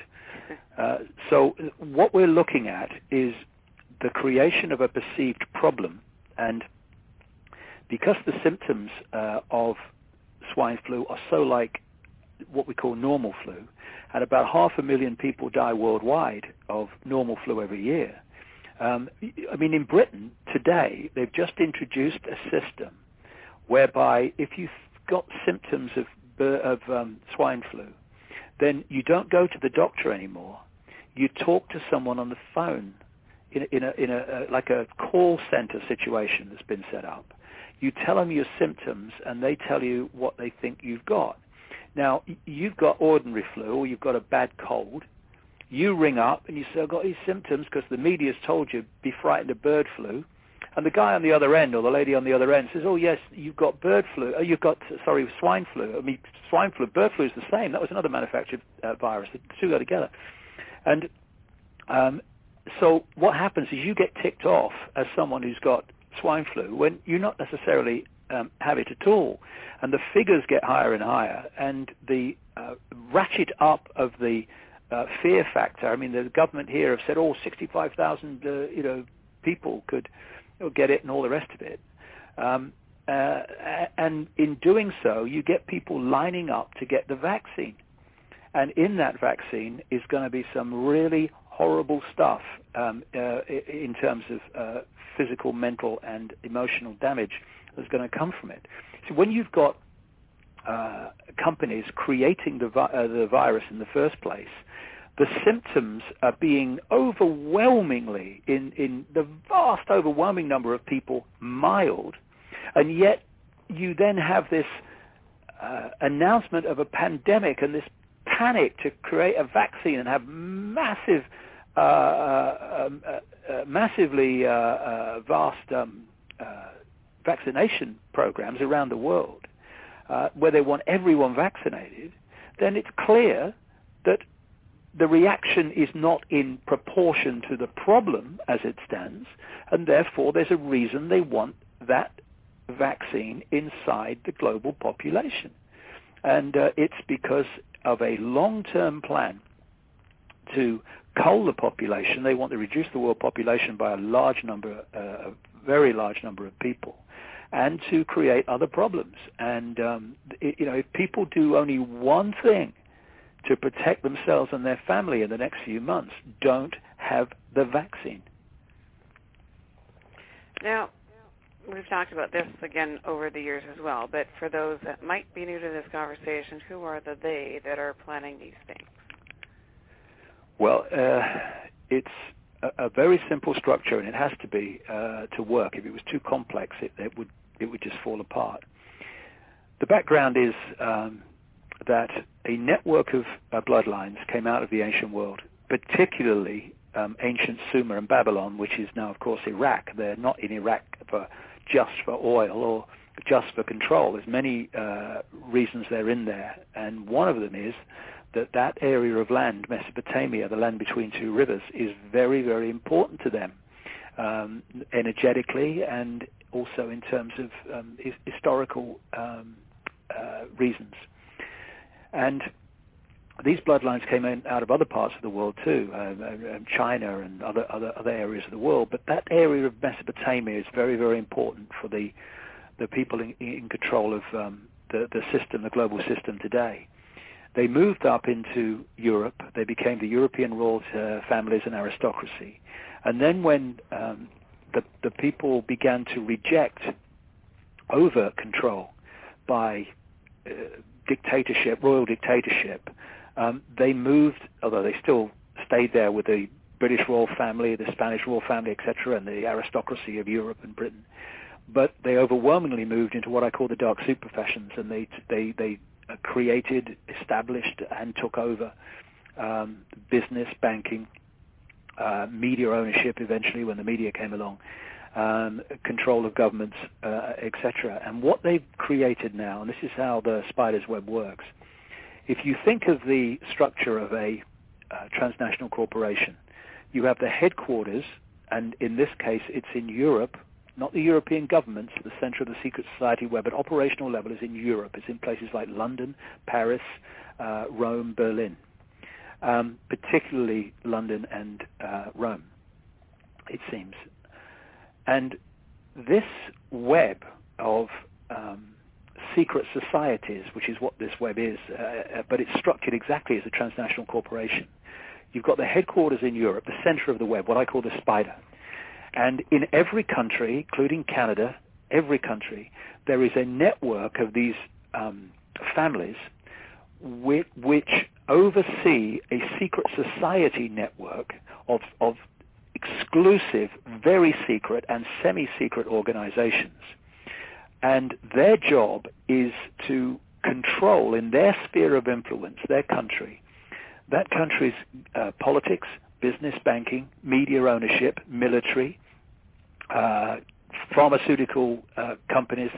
So what we're looking at is the creation of a perceived problem, and because the symptoms of swine flu are so like what we call normal flu, and about 500,000 people die worldwide of normal flu every year. I mean, in Britain today, they've just introduced a system whereby if you've got symptoms of swine flu, then you don't go to the doctor anymore. You talk to someone on the phone in a like a call center situation that's been set up. You tell them your symptoms, and they tell you what they think you've got. Now, you've got ordinary flu, or you've got a bad cold. You ring up and you say, I've got these symptoms because the media's told you be frightened of bird flu. And the guy on the other end, or the lady on the other end, says, oh, yes, you've got bird flu. Oh, you've got, swine flu. I mean, swine flu, bird flu is the same. That was another manufactured virus. The two go together. And so what happens is you get ticked off as someone who's got swine flu when you not necessarily have it at all. And the figures get higher and higher. And the ratchet up of the fear factor, I mean, the government here have said, 65,000 people could get it and all the rest of it. And in doing so, you get people lining up to get the vaccine. And in that vaccine is going to be some really horrible stuff in terms of physical, mental, and emotional damage that's going to come from it. So when you've got companies creating the virus in the first place, the symptoms are being overwhelmingly, in the vast overwhelming number of people, mild, and yet you then have this announcement of a pandemic and this panic to create a vaccine and have massively vast vaccination programs around the world where they want everyone vaccinated, then it's clear that the reaction is not in proportion to the problem as it stands, and therefore there's a reason they want that vaccine inside the global population. And it's because of a long-term plan to cull the population. They want to reduce the world population by a very large number of people, and to create other problems. And if people do only one thing to protect themselves and their family in the next few months, don't have the vaccine. Now, we've talked about this again over the years as well, but for those that might be new to this conversation, who are the they that are planning these things? Well, it's a very simple structure, and it has to be to work. If it was too complex, it would just fall apart. The background is that a network of bloodlines came out of the ancient world, particularly ancient Sumer and Babylon, which is now, of course, Iraq. They're not in Iraq just for oil or just for control. There's many reasons they're in there, and one of them is that area of land, Mesopotamia, the land between two rivers, is very, very important to them, energetically and also in terms of historical reasons. And these bloodlines came in out of other parts of the world too, China and other areas of the world. But that area of Mesopotamia is very, very important for the people in control of the system, the global system today. They moved up into Europe. They became the European royal families and aristocracy. And then when the people began to reject over control by royal dictatorship, they moved, although they still stayed there with the British royal family, the Spanish royal family, etc., and the aristocracy of Europe and Britain. But they overwhelmingly moved into what I call the dark soup professions, and they created, established, and took over business, banking, media ownership eventually when the media came along, control of governments, etc. And what they've created now, and this is how the spider's web works, if you think of the structure of a transnational corporation, you have the headquarters, and in this case it's in Europe, not the European governments, the center of the secret society where, but operational level is in Europe. It's in places like London, Paris, Rome, Berlin. particularly London and Rome, it seems. And this web of secret societies, which is what this web is, but it's structured exactly as a transnational corporation. You've got the headquarters in Europe, the center of the web, what I call the spider. And in every country, including Canada, every country, there is a network of these families which oversee a secret society network of exclusive, very secret, and semi-secret organizations. And their job is to control, in their sphere of influence, their country, that country's politics, business, banking, media ownership, military, pharmaceutical companies,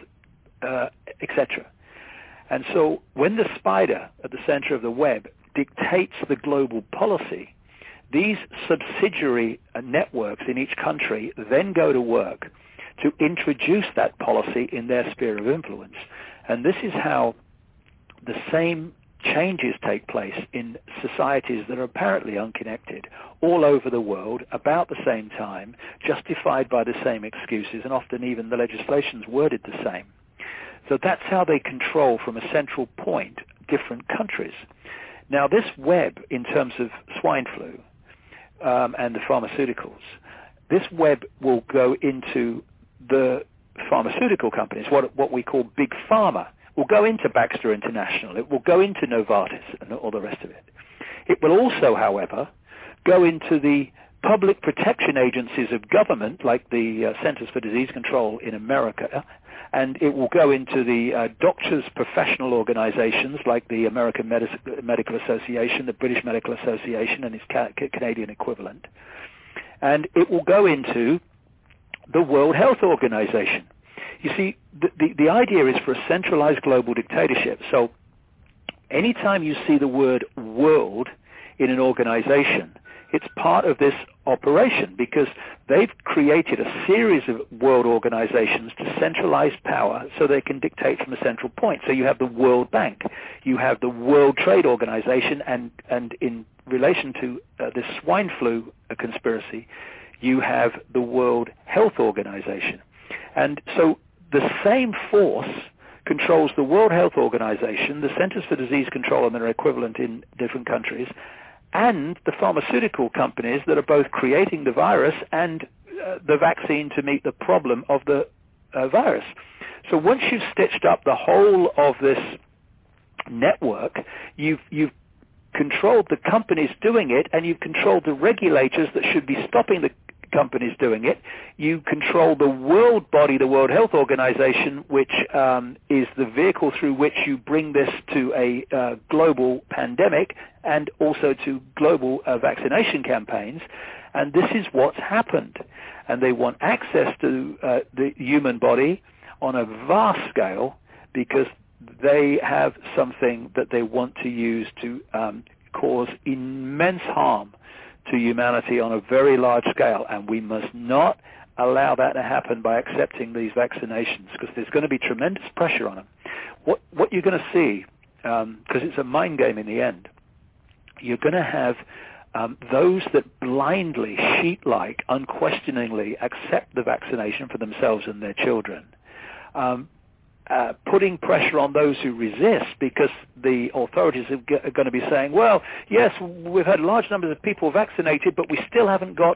etc. And so when the spider at the center of the web dictates the global policy, these subsidiary networks in each country then go to work to introduce that policy in their sphere of influence. And this is how the same changes take place in societies that are apparently unconnected all over the world about the same time, justified by the same excuses, and often even the legislation's worded the same. So that's how they control from a central point different countries. Now this web, in terms of swine flu and the pharmaceuticals, this web will go into the pharmaceutical companies, what we call big pharma. Will go into Baxter International. It will go into Novartis and all the rest of it. It will also, however, go into the public protection agencies of government, like the Centers for Disease Control in America, and it will go into the doctors' professional organizations, like the American Medical Association, the British Medical Association, and its Canadian equivalent. And it will go into the World Health Organization. You see, the idea is for a centralized global dictatorship. So anytime you see the word world in an organization, it's part of this operation because they've created a series of world organizations to centralize power so they can dictate from a central point. So you have the World Bank, you have the World Trade Organization, and in relation to this swine flu conspiracy, you have the World Health Organization. And so the same force controls the World Health Organization, the Centers for Disease Control and their equivalent in different countries, and the pharmaceutical companies that are both creating the virus and the vaccine to meet the problem of the virus. So once you've stitched up the whole of this network, you've controlled the companies doing it, and you've controlled the regulators that should be stopping the companies doing it. You control the world body, the World Health Organization, which is the vehicle through which you bring this to a global pandemic and also to global vaccination campaigns. And this is what's happened. And they want access to the human body on a vast scale because they have something that they want to use to cause immense harm to humanity on a very large scale, and we must not allow that to happen by accepting these vaccinations because there's going to be tremendous pressure on them. What you're going to see, because it's a mind game in the end, you're going to have those that blindly, sheep-like, unquestioningly accept the vaccination for themselves and their children, putting pressure on those who resist because the authorities are going to be saying, well, yes, we've had large numbers of people vaccinated, but we still haven't got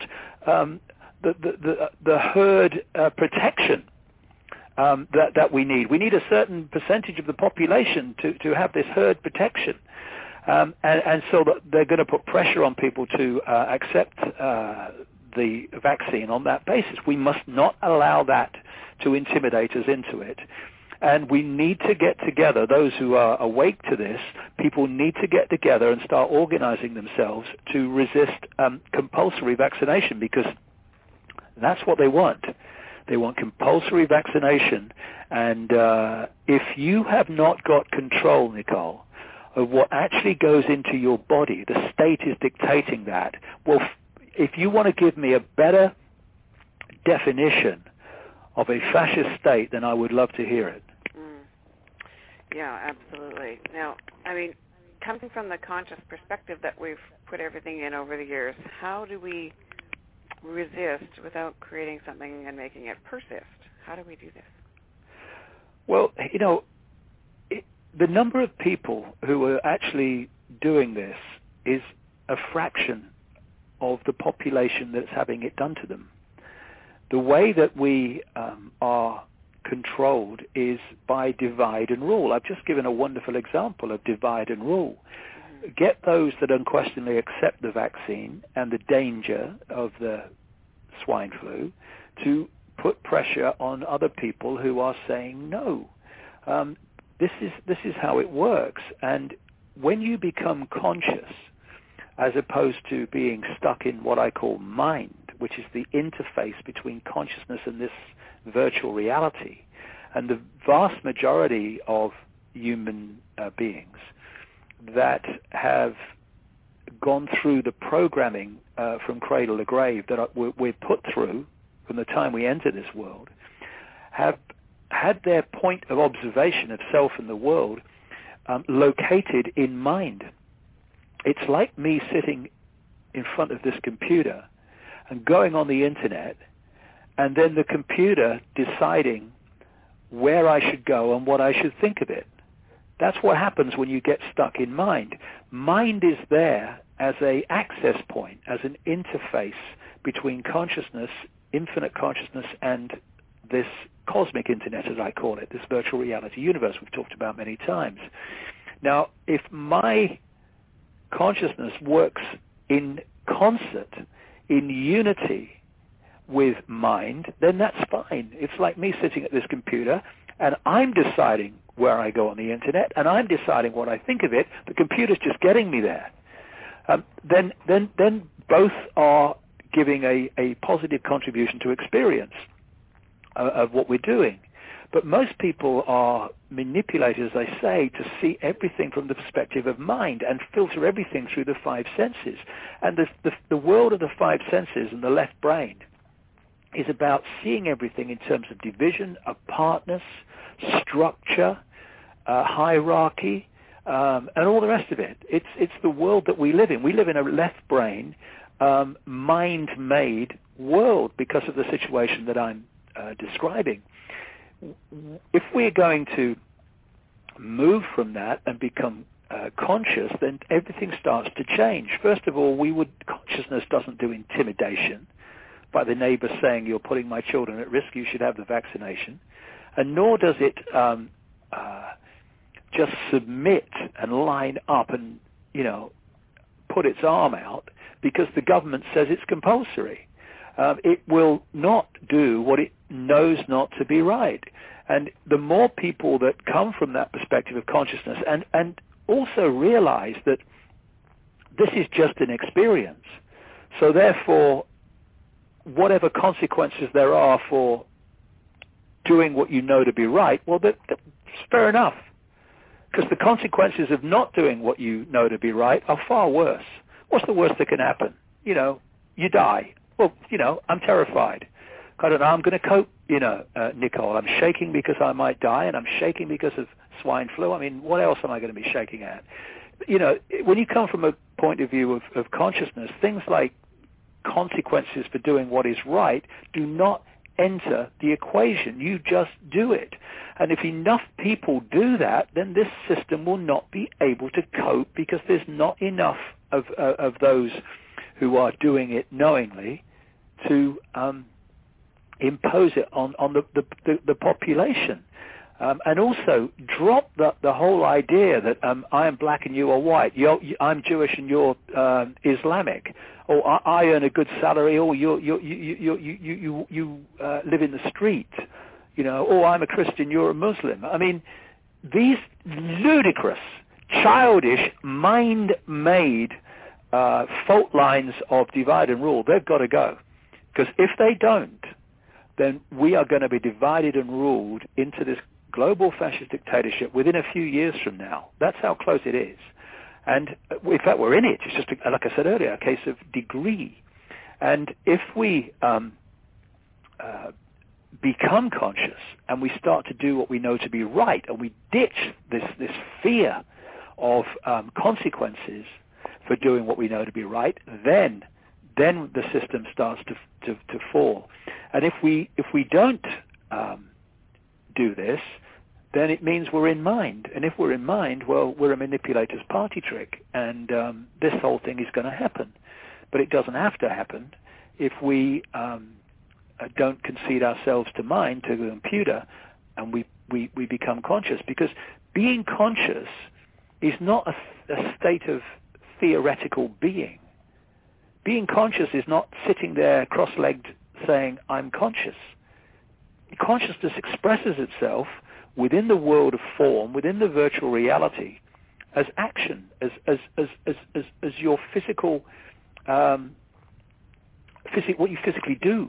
the herd protection that we need. We need a certain percentage of the population to have this herd protection. And so they're going to put pressure on people to accept the vaccine on that basis. We must not allow that to intimidate us into it. And we need to get together, those who are awake to this, people need to get together and start organizing themselves to resist compulsory vaccination because that's what they want. They want compulsory vaccination. And if you have not got control, Nicole, of what actually goes into your body, the state is dictating that. Well, if you want to give me a better definition of a fascist state, then I would love to hear it. Yeah, absolutely. Now, I mean, coming from the conscious perspective that we've put everything in over the years, how do we resist without creating something and making it persist? How do we do this? Well, the number of people who are actually doing this is a fraction of the population that's having it done to them. The way that we are controlled is by divide and rule. I've just given a wonderful example of divide and rule. Get those that unquestionably accept the vaccine and the danger of the swine flu to put pressure on other people who are saying no. This is how it works. And when you become conscious, as opposed to being stuck in what I call mind, which is the interface between consciousness and this virtual reality, and the vast majority of human beings that have gone through the programming from cradle to grave that we're put through from the time we enter this world, have had their point of observation of self and the world located in mind. It's like me sitting in front of this computer and going on the internet, and then the computer deciding where I should go and what I should think of it. That's what happens when you get stuck in mind. Mind is there as an access point, as an interface between consciousness, infinite consciousness, and this cosmic internet, as I call it, this virtual reality universe we've talked about many times. Now, if my consciousness works in concert, in unity with mind, then that's fine. It's like me sitting at this computer and I'm deciding where I go on the internet and I'm deciding what I think of it. The computer's just getting me there. Then both are giving a positive contribution to experience of what we're doing. But most people are manipulated, as I say, to see everything from the perspective of mind and filter everything through the five senses. And the world of the five senses and the left brain is about seeing everything in terms of division, apartness, structure, hierarchy, and all the rest of it. It's the world that we live in. We live in a left brain, mind-made world because of the situation that I'm describing. If we're going to move from that and become conscious, then everything starts to change. First of all, consciousness doesn't do intimidation by the neighbor saying, you're putting my children at risk, you should have the vaccination. And nor does it just submit and line up and, put its arm out because the government says it's compulsory. It will not do what it knows not to be right. And the more people that come from that perspective of consciousness and also realize that this is just an experience, so therefore whatever consequences there are for doing what you know to be right, well, that's fair enough. Because the consequences of not doing what you know to be right are far worse. What's the worst that can happen? You die. Well, I'm terrified. I don't know, I'm going to cope, Nicole. I'm shaking because I might die, and I'm shaking because of swine flu. I mean, what else am I going to be shaking at? When you come from a point of view of consciousness, things like consequences for doing what is right do not enter the equation. You just do it. And if enough people do that, then this system will not be able to cope because there's not enough of those who are doing it knowingly to impose it on the population. And also drop the whole idea that I am black and you are white. I'm Jewish and you're Islamic. Or I earn a good salary. Or you live in the street. Or I'm a Christian, you're a Muslim. I mean, these ludicrous, childish, mind-made fault lines of divide and rule, they've got to go. Because if they don't, then we are going to be divided and ruled into this global fascist dictatorship within a few years from now. That's how close it is. And in fact, we're in it. It's just, like I said earlier, a case of degree. And if we become conscious and we start to do what we know to be right, and we ditch this fear of consequences for doing what we know to be right, then the system starts to fall. And if we don't do this, then it means we're in mind. And if we're in mind, well, we're a manipulator's party trick, and this whole thing is going to happen. But it doesn't have to happen if we don't concede ourselves to mind, to the computer, and we become conscious. Because being conscious is not a state of theoretical being. Being conscious is not sitting there cross-legged saying, I'm conscious. Consciousness expresses itself within the world of form, within the virtual reality, as action, as your physical, what you physically do.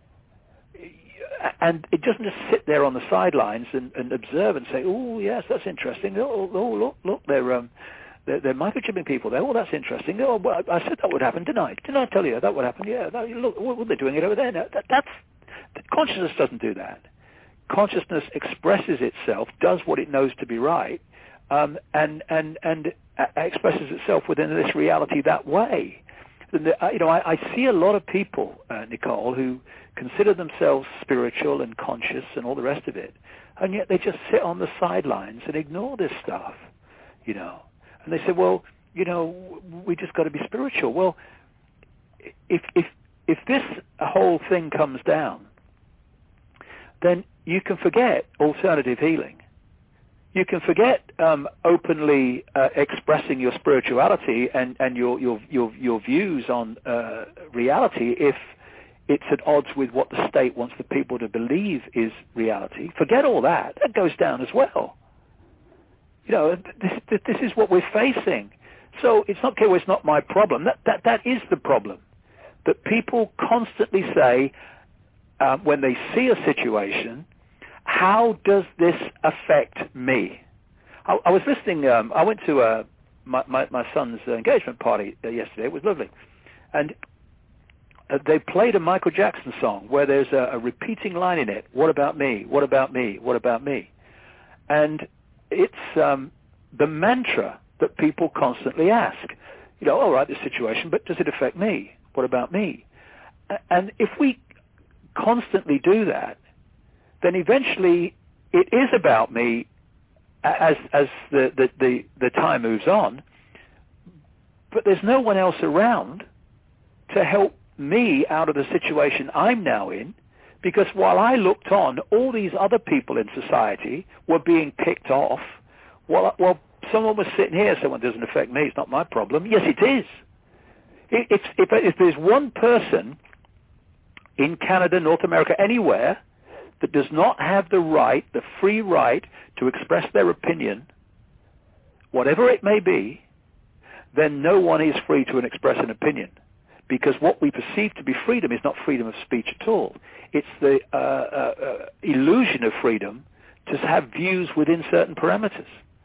And it doesn't just sit there on the sidelines and observe and say, oh, yes, that's interesting. Oh, look, they're microchipping people there. Oh, that's interesting. Oh, well, I said that would happen, didn't I? Didn't I tell you that would happen? Yeah, look, they're doing it over there. No, consciousness doesn't do that. Consciousness expresses itself, does what it knows to be right, and expresses itself within this reality that way. I see a lot of people, Nicole, who consider themselves spiritual and conscious and all the rest of it, and yet they just sit on the sidelines and ignore this stuff, And they say, well, we just got to be spiritual. Well, if this whole thing comes down, then you can forget alternative healing. You can forget openly expressing your spirituality and your views on reality if it's at odds with what the state wants the people to believe is reality. Forget all that. That goes down as well. This is what we're facing. So it's not, okay, well, it's not my problem. That is the problem. That people constantly say, when they see a situation, how does this affect me? I was listening, I went to my son's engagement party yesterday. It was lovely. And they played a Michael Jackson song where there's a repeating line in it, what about me, what about me, what about me? And it's the mantra that people constantly ask. All right, this situation, but does it affect me? What about me? And if we constantly do that, then eventually it is about me as the time moves on, but there's no one else around to help me out of the situation I'm now in, because while I looked on, all these other people in society were being picked off. Well, someone was sitting here saying, well, it doesn't affect me, it's not my problem. Yes, it is. If there's one person in Canada, North America, anywhere, that does not have the free right to express their opinion, whatever it may be, then no one is free to express an opinion. Because what we perceive to be freedom is not freedom of speech at all. It's the illusion of freedom to have views within certain parameters.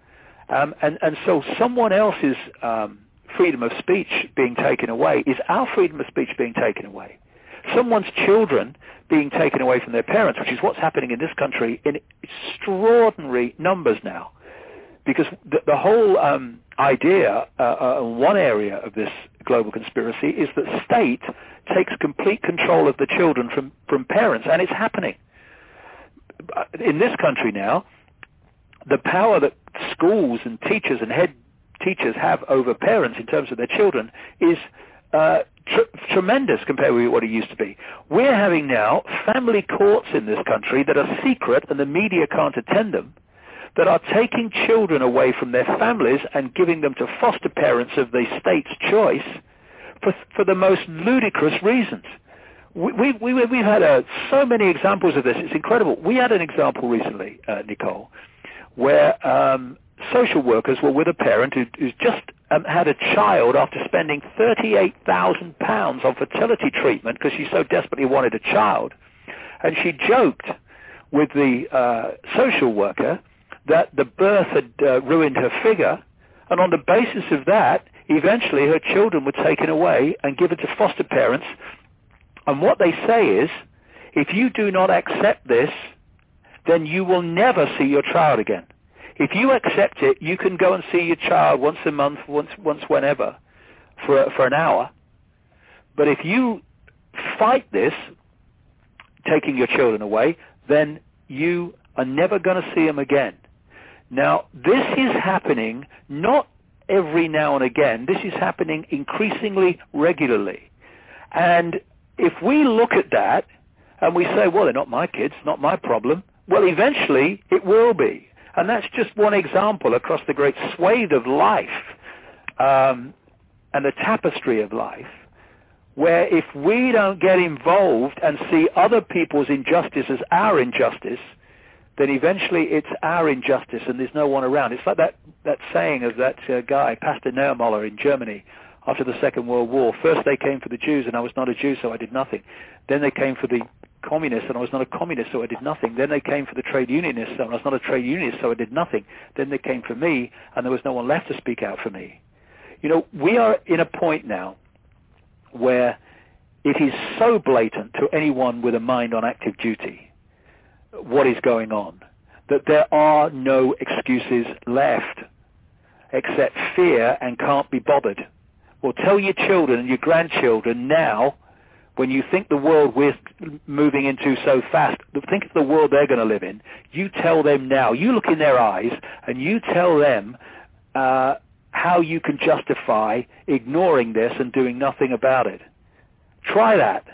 And so someone else's freedom of speech being taken away is our freedom of speech being taken away. Someone's children being taken away from their parents, which is what's happening in this country in extraordinary numbers now. Because the whole idea, one area of this global conspiracy, is that state takes complete control of the children from parents, and it's happening. In this country now, the power that schools and teachers and head teachers have over parents in terms of their children is tremendous compared with what it used to be. We're having now family courts in this country that are secret and the media can't attend them, that are taking children away from their families and giving them to foster parents of the state's choice for the most ludicrous reasons. We've had so many examples of this. It's incredible. We had an example recently, Nicole, where social workers were with a parent who's just had a child after spending £38,000 on fertility treatment because she so desperately wanted a child. And she joked with the social worker that the birth had ruined her figure, and on the basis of that, eventually her children were taken away and given to foster parents. And what they say is, if you do not accept this, then you will never see your child again. If you accept it, you can go and see your child once a month, once whenever, for an hour. But if you fight this, taking your children away, then you are never going to see them again. Now, this is happening not every now and again. This is happening increasingly regularly. And if we look at that and we say, well, they're not my kids, not my problem, well, eventually it will be. And that's just one example across the great swathe of life and the tapestry of life, where if we don't get involved and see other people's injustice as our injustice, then eventually it's our injustice and there's no one around. It's like that saying of that guy, Pastor Niemöller in Germany after the Second World War. First they came for the Jews and I was not a Jew, so I did nothing. Then they came for the communists and I was not a communist, so I did nothing. Then they came for the trade unionists and I was not a trade unionist, so I did nothing. Then they came for me and there was no one left to speak out for me. You know, we are in a point now where it is so blatant to anyone with a mind on active duty what is going on, that there are no excuses left except fear and can't be bothered. Well, tell your children and your grandchildren now, when you think the world we're moving into so fast, think of the world they're going to live in, you tell them now, you look in their eyes and you tell them how you can justify ignoring this and doing nothing about it. Try that.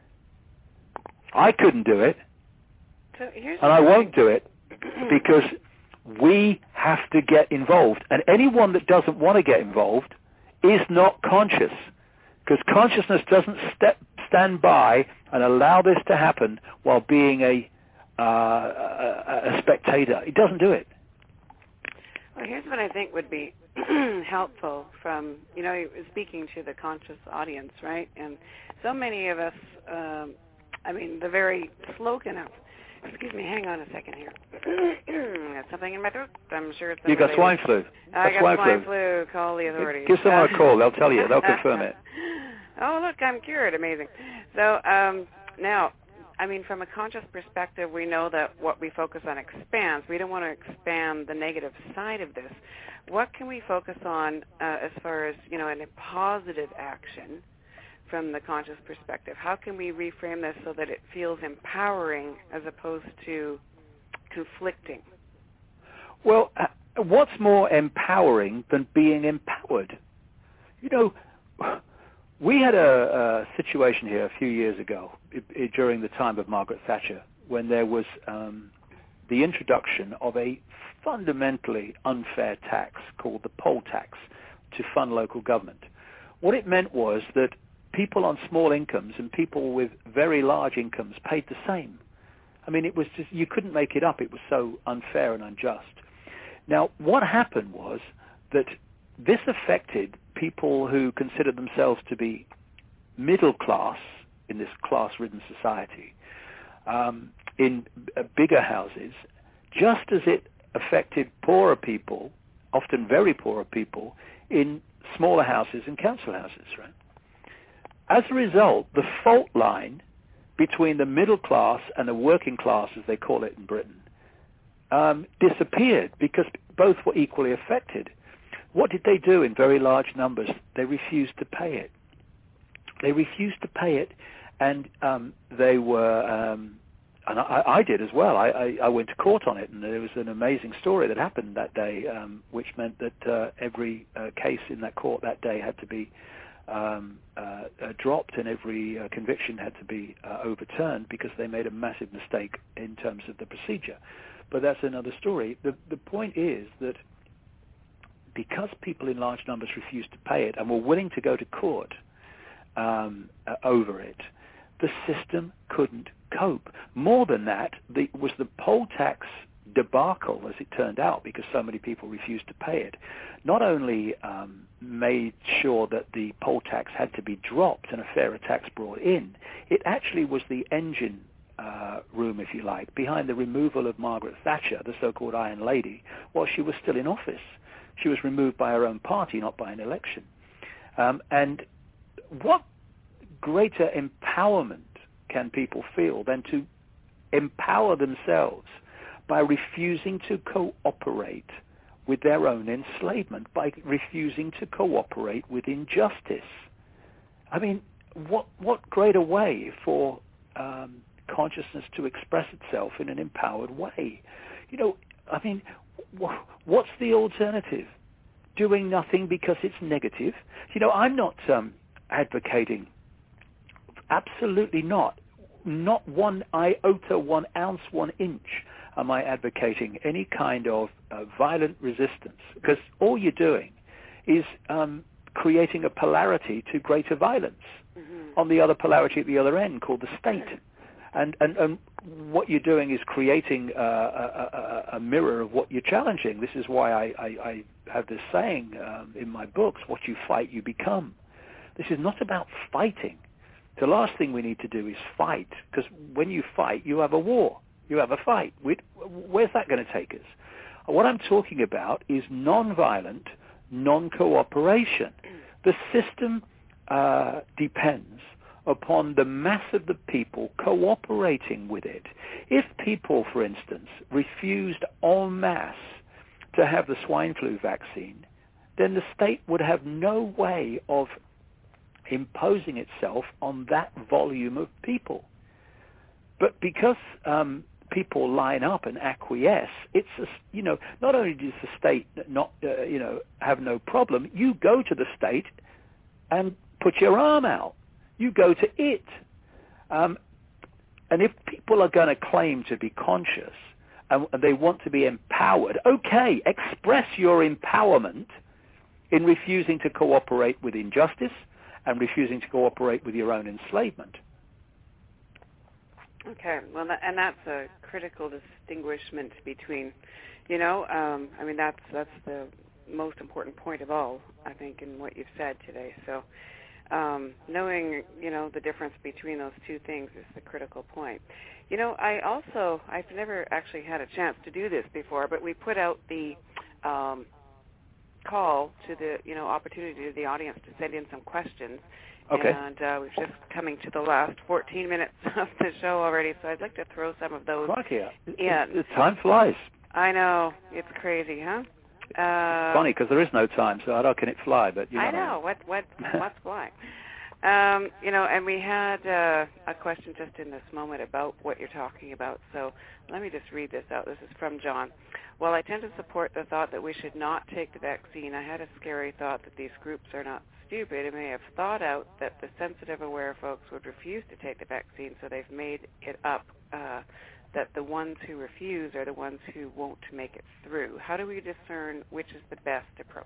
I couldn't do it. And I won't do it because we have to get involved. And anyone that doesn't want to get involved is not conscious, because consciousness doesn't stand by and allow this to happen while being a spectator. It doesn't do it. Well, here's what I think would be helpful from, speaking to the conscious audience, right? And so many of us, the very slogan of, excuse me, hang on a second here. Got something in my throat. I'm sure it's... You got swine flu. I got swine flu. Call the authorities. Give someone a call. They'll tell you. They'll confirm it. Oh, look, I'm cured. Amazing. So now, from a conscious perspective, we know that what we focus on expands. We don't want to expand the negative side of this. What can we focus on as far as, in a positive action from the conscious perspective? How can we reframe this so that it feels empowering as opposed to conflicting? Well, what's more empowering than being empowered? We had a situation here a few years ago during the time of Margaret Thatcher when there was the introduction of a fundamentally unfair tax called the poll tax to fund local government. What it meant was that people on small incomes and people with very large incomes paid the same. It was just, you couldn't make it up. It was so unfair and unjust. Now, what happened was that this affected people who considered themselves to be middle class in this class-ridden society, in bigger houses, just as it affected poorer people, often very poorer people, in smaller houses and council houses, right? As a result, the fault line between the middle class and the working class, as they call it in Britain, disappeared because both were equally affected. What did they do in very large numbers? They refused to pay it. They refused to pay it, and they were, and I did as well. I went to court on it, and there was an amazing story that happened that day, which meant that every case in that court that day had to be dropped, and every conviction had to be overturned because they made a massive mistake in terms of the procedure. But that's another story. The point is that because people in large numbers refused to pay it and were willing to go to court over it, the system couldn't cope. More than that, was the poll tax debacle, as it turned out, because so many people refused to pay it, not only made sure that the poll tax had to be dropped and a fairer tax brought in, it actually was the engine room, if you like, behind the removal of Margaret Thatcher, the so-called Iron Lady, while she was still in office. She was removed by her own party, not by an election. And what greater empowerment can people feel than to empower themselves by refusing to cooperate with their own enslavement, by refusing to cooperate with injustice. I mean, what greater way for consciousness to express itself in an empowered way? You know, I mean, what's the alternative? Doing nothing because it's negative? You know, I'm not advocating, absolutely not 1 iota, 1 ounce, 1 inch am I advocating any kind of violent resistance, because all you're doing is creating a polarity to greater violence on the other polarity at the other end called the state. And what you're doing is creating a mirror of what you're challenging. This is why I have this saying in my books, what you fight, you become. This is not about fighting. The last thing we need to do is fight, because when you fight, you have a war. You have a fight. Where's that going to take us? What I'm talking about is non-violent, non-cooperation. The system depends upon the mass of the people cooperating with it. If people, for instance, refused en masse to have the swine flu vaccine, then the state would have no way of imposing itself on that volume of people. But because people line up and acquiesce, it's not only does the state not have no problem, you go to the state and put your arm out. You go to it. And if people are going to claim to be conscious and they want to be empowered, okay, express your empowerment in refusing to cooperate with injustice and refusing to cooperate with your own enslavement. Okay, well, and that's a critical distinguishment between, I mean, that's the most important point of all, I think, in what you've said today. So knowing, the difference between those two things is the critical point. I've never actually had a chance to do this before, but we put out the call to the, opportunity to the audience to send in some questions. Okay. And we're just coming to the last 14 minutes of the show already, so I'd like to throw some of those in. The time flies. I know. It's crazy, huh? Funny, because there is no time, so how can it fly? But I know. What's flying? And we had a question just in this moment about what you're talking about. So let me just read this out. This is from John. While I tend to support the thought that we should not take the vaccine, I had a scary thought that these groups are not stupid and may have thought out that the sensitive, aware folks would refuse to take the vaccine, so they've made it up that the ones who refuse are the ones who won't make it through. How do we discern which is the best approach?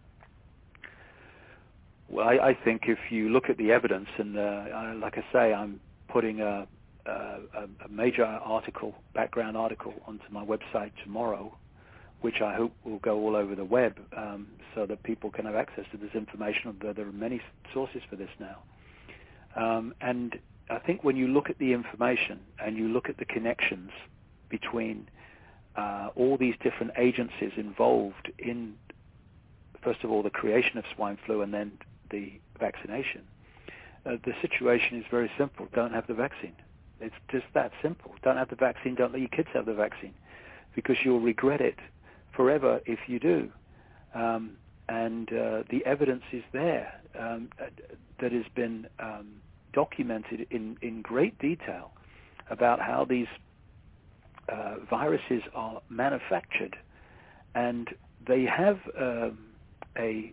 Well, I think if you look at the evidence, and like I say, I'm putting a major article, background article, onto my website tomorrow, which I hope will go all over the web so that people can have access to this information. There are many sources for this now. And I think when you look at the information and you look at the connections between all these different agencies involved in, first of all, the creation of swine flu and then the vaccination, the situation is very simple. Don't have the vaccine. It's just that simple. Don't have the vaccine. Don't let your kids have the vaccine, because you'll regret it forever if you do. And the evidence is there that has been documented in great detail about how these viruses are manufactured, and they have a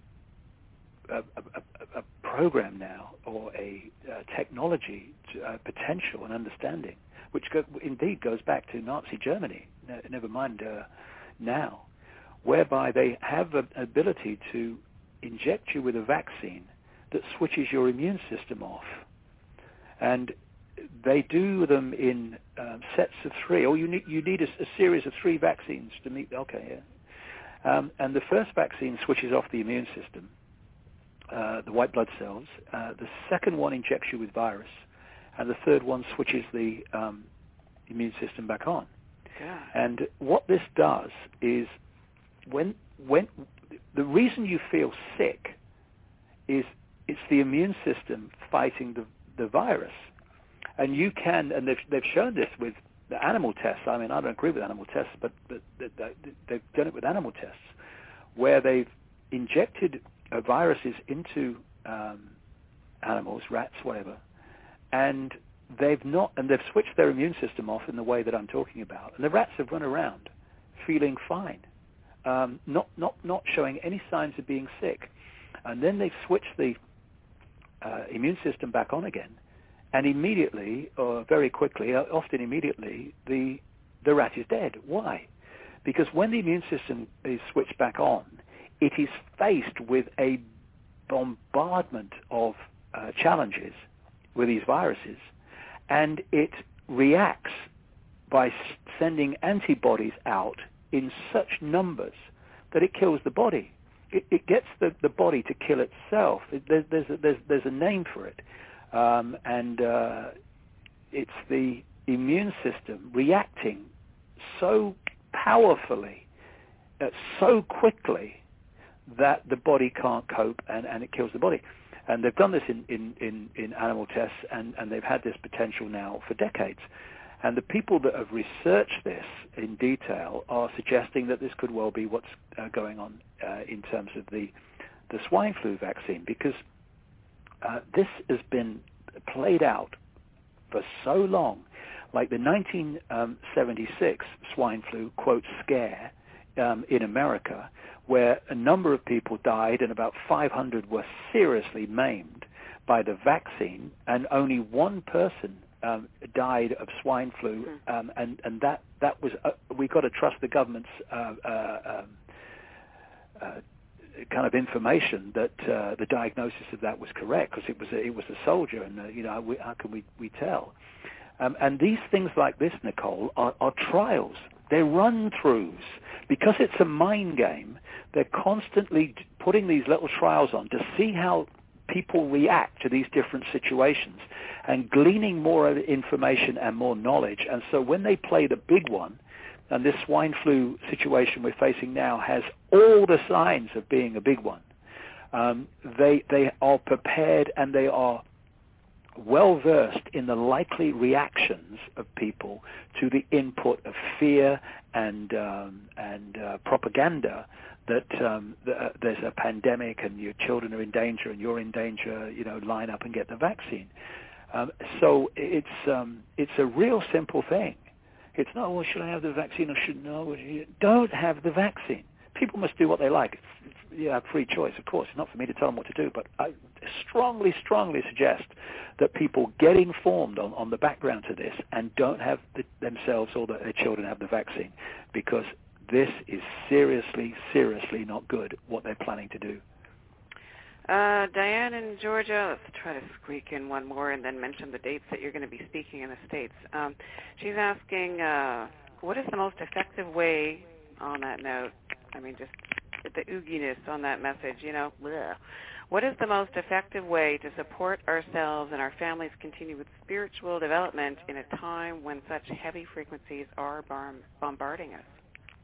program now, or a technology potential and understanding, which indeed goes back to Nazi Germany, never mind now, whereby they have an ability to inject you with a vaccine that switches your immune system off. And they do them in sets of 3, or you need a series of 3 vaccines to meet. And the first vaccine switches off the immune system, the white blood cells. The second one injects you with virus, and the third one switches the immune system back on. God. And what this does is, when the reason you feel sick is it's the immune system fighting the virus. And you can, and they've shown this with the animal tests, I mean, I don't agree with animal tests, but they've done it with animal tests, where they've injected viruses into animals, rats, whatever, and they've switched their immune system off in the way that I'm talking about, and the rats have run around feeling fine, not showing any signs of being sick, and then they've switched the immune system back on again, and immediately, or very quickly, often immediately, the rat is dead. Why? Because when the immune system is switched back on, it is faced with a bombardment of challenges with these viruses, and it reacts by sending antibodies out in such numbers that it kills the body. It gets the body to kill itself. There's a name for it. And it's the immune system reacting so powerfully, so quickly, that the body can't cope, and it kills the body. And they've done this in animal tests, and they've had this potential now for decades. And the people that have researched this in detail are suggesting that this could well be what's going on in terms of the swine flu vaccine, because this has been played out for so long. Like the 1976 swine flu, quote, scare in America, where a number of people died and about 500 were seriously maimed by the vaccine, and only one person died of swine flu, and that was we got to trust the government's kind of information that the diagnosis of that was correct, because it was a soldier, and how can we tell? And these things like this, Nicole, are trials. They're run-throughs. Because it's a mind game, they're constantly putting these little trials on to see how people react to these different situations, and gleaning more information and more knowledge. And so when they play the big one, and this swine flu situation we're facing now has all the signs of being a big one, they are prepared, and they are well-versed in the likely reactions of people to the input of fear and propaganda that there's a pandemic and your children are in danger and you're in danger, line up and get the vaccine. So it's a real simple thing. It's not, well, should I have the vaccine or shouldn't I? Don't have the vaccine. People must do what they like. You have free choice, of course. It's not for me to tell them what to do, but I strongly suggest that people get informed on the background to this and don't have themselves or their children have the vaccine, because this is seriously not good, what they're planning to do. Diane in Georgia, let's try to squeak in one more and then mention the dates that you're going to be speaking in the States. She's asking, what is the most effective way, on that note, I mean, just the ooginess on that message, bleh. What is the most effective way to support ourselves and our families continue with spiritual development in a time when such heavy frequencies are bombarding us?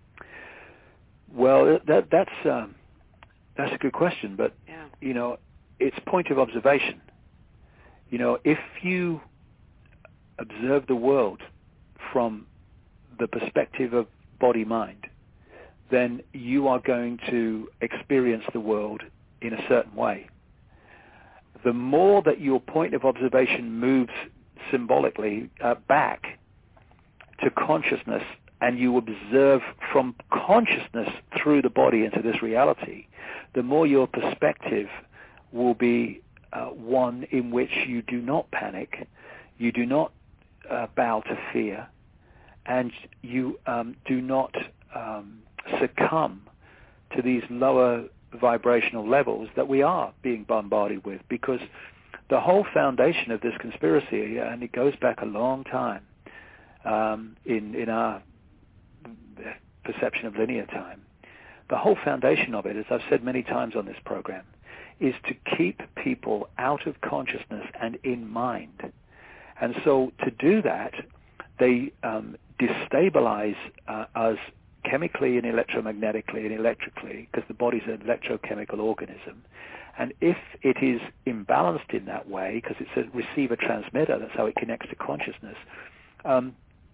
Well, that's a good question, but, it's point of observation. If you observe the world from the perspective of body-mind, then you are going to experience the world in a certain way. The more that your point of observation moves symbolically back to consciousness, and you observe from consciousness through the body into this reality, the more your perspective will be one in which you do not panic, you do not bow to fear, and you do not succumb to these lower vibrational levels that we are being bombarded with, because the whole foundation of this conspiracy, and it goes back a long time in our perception of linear time, the whole foundation of it, as I've said many times on this program, is to keep people out of consciousness and in mind. And so to do that, they destabilize us chemically and electromagnetically and electrically, because the body's an electrochemical organism. And if it is imbalanced in that way, because it's a receiver-transmitter, that's how it connects to consciousness,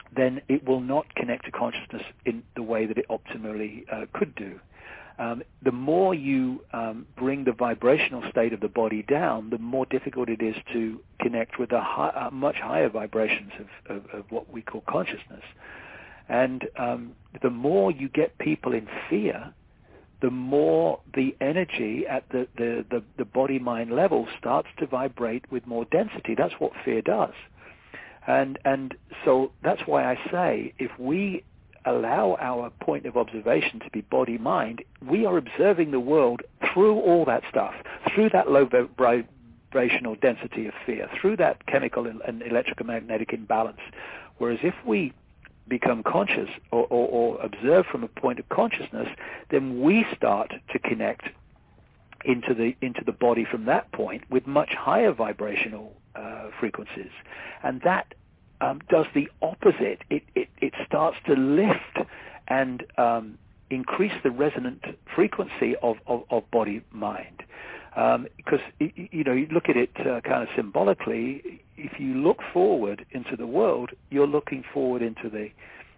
then it will not connect to consciousness in the way that it optimally could do. The more you bring the vibrational state of the body down, the more difficult it is to connect with the much higher vibrations of what we call consciousness. And the more you get people in fear, the more the energy at the body-mind level starts to vibrate with more density. That's what fear does. And so that's why I say if we allow our point of observation to be body-mind, we are observing the world through all that stuff, through that low vibrational density of fear, through that chemical and electromagnetic imbalance. Whereas if we become conscious or observe from a point of consciousness, then we start to connect into the body from that point with much higher vibrational frequencies. And that does the opposite. It starts to lift and increase the resonant frequency of body-mind. Because, you look at it kind of symbolically. If you look forward into the world, you're looking forward into the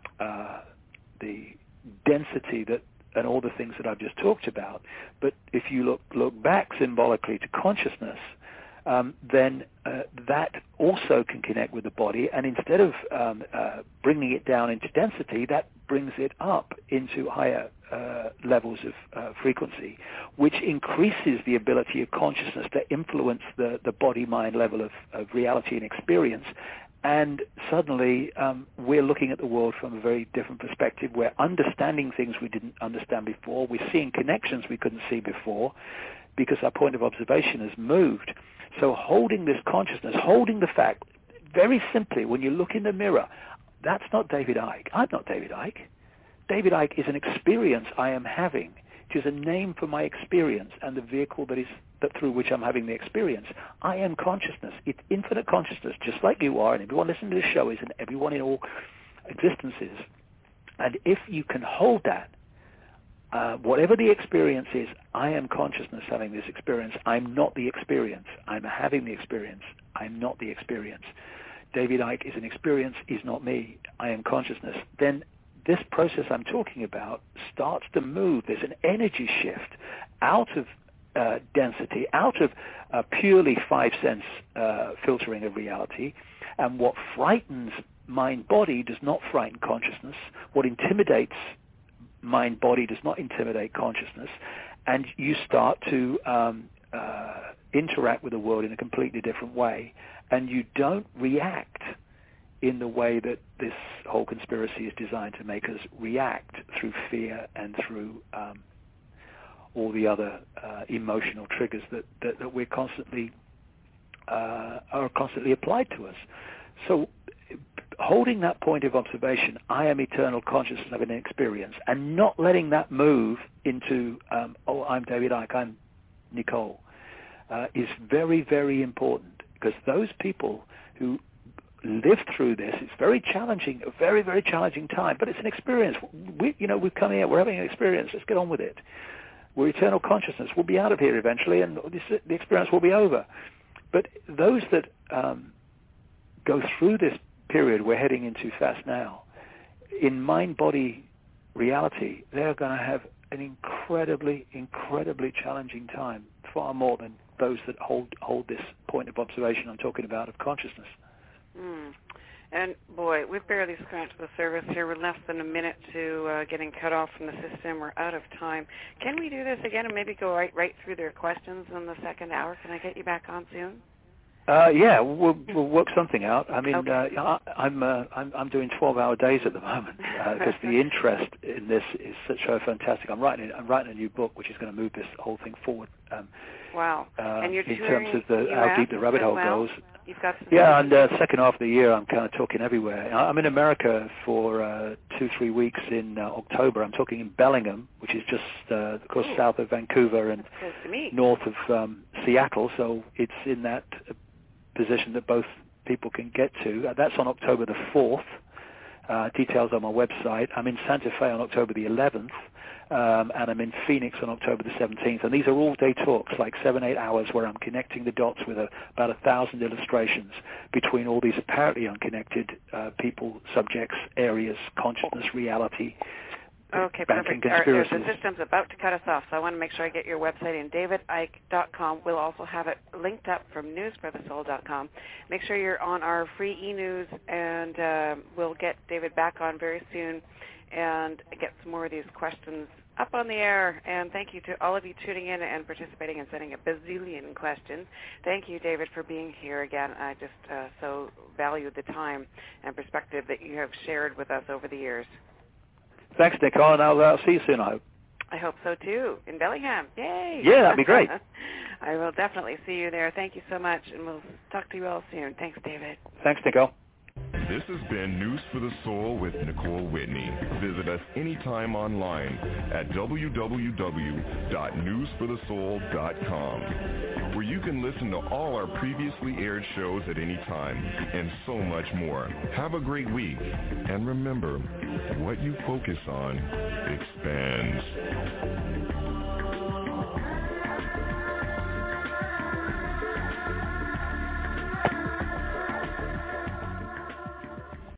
density and all the things that I've just talked about. But if you look back symbolically to consciousness, then that also can connect with the body, and instead of bringing it down into density, that brings it up into higher levels of frequency, which increases the ability of consciousness to influence the body-mind level of reality and experience. And suddenly we're looking at the world from a very different perspective. We're understanding things we didn't understand before. We're seeing connections we couldn't see before because our point of observation has moved. So holding this consciousness, holding the fact, very simply, when you look in the mirror, that's not David Icke. I'm not David Icke. David Icke is an experience I am having. It is a name for my experience and the vehicle that through which I'm having the experience. I am consciousness. It's infinite consciousness, just like you are, and everyone listening to this show is, and everyone in all existences. And if you can hold that, whatever the experience is, I am consciousness having this experience. I'm not the experience. I'm having the experience. I'm not the experience. David Icke is an experience. He's not me. I am consciousness. Then this process I'm talking about starts to move. There's an energy shift out of density, out of purely five-sense filtering of reality. And what frightens mind-body does not frighten consciousness. What intimidates mind-body does not intimidate consciousness, and you start to interact with the world in a completely different way, and you don't react in the way that this whole conspiracy is designed to make us react, through fear and through all the other emotional triggers that we're constantly are constantly applied to us. So holding that point of observation, I am eternal consciousness of an experience, and not letting that move into, I'm David Icke, I'm Nicole, is very, very important, because those people who live through this, it's very challenging, a very, very challenging time, but it's an experience. We've come here, we're having an experience, let's get on with it. We're eternal consciousness, we'll be out of here eventually, and the experience will be over. But those that go through this period we're heading into fast now, in mind-body reality, they're going to have an incredibly, incredibly challenging time, far more than those that hold this point of observation I'm talking about of consciousness. And boy, we've barely scratched the surface here. We're less than a minute to getting cut off from the system. We're out of time. Can we do this again and maybe go right through their questions in the second hour? Can I get you back on soon? Yeah, we'll work something out. I mean, okay. I'm doing 12-hour days at the moment because the interest in this is so fantastic. I'm writing a new book which is going to move this whole thing forward. Wow! And you're in terms of how deep the rabbit hole goes. You've got and the second half of the year, I'm kind of talking everywhere. I'm in America for 2-3 weeks in October. I'm talking in Bellingham, which is just, of course, south of Vancouver and north of Seattle. So it's in that position that both people can get to. That's on October the 4th. Details on my website. I'm in Santa Fe on October the 11th. and I'm in Phoenix on October the 17th. And these are all-day talks, like 7-8 hours, where I'm connecting the dots with about 1,000 illustrations between all these apparently unconnected people, subjects, areas, consciousness, reality. Okay, perfect. The system's about to cut us off, so I want to make sure I get your website in, davidicke.com. We'll also have it linked up from newsforthesoul.com. Make sure you're on our free e-news, and we'll get David back on very soon and get some more of these questions up on the air. And thank you to all of you tuning in and participating and sending a bazillion questions. Thank you, David, for being here again. I just so value the time and perspective that you have shared with us over the years. Thanks, Nicole, and I'll see you soon, I hope. I hope so, too, in Bellingham. Yay! Yeah, that'd be great. I will definitely see you there. Thank you so much, and we'll talk to you all soon. Thanks, David. Thanks, Nicole. This has been News for the Soul with Nicole Whitney. Visit us anytime online at www.newsforthesoul.com, where you can listen to all our previously aired shows at any time and so much more. Have a great week, and remember, what you focus on expands.